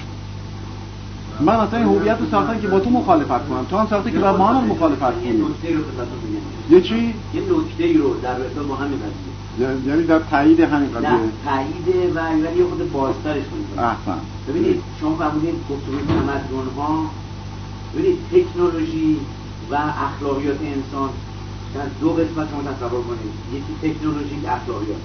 من اصلا این هویت رو ساختم که با تو مخالفت کنم، تو هم ساخته که با ما هم مخالفت کنیم. یه نکته رو خدمتتون یه چی؟ یه نکته رو در رابطه با همین قضیه، یعنی در تایید همین قضیه، نه تایید و ولی یه خود بازترش کنید. احسن. ببینید شما فرمودید گفتگوی تمدن ها، ببینید تکنولوژی و اخلاقیات انسان در دو قسمت شما تصور کنید، یکی تکنولوژی، اخلاقیات.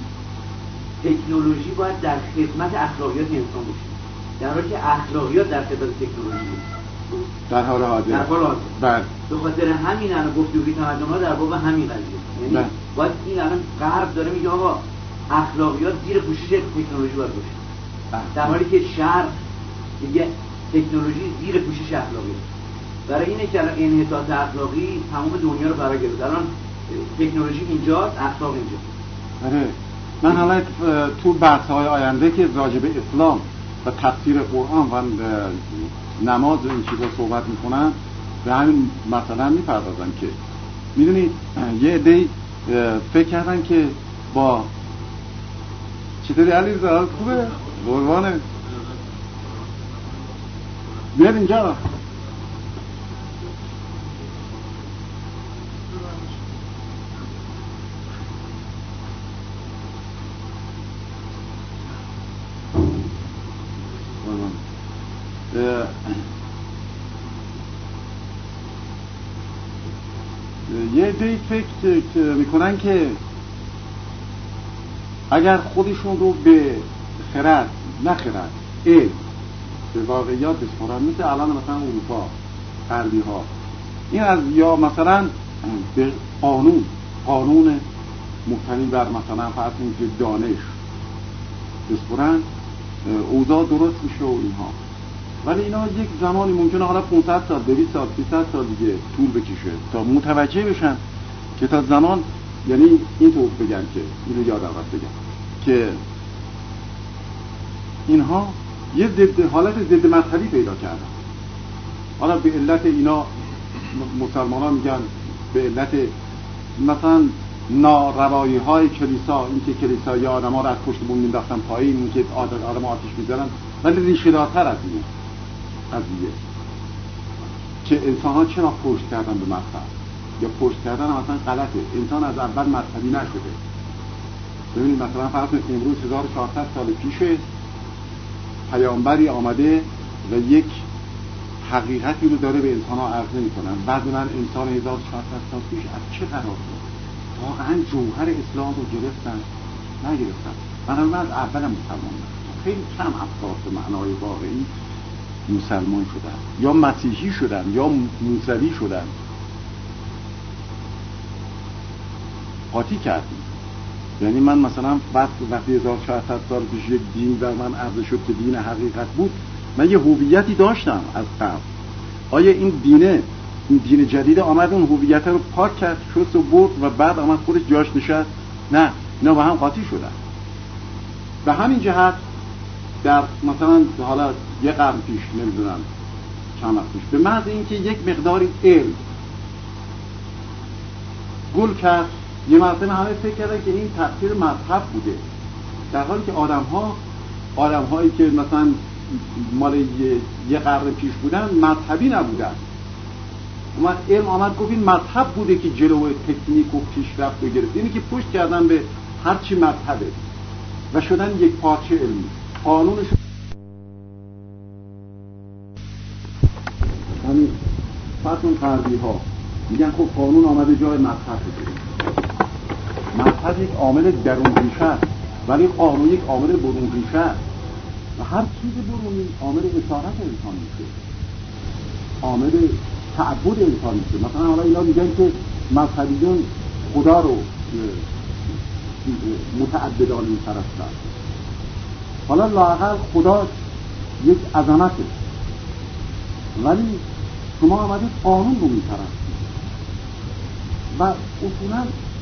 تکنولوژی باید در خدمت اخلاقیات انسان باشه، در حالی که اخلاقیات در خدمت تکنولوژی در حال حاضر در حال حاضر بله. به خاطر همین الان گفتگوی تمدن ها در باب همین قضیه، یعنی بله. باید این الان غرب داره میگه آقا اخلاقیات زیر پوشش تکنولوژی باید باشه، در حالی که شرق میگه تکنولوژی زیر پوشش اخلاقیات. برای اینه که الان انحطاط اخلاقی تمام دنیا رو فرا گرفت. الان تکنولوژی اینجاست، اخلاق اینجاست. آره من حالا تو بحث‌های آینده که راجع به اسلام و تفسیر قرآن و نماز این چیزا صحبت میکنم به همین مثلا میپردازن که میدونید یه عده‌ای فکر کردن که با چطوری علی زرال خوبه قربانه بیاد اینجا یه عده‌ای فکر میکنن که اگر خودشون رو به خرد نه خرد علم به واقعیات بسپارن، مثل الان مثلا اروپا غربی ها این از یا مثلا به قانون قانون مبتنی بر مثلا فرض کنید که دانش بسپارن اوضاع درست میشه و اینها، ولی اینا یک زمانی ممکنه حالا پانصد سال دویست سال سیصد سال دیگه طول بکشه تا متوجه بشن که تا زمان، یعنی اینطور بگن که اینو یادم رفت بگم که اینها یه ضد حالت ضد مذهبی پیدا کردن. حالا به علت اینا مسلمان ها میگن به علت مثلا ناروایی های کلیسا، این که کلیسا یا آدم ها رو از پشت بون مینداختن پایین، این که آدم ها آتش میزنن، ولی ریشه دارتر از اینه قضیه که انسان ها چرا پشت کردن به مذهب یا پشت کردن مثلا غلطه. انسان از اول مذهبی نشده. ببینید مثلا فرض کنید امروز هزار و چهارصد سال پیش پیامبری آمده و یک حقیقتی رو داره به انسان ها عرضه میکنن، بعد من انسان هزار و چهارصد سال پیش از چه قرار بود؟ واقعا جوهر اسلام رو گرفتن؟ نگرفتن. من از اول مسلمان نشدم. خیلی کم افراد به معنای واقعی مسلمان شدن یا مسیحی شدن یا موسوی شدن. قاطی کردیم. یعنی من مثلا بعد وقتی هزار و چهارصد سال پیش یک دین در من عرضه شد که دین حقیقت بود، من یه هویتی داشتم از قبل. آیا این دینه این دین جدید آمد اون هویت رو پاک کرد، شست و برد و بعد آمد خودش جاش نشست؟ نه، اینا با هم قاطی شدن. به همین جهت در مثلا حالا یه قرن پیش نمیدونم چند وقت پیش به محض اینکه یک مقداری علم گل کرد، یه مرتبه همه فکر کردن که این تفسیر مذهب بوده، در حالی که آدم ها آدم هایی که مثلا مال یه, یه قرن پیش بودن مذهبی نبودن. اومد علم آمد گفت این مذهب بوده که جلو تکنیک و پیشرفت رو گرفت، اینی که پشت کردن به هر چی مذهبه و شدن یک پارچه علمی. قانونش همین فرسون غربی ها میگن خب قانون آمده جای مذهب بگیره. مذهب یک عامل درون ریشه است، ولی قانون یک عامل برون ریشه است و هر چیز برونی عامل اسارت انسان میشه، عامل تعبد انسان میشه. مثلا حالا اینا میگن که مذهبیون خدا رو متعبدانه میپرستن. حالا لااقل خدا یک عظمته، ولی شما آمدید قانون رو میپرستید و اصولا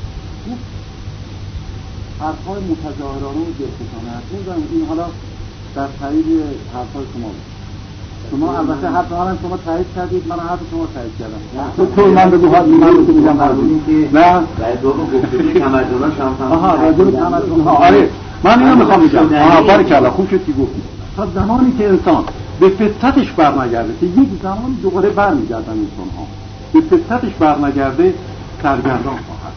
حرفهای متظاهرانه و دلخوشانه هست. این حالا در تایید حرفهای شما بود. شما البته حرف حالا شما تایید کردید، من حرف شما تایید کردم. تو من بگو حال من رو میگم نه برای دو گفتگوی تمدن‌ها شما آها راجع تمدن‌ها آره من اینو میخوام بگم. آها بارکالله خوب شد که گفتی. تا زمانی که انسان به فطرتش برنگرده که یک زمانی دوباره برمیگردن انسان‌ها به فطرتش برنگرده سرگردان خواهد.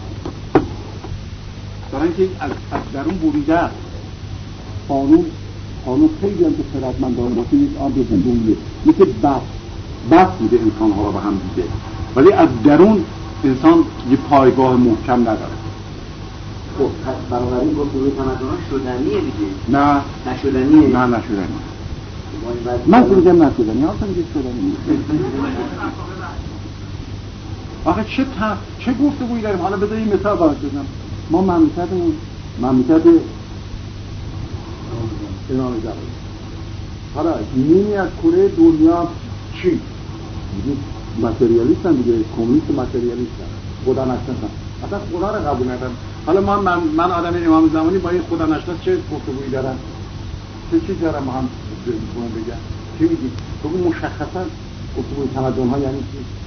برای اینکه از, از درون بریده است. قانون قانون خیلی هم که خردمندانه باشه یک آب زندونیه، مثل بس بس بوده انسان ها را به هم دیده، ولی از درون انسان یه پایگاه محکم نداره. خب بنابراین گفتگوی تمدن‌ها شدنیه دیگه؟ نه نشدنیه؟ نه نشدنیه. من میگم نشدنیه، ها میگه شدنیه. آخه چه تا چه گفتگویی داریم؟ حالا بذار این مثال باز بزنم. ما مملکتمون مملکت امام زمان، حالا نیمی از کره دنیا چی؟ ماتریالیستن دیگه، کمونیست ماتریالیستن، خدا نشناسن، اصلا خدا رو قبول ندارن. حالا من من, من آدم امام زمانی با این خدا نشناس چه گفتگویی دارم؟ چه چیز دارم با هم بگم؟ چی میگی؟ بگو مشخصا گفتگوی تمدن‌ها یعنی چی؟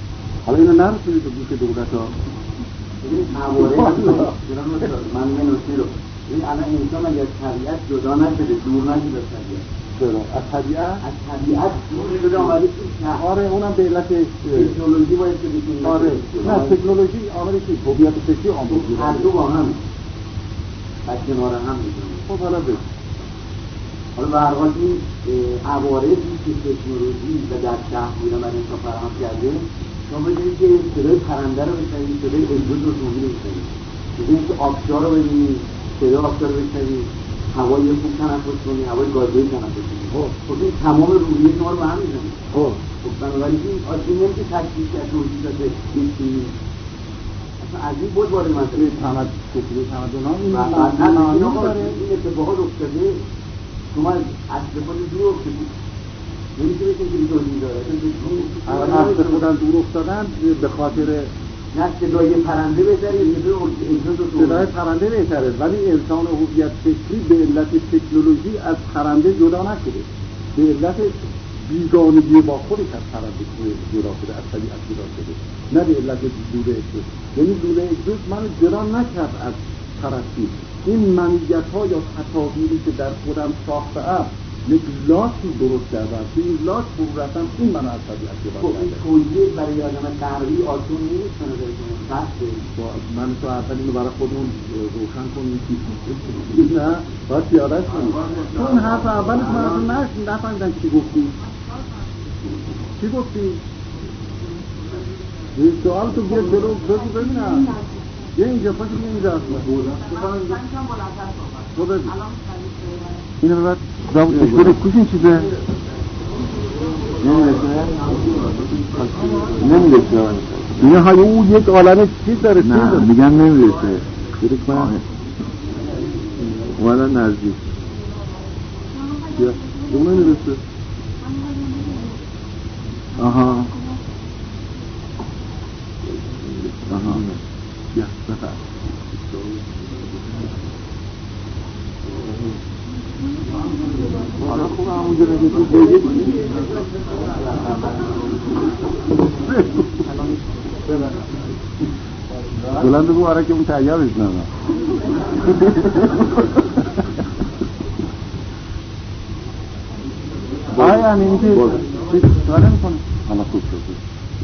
حالا اینو نرسونید به گوش دولت ها. ببینید موارد من یه نکته رو ببینید الان انسان اگر طبیعت جدا نشده دور نشده از طبیعت چرا؟ از طبیعت؟ از طبیعت دور شده آمده که آره اونم به علت تکنولوژی باید که بکنید. آره نه تکنولوژی عاملی که هویت فکری آموزی هر دو با هم در کنار هم می‌کنه. خب حالا بگید حالا به هر حال این عوارضی که تکنولوژی و در شهر بودن برای انسان فراهم کرده شما ببینید که صدای پرنده رو بشنوید، صدای اجوز اتومبیل رو بشنوید، ببینید که آبشار رو ببینید، صدای آبشار رو بشنوید، هوای خوب تنفس کنید، هوای گازوئیل تنفس کنید. خب این تمام روحیه شما رو به هم می‌زنه. خب بنابراین این آدمی نمیشه تشخیص کرد توضیحات این چیزی اصلا از این بود وارد مسئله تمد کفر تمدن ها این معنی داره. این اتفاقات افتاده شما از خود دور افتادید نمیشه بکنید که توضیح داره. از خودم دور افتادن به خاطر نه صدای پرنده بهتره صدای پرنده بهتره، ولی انسان هویت فکری به علت تکنولوژی از پرنده جدا نشده، به علت بیگانگی با خودش از پرنده جدا شده، از طبیعت جدا شده، نه به علت لوله اگزوز. یعنی لوله اگزوز منو جدا نکرد از پرستی. این منیت ها یا تصاویری که در خودم ساخته‌ام یک لاکی درست کردم که این لاک فرو رفتم، این منو از طبیعت جدا کرده. این توضیح برای آدم غربی آسون نیست به نظر شما؟ سخته. من تو اول اینو برای خودمون روشن کنیم نه باید پیاده‌اش کنیم. چون حرف اولش من اصلا نفهمیدم چی گفتی چی گفتی یه سوال تو بیاد جلو بگو ببینم. یه اینجا پاشو بیا اینجا اصلا تو بگو اینو ببرد داود تشبیر کشین چیزه نمیرسه اینه های او یک عالم چیز داره. نه میگن نمیرسه برش کنم اولا نزدیک اون نمیرسه. آها آها یا بفر حالا خوب همونجا نگه تو بگید بلند بگو آره که اون تیارش نمه آیا یعنی این که داره میکنه حالا خوب شد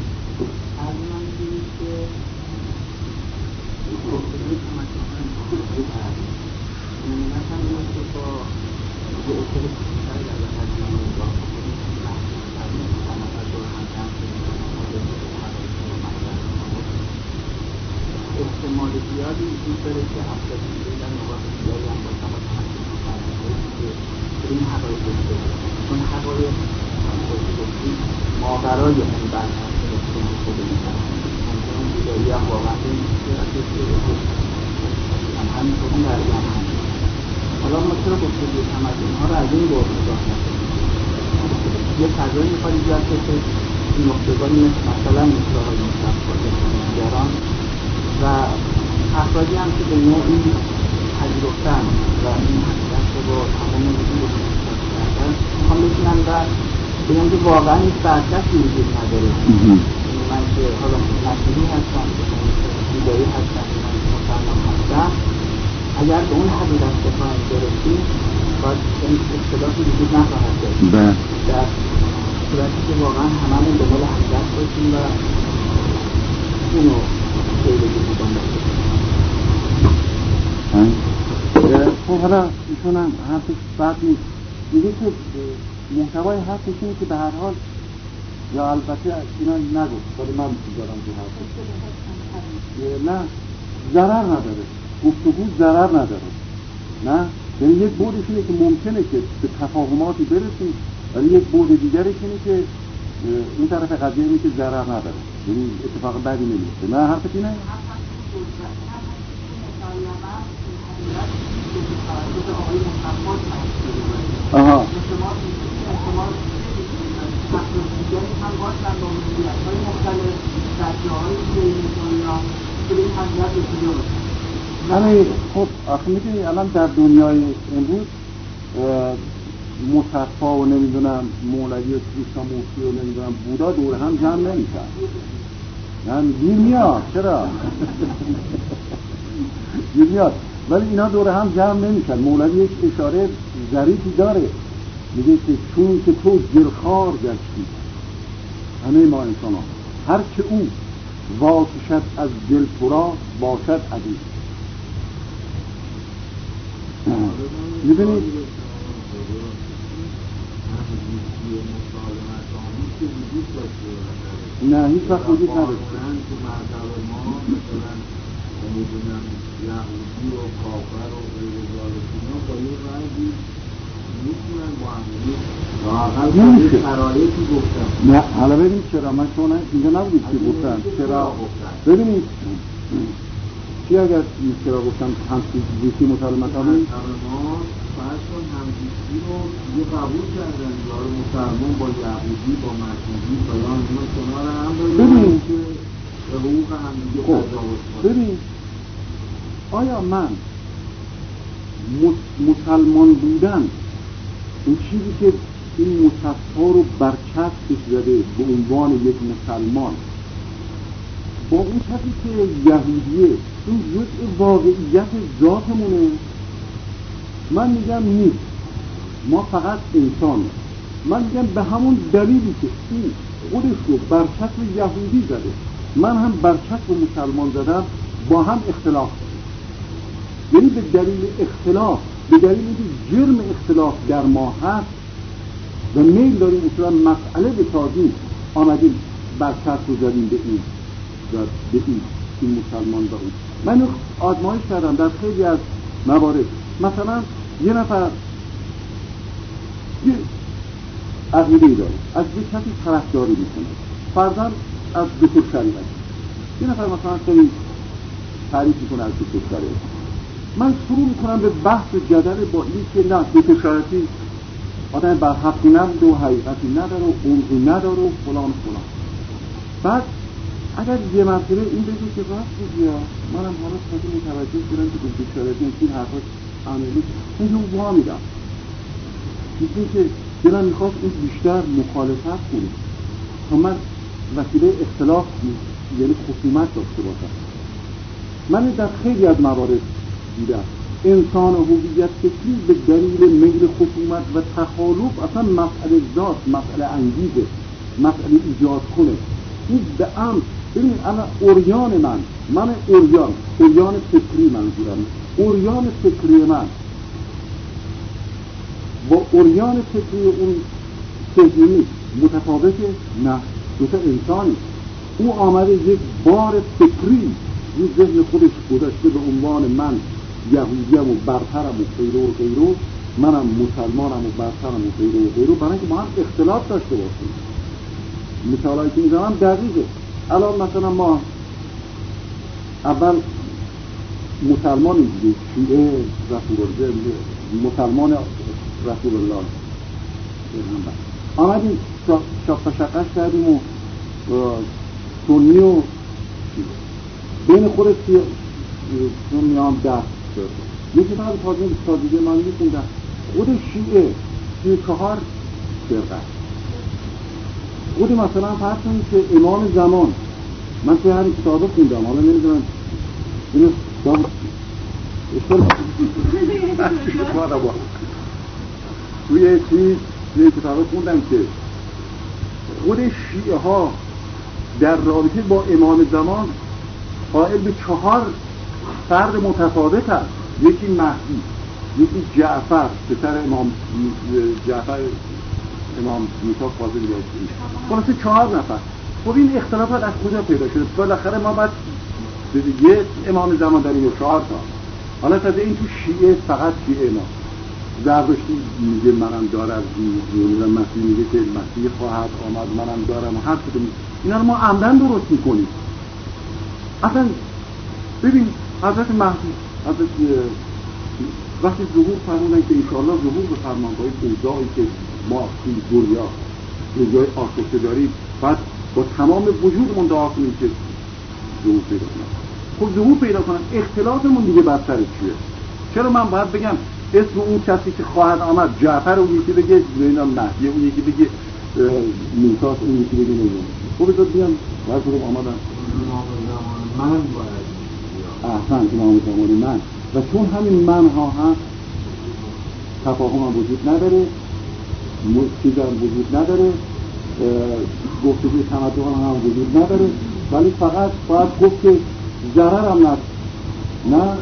احتمال زیادی وجود داره که افرادی بودن نقاط زیادی هم باشن و تحصیل که این حقایق داشته چون حقایق همونطور گفتیم ماورای اون برنامه که خود میکنن ممکن اون بیداری هم واقعا هم همینطور اون درگه هم هم حالا ما چرا گفته که تمدن ها رو از این بار نگاه نکنیم یه فضایی میخواد ایجاد که این نقطگانی مثلا مثل های مصطفی دیگران و افرادی هم که به نوعی پذیرفتن و این حقیقت رو با تمام وجود احساس کردن میخوام بشینن و بگم که واقعا این برچسبی وجود نداره. من که حالا مسئولی هستم بیداری هستم من مسلمان هستم اگر به اون حقیقت بخواهیم برسیم باید این اختلافی وجود نخواهد داشت در صورتی که واقعا هممون به مال حقیقت باشیم و اونو خیلی بودم باشه. خب حالا ایشون هم حرفش بد نیست، میگه که محتوای حرفش اینه که به هر حال یا البته اینا نگفت ولی من دارم که حرفش نه ضرر نداره، گفتگو ضرر نداره، نه یعنی یک بودش اینه که ممکنه که به تفاهماتی برسیم ولی یک بود دیگرش اینه که این طرف قضیه اینه که ضرر نداره، یعنی اتفاق بدی نمیفته. نه حرفت اینه؟ آها همه خب آخه میدونی الان در دنیای امروز مصفا و نمیدونم مولوی و کریشنامورتی و نمیدونم بودا دور هم جمع نمیشن، من گیر میاد. چرا؟ گیر میاد. ولی اینا دور هم جمع نمیشن. مولوی یک اشاره ظریفی داره، میگه که چون که تو گرخار گشتی همه ما انسان ها، هر که او واکشد از دل تو را باشد عزیز. میبینید نه هیچ وقت وجود نداره. تو مرتبه ما مثلا نمیدونم یهودی و کافر و غیرزالت اینا با یه رنگی میتونن با هم نمیشه شرایطی گفتم. نه حالا ببینید چرا من شما اینجا نبودید که گفتم چرا. ببینید چی اگر چرا گفتم همزیستی مسلمت ها ببینید ما فرض کن همزیستی رو یه قبول کردن، یار مسلمان با یهودی با مسیحی فلان اینا کنار هم داریم که به حقوق هم دیگه تجاوز کنن. ببین آیا من مسلمان بودن اون چیزی که این مصفا رو برچسبش زده به عنوان یک مسلمان با اون کسی که یهودیه این جزء واقعیت ذاتمونه؟ من میگم نیست، ما فقط انسان. من میگم به همون دلیلی که این خودش رو برچسب یهودی زده من هم برچسب مسلمان زدم با هم اختلاف داریم. یعنی به دلیل اختلاف، به دلیل اینکه جرم اختلاف در ما هست و میل داریم اصلا مسئله به تازی آمدیم برچسب رو زدیم به این و به این این مسلمان با اون. من آزمایش کردم در خیلی از موارد. مثلا یه نفر یه عقیده‌ای داره، از یه کسی طرفداری میکنه، فرضاً از دکتر شریعت. یه نفر مثلا خیلی تعریف میکنه از دکتر شریعت، من شروع میکنم به بحث و جدل با این که نه دکتر شریعتی آدم بر حقی نبوده و حقیقتی نداره و عمقی نداره و فلان فلان. بعد اگر یه مرتبه این بگه که راست بگی منم حالا خیلی متوجه شدم که دکتر شریعتی این حرفاش عملی اینو وا میدم، میگه که دلم میخواست این بیشتر مخالفت کنه تا من وسیله اختلاف یعنی خصومت داشته باشم. من در خیلی از موارد دیدم انسان و هویت فکری به دلیل میل خصومت و تخالف اصلا مسئله ذات، مسئله انگیزه، مسئله ایجاد کنه. این به امر ببینید انا اوریان من من اوریان اوریان فکری منظورم اوریان فکری من با اوریان فکری اون فکری متفاوته؟ نه، دوتا انسانی. او آمده یک بار فکری این ذهن خودش گذاشته به عنوان من یهودیم و برترم و غیره و غیره، منم مسلمانم و برترم و غیره و غیره، برای اینکه ما هم اختلاف داشته باشیم. مثالایی که میزنم دقیقه. الان مثلا ما اول مسلمانی دیگه شیعه رسول الله، مسلمان رسول الله آمدیم شاق شقش کردیم و سنی و بین خود سنی هم دست شد. یکی بعد تازه تازه من میکنم خود شیعه سی چهار فرقه. خود مثلا فرض کنید که امام زمان، من توی هر کتابه خوندم، حالا نمیدونم اینو دام اشتر توی چیز توی کتابه خوندم که خود شیعه ها در رابطه با امام زمان قائل به چهار فرد متفاوت هست. یکی مهدی، یکی جعفر پسر امام جعفر امام موسی کاظم یاسین، خلاصه چهار نفر. خب این اختلافات از کجا پیدا شده؟ بالاخره ما باید یه امام زمان داریم و چهار تا. حالا تازه این تو شیعه فقط شیعه ما زردشتی میگه منم دارم، میگه مسیح میگه که مسیح خواهد آمد منم دارم و هر کدوم اینا رو ما عمدن درست میکنیم. اصلا ببین حضرت مهدی حضرت وقتی ظهور فرمودن که انشاءالله ظهور بفرمان با این اوضاعی که ما توی دنیا دنیای آشفته داریم بعد با تمام وجود مندعا کنیم که ظهور پیدا کنم. خب ظهور پیدا کنم اختلافمون دیگه بدتر چیه؟ چرا من باید بگم اسم اون کسی که خواهد آمد جعفر، اون یکی بگه زینا مهدی، اون یکی بگه موسی، اون یکی بگه نمیدونم. خب بذار بیان هر کدوم آمدن امام زمان من باید احسن امام زمان من و چون همین من ها هم تفاهم هم وجود نداره چیز هم وجود نداره گفتگوی تمدن هم وجود نداره ولی فقط باید گفت که ضرر هم نداره نه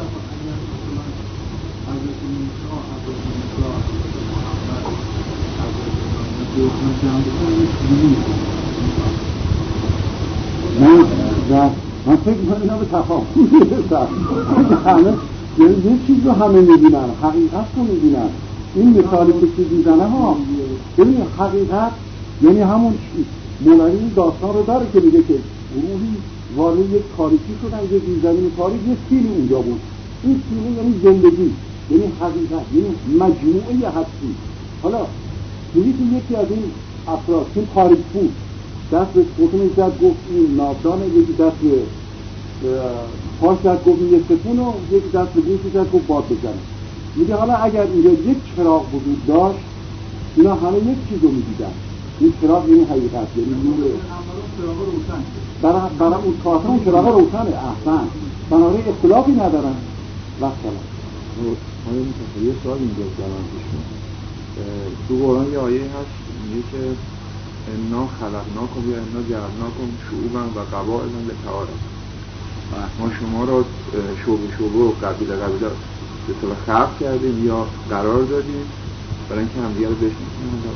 من من فکر می‌کنم اینا به تفاهم میرسن همه یه چیز رو همه می‌بینن حقیقت رو می‌بینن این مثالی که چیز میزنه ها ببین حقیقت یعنی همون مولوی داستان رو داره که میگه که گروهی وارد یک تاریکی شدن یه زیرزمین تاریک یه سیلی اونجا بود این سیلی یعنی زندگی یعنی حقیقت یعنی مجموعه هستی حالا میگه که یکی از این افراد این تاریک بود دست به خودمون زد گفت این نابدانه یکی دست به پاش زد گفت این یه ستون و یکی دست به گوشی زد گفت باد بزنه میگه حالا اگر اینجا یک چراغ وجود داشت اینا همه یک چیز رو میدیدن این چراغ یعنی حقیقت یعنی نور برای برای اون کافر اون چراغ روشنه احسن بنابراین اختلافی ندارن وقت سلام همین یه سوال اینجا جواب بشون تو قرآن یه آیه هست میگه که انا خلقناکم یا انا جعلناکم شعوبا و قبائلا لتعارفوا ما شما را شعب شعب و قبیله قبیله به طور خلق کردیم یا قرار دادیم برای اینکه همدیگه رو بشناسیم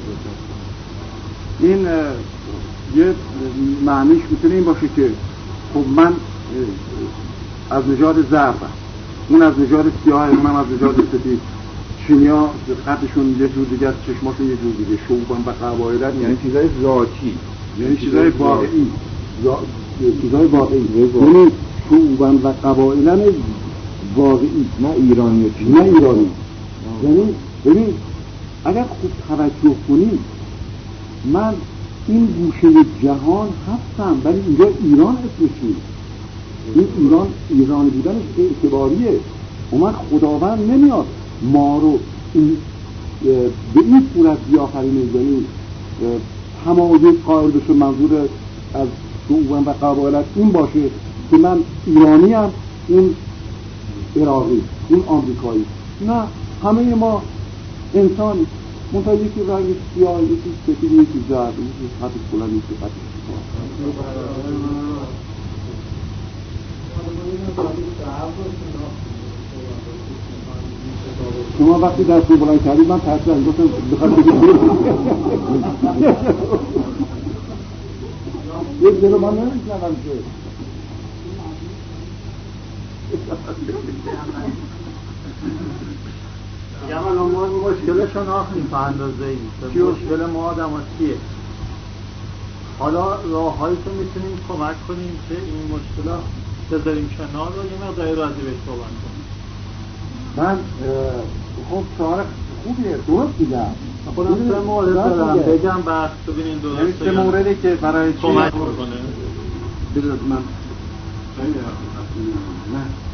این یه معنیش میتونه این باشه که خب من از نژاد زرد اون از نژاد سیاه اونم از نژاد سفید چینیا خطشون یه جور دیگه چشماشون یه جور دیگه شعوبان و قبایلن یعنی چیزای ذاتی یعنی چیزای واقعی چیزای واقعی یعنی شعوبان و قبایلن واقعی نه ایرانی نه ایرانی یعنی ببین اگر خوب توجه کنیم من این گوشه جهان هستم ولی اینجا ایران اسمش نیست این ایران ایرانی بودنش اعتباریه اومد خداوند نمیاد ما رو این به این صورت بیافرینه یعنی تمایز قائل بشه منظور از شعوبان و قبایلت این باشه که من ایرانی ام این عراقی این آمریکایی نه همه ما انسان منطقه یکی رنگ سیاه یکی سفید یکی زرد یکی خطش بلند یکی خطش شما وقتی دستون بلند کردید من تحصیل گفتم بخواد بگید یک دلو من نمیشنم که جمال ما مشکل شناختیم تا اندازه ای مشکل ما آدم ها چیه حالا راه هایی که میتونیم کمک کنیم که این مشکل بذاریم کنار رو یه مقداری راضی بهش صحبت کنیم من خب سوال خوبیه درست دیدم خودم سه مورد دارم بگم بحث ببینین درست سه موردی که برای کمک کنه بذارید من نه